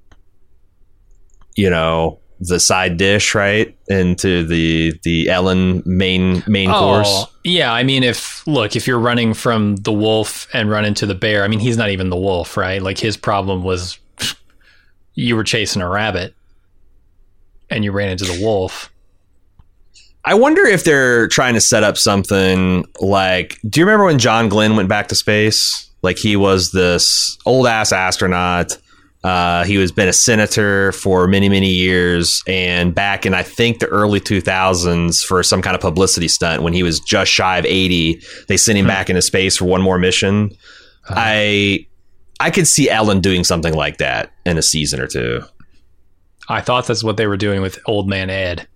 you know, the side dish, right? Into the the Ellen main main course. yeah. I mean, if look, if you're running from the wolf and run into the bear, I mean, he's not even the wolf, right? Like his problem was you were chasing a rabbit and you ran into the wolf. I wonder if they're trying to set up something like, do you remember when John Glenn went back to space? Like he was this old ass astronaut. Uh, he was been a senator for many, many years. And back in, I think, the early two thousands for some kind of publicity stunt when he was just shy of eighty, they sent him Hmm. back into space for one more mission. Uh, I I could see Ellen doing something like that in a season or two. I thought that's what they were doing with Old Man Ed.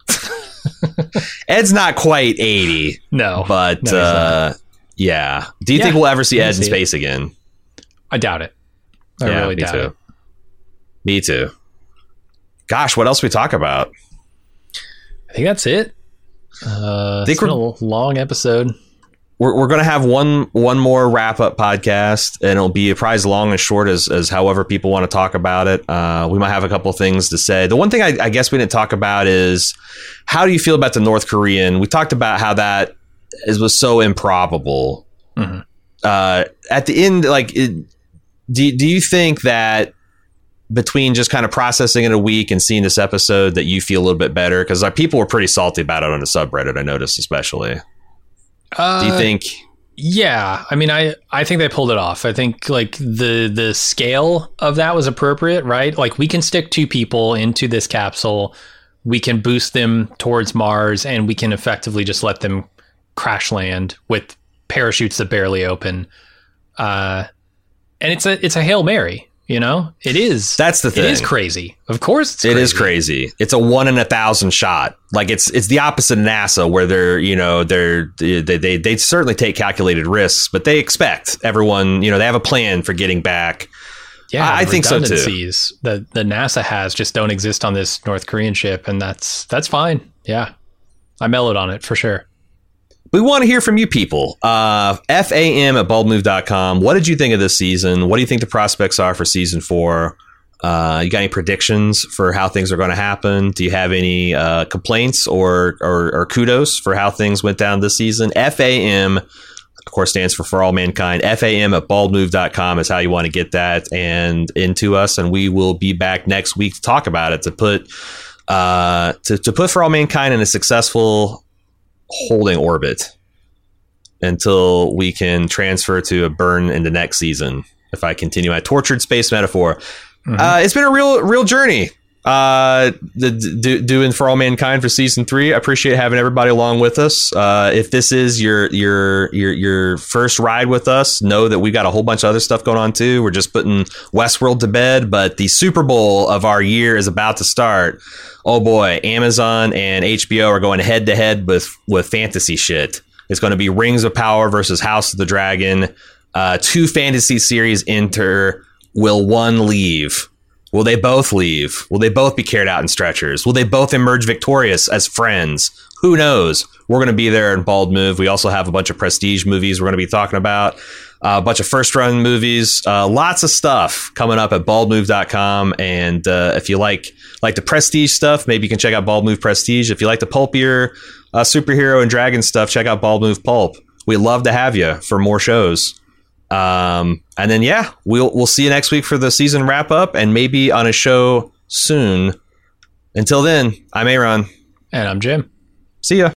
Ed's not quite eighty, No, but no, he's not. uh, yeah. Do you Yeah, think we'll ever see I Ed in see it. space again? I doubt it. I Yeah, really me doubt too. it. Me too. Gosh, what else we talk about? I think that's it. Uh, Think it's been a long episode. We're we're gonna have one one more wrap up podcast, and it'll be probably as long and short as as however people want to talk about it. Uh, we might have a couple of things to say. The one thing I, I guess we didn't talk about is how do you feel about the North Korean? We talked about how that is was so improbable. Mm-hmm. Uh, at the end, like, it, do do you think that between just kind of processing it a week and seeing this episode that you feel a little bit better? Because like, people were pretty salty about it on the subreddit. I noticed, especially. Uh, Do you think? Yeah, I mean, I I think they pulled it off. I think like the the scale of that was appropriate, right? Like we can stick two people into this capsule, we can boost them towards Mars, and we can effectively just let them crash land with parachutes that barely open. Uh, and it's a it's a Hail Mary, you know. It is. That's the thing. It is crazy. Of course, it's It crazy. is crazy. It's a one in a thousand shot. Like it's it's the opposite of NASA, where they're you know they're they they they certainly take calculated risks, but they expect everyone. You know they have a plan for getting back. yeah, I, I think so too. That the NASA has just don't exist on this North Korean ship, and that's that's fine. Yeah, I mellowed on it for sure. We want to hear from you people. Uh, F A M at bald move dot com. What did you think of this season? What do you think the prospects are for season four? Uh, you got any predictions for how things are going to happen? Do you have any uh, complaints or, or or kudos for how things went down this season? F A M, of course, stands for For All Mankind. F A M at bald move dot com is how you want to get that and into us. And we will be back next week to talk about it, to put uh, to, to put For All Mankind in a successful holding orbit until we can transfer to a burn in the next season. If I continue my tortured space metaphor, mm-hmm. uh, it's been a real, real journey. Uh, the, do, doing For All Mankind for season three. I appreciate having everybody along with us. Uh, if this is your your your your first ride with us, know that we got a whole bunch of other stuff going on too. We're just putting Westworld to bed, but the Super Bowl of our year is about to start. Oh boy, Amazon and H B O are going head to head with with fantasy shit. It's going to be Rings of Power versus House of the Dragon. Uh, two fantasy series enter. Will one leave? Will they both leave? Will they both be carried out in stretchers? Will they both emerge victorious as friends? Who knows? We're going to be there in Bald Move. We also have a bunch of prestige movies we're going to be talking about. Uh, a bunch of first run movies, uh, lots of stuff coming up at bald move dot com. And uh, if you like like the prestige stuff, maybe you can check out Bald Move Prestige. If you like the pulpier uh, superhero and dragon stuff, check out Bald Move Pulp. We'd love to have you for more shows. Um, and then, yeah, we'll we'll see you next week for the season wrap up and maybe on a show soon. Until then, I'm Aaron. And I'm Jim. See ya.